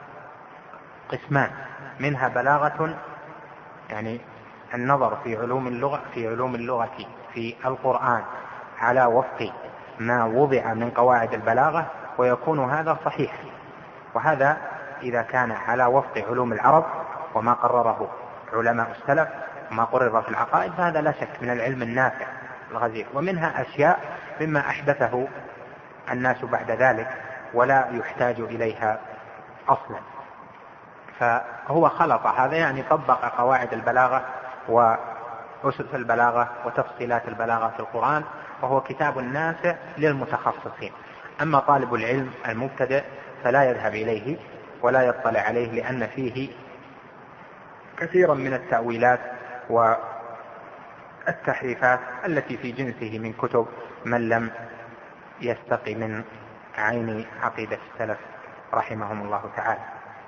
قسمان، منها بلاغة يعني النظر في علوم اللغة في القرآن على وفق ما وضع من قواعد البلاغة، ويكون هذا صحيح، وهذا إذا كان على وفق علوم العرب وما قرره علماء السلف وما قرر في العقائد، فهذا لا شك من العلم النافع الغزير. ومنها أشياء مما أحدثه الناس بعد ذلك ولا يحتاج إليها أصلا، فهو خلط هذا، يعني طبق قواعد البلاغة وأسس البلاغة وتفصيلات البلاغة في القرآن، وهو كتاب نافع للمتخصصين. أما طالب العلم المبتدئ فلا يذهب إليه ولا يطلع عليه، لأن فيه كثيرا من التأويلات والتحريفات التي في جنسه من كتب من لم يستقي من عين عقيدة السلف رحمهم الله تعالى.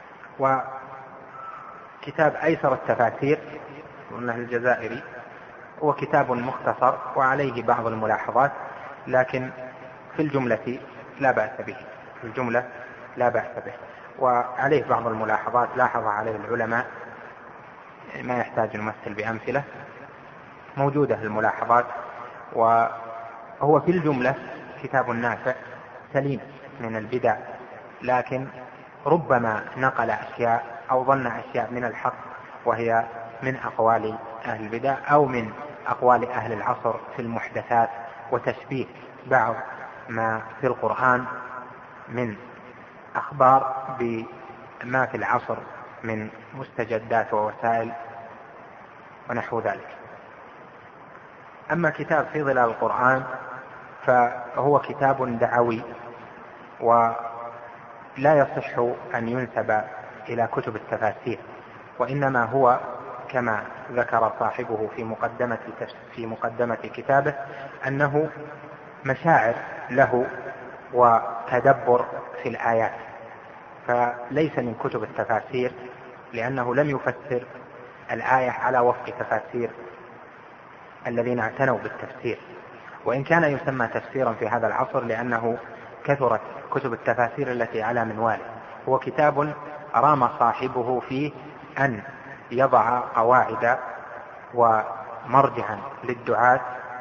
وكتاب أيسر التفاسير قلنا الجزائري هو كتاب مختصر وعليه بعض الملاحظات، لكن في الجملة لا بأس به، في الجملة لا بأس به، وعليه بعض الملاحظات لاحظ عليه العلماء، ما يحتاج نمثل بأمثلة، موجودة الملاحظات. وهو في الجملة كتاب نافع سليم من البدع، لكن ربما نقل أشياء أو ظن أشياء من الحق وهي من أقوال أهل البدع أو من أقوال أهل العصر في المحدثات، وتشبيه بعض ما في القرآن من أخبار بما في العصر من مستجدات ووسائل ونحو ذلك. أما كتاب في ظلال القرآن فهو كتاب دعوي، ولا يصح أن ينسب إلى كتب التفاسير، وإنما هو كما ذكر صاحبه في مقدمة كتابه أنه مشاعر له وتدبر في الآيات، فليس من كتب التفاسير، لأنه لم يفسر الآية على وفق تفاسير الذين اعتنوا بالتفسير، وإن كان يسمى تفسيرا في هذا العصر لأنه كثرت كتب التفاسير التي على منواله. هو كتاب رام صاحبه فيه أن يضع قواعد ومرجعا للدعاة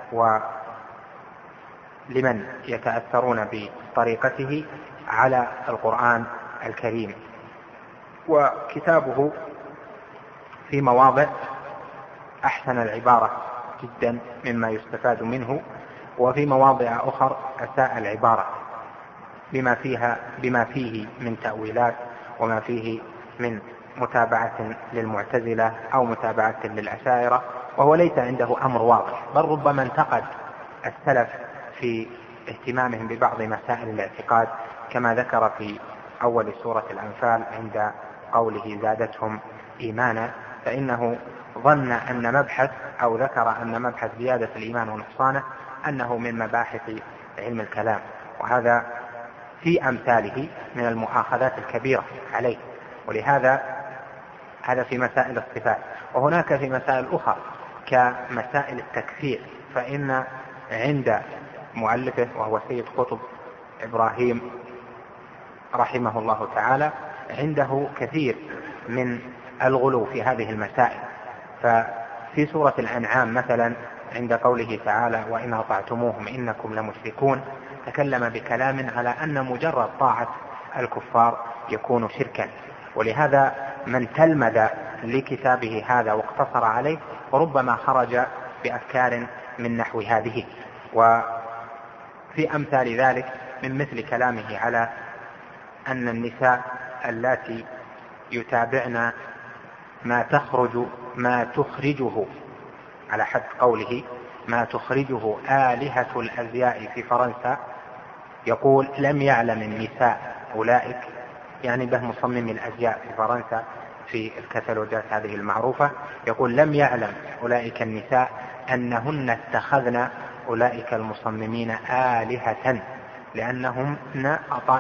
ولمن يتأثرون بطريقته على القرآن الكريم. وكتابه في مواضع أحسن العبارة جدا مما يستفاد منه، وفي مواضع أخر أساء العبارة بما فيه من تأويلات وما فيه من متابعة للمعتزلة أو متابعة للأشاعرة، وهو ليس عنده أمر واضح، بل ربما انتقد السلف في اهتمامهم ببعض مسائل الاعتقاد، كما ذكر في أول سورة الأنفال عند قوله زادتهم إيمانا، فإنه ظن أن مبحث أو ذكر أن مبحث زيادة الإيمان ونقصانه أنه من مباحث علم الكلام، وهذا في أمثاله من المؤاخذات الكبيرة عليه. ولهذا هذا في مسائل الصفات. وهناك في مسائل أخرى كمسائل التكفير، فإن عند مؤلفه وهو سيد قطب إبراهيم رحمه الله تعالى عنده كثير من الغلو في هذه المسائل. ففي سورة الأنعام مثلا عند قوله تعالى وإن أطعتموهم إنكم لمشركون، تكلم بكلام على أن مجرد طاعة الكفار يكون شركا، ولهذا من تلمذ لكتابه هذا واقتصر عليه وربما خرج بأفكار من نحو هذه. وفي أمثال ذلك من مثل كلامه على أن النساء اللاتي يتابعن ما تخرجه على حد قوله ما تخرجه آلهة الأزياء في فرنسا، يقول لم يعلم النساء أولئك، يعني به مصمم الأزياء في فرنسا في الكتالوجات هذه المعروفة، يقول لم يعلم أولئك النساء أنهن اتخذن أولئك المصممين آلهة لأنهن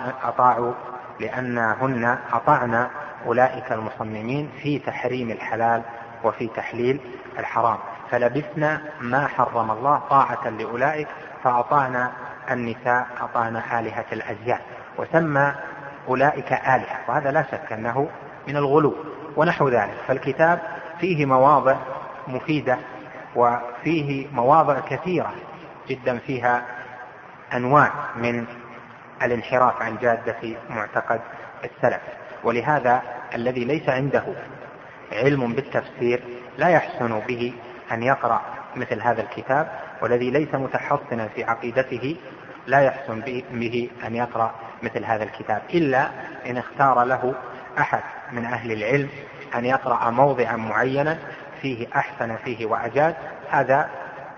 أطعن أولئك المصممين في تحريم الحلال وفي تحليل الحرام، فلبثنا ما حرم الله طاعة لأولئك فأطعنا النساء أطعنا آلهة الأزياء، وسمى أولئك آلهة، وهذا لا شك أنه من الغلو ونحو ذلك. فالكتاب فيه مواضع مفيدة وفيه مواضع كثيرة جدا فيها أنواع من الانحراف عن جادة معتقد السلف. ولهذا الذي ليس عنده علم بالتفسير لا يحسن به أن يقرأ مثل هذا الكتاب، والذي ليس متحصنا في عقيدته لا يحسن به أن يقرأ مثل هذا الكتاب، إلا إن اختار له أحد من أهل العلم أن يقرأ موضعا معينا فيه أحسن فيه وأجاد، هذا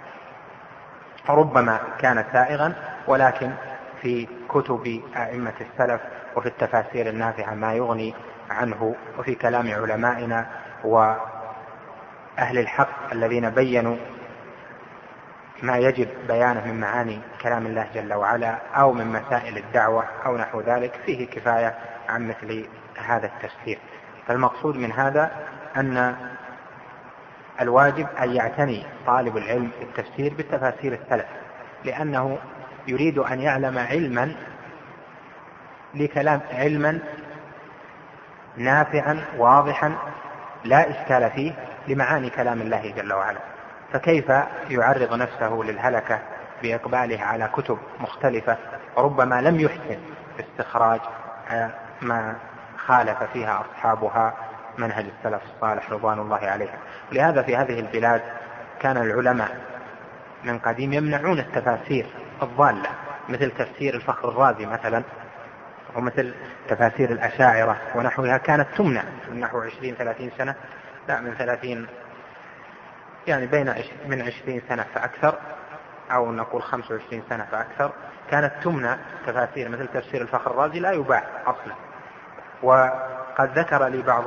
ربما كان سائغا. ولكن في كتب أئمة السلف وفي التفاسير النافعة ما يغني عنه، وفي كلام علمائنا وأهل الحق الذين بينوا ما يجب بيانه من معاني كلام الله جل وعلا أو من مسائل الدعوة أو نحو ذلك، فيه كفاية عن مثل هذا التفسير. فالمقصود من هذا أن الواجب أن يعتني طالب العلم بالتفسير بالتفاسير السلف، لأنه يريد أن يعلم علما نافعا واضحا لا إشكال فيه لمعاني كلام الله جل وعلا. فكيف يعرض نفسه للهلكة بإقباله على كتب مختلفة ربما لم يحسن استخراج ما خالف فيها أصحابها منهج السلف الصالح رضوان الله عليهم. لهذا في هذه البلاد كان العلماء من قديم يمنعون التفاسير الضالة مثل تفسير الفخر الرازي مثلا، ومثل تفاسير الأشاعرة ونحوها، كانت تمنع من نحو 20-30 سنة، لا من 30 يعني من 20 سنة فأكثر، أو نقول 25 سنة فأكثر، كانت تمنع تفاسير مثل تفسير الفخر الرازي، لا يباع أصلا. وقد ذكر لي بعض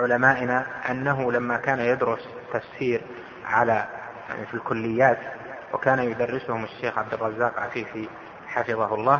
علمائنا أنه لما كان يدرس تفسير على يعني في الكليات وكان يدرسهم الشيخ عبد الرزاق عفيفي حفظه الله.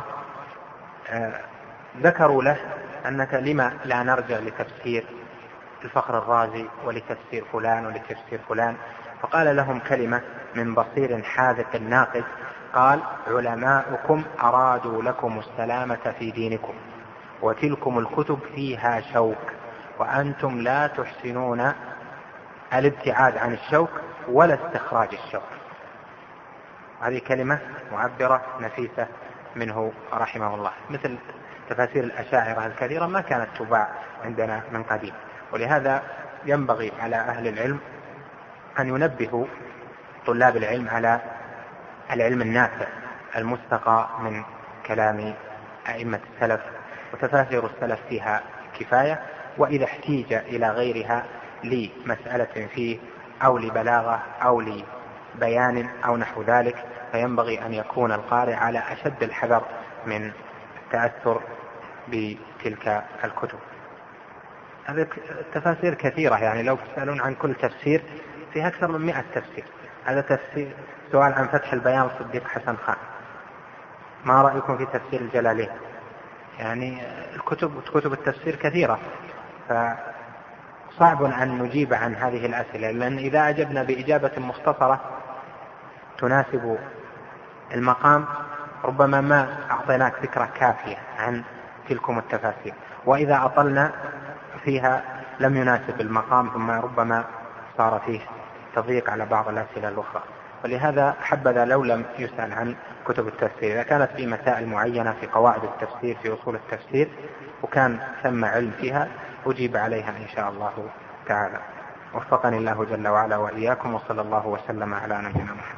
ذكروا له أنك لما لا نرجع لتفسير الفخر الرازي ولتفسير فلان ولتفسير فلان؟ فقال لهم كلمة من بصير حاذق ناقد، قال: علماؤكم أرادوا لكم السلامة في دينكم، وتلكم الكتب فيها شوك، وأنتم لا تحسنون الابتعاد عن الشوك ولا استخراج الشوك. هذه كلمة معبرة نفيسة منه رحمه الله. مثل تفاسير الأشاعرة الكثيرة ما كانت تباع عندنا من قديم، ولهذا ينبغي على أهل العلم أن ينبهوا طلاب العلم على العلم النافع المستقى من كلام أئمة السلف، وتفاسير السلف فيها كفاية، وإذا احتيج إلى غيرها لمسألة فيه أو لبلاغة أو لبيان أو نحو ذلك فينبغي أن يكون القارئ على أشد الحذر من التأثر بتلك الكتب. هذه تفاسير كثيرة، يعني لو تسألون عن كل تفسير فيه أكثر من 100 تفسير. هذا تفسير سؤال عن فتح البيان صديق حسن خان، ما رأيكم في تفسير الجلالين؟ يعني كتب التفسير كثيرة، فصعب أن نجيب عن هذه الأسئلة، لأن إذا أجبنا بإجابة مختصرة تناسب المقام ربما ما أعطيناك فكرة كافية عن تلكم التفاسير، وإذا أطلنا فيها لم يناسب المقام ثم ربما صار فيه تضييق على بعض الأسئلة الأخرى. ولهذا حبذا لو لم يسأل عن كتب التفسير. إذا كانت في مسائل معينة في قواعد التفسير في أصول التفسير وكان ثم علم فيها أجيب عليها إن شاء الله تعالى. وفقني الله جل وعلا وإياكم، وصلى الله وسلم على نبينا محمد.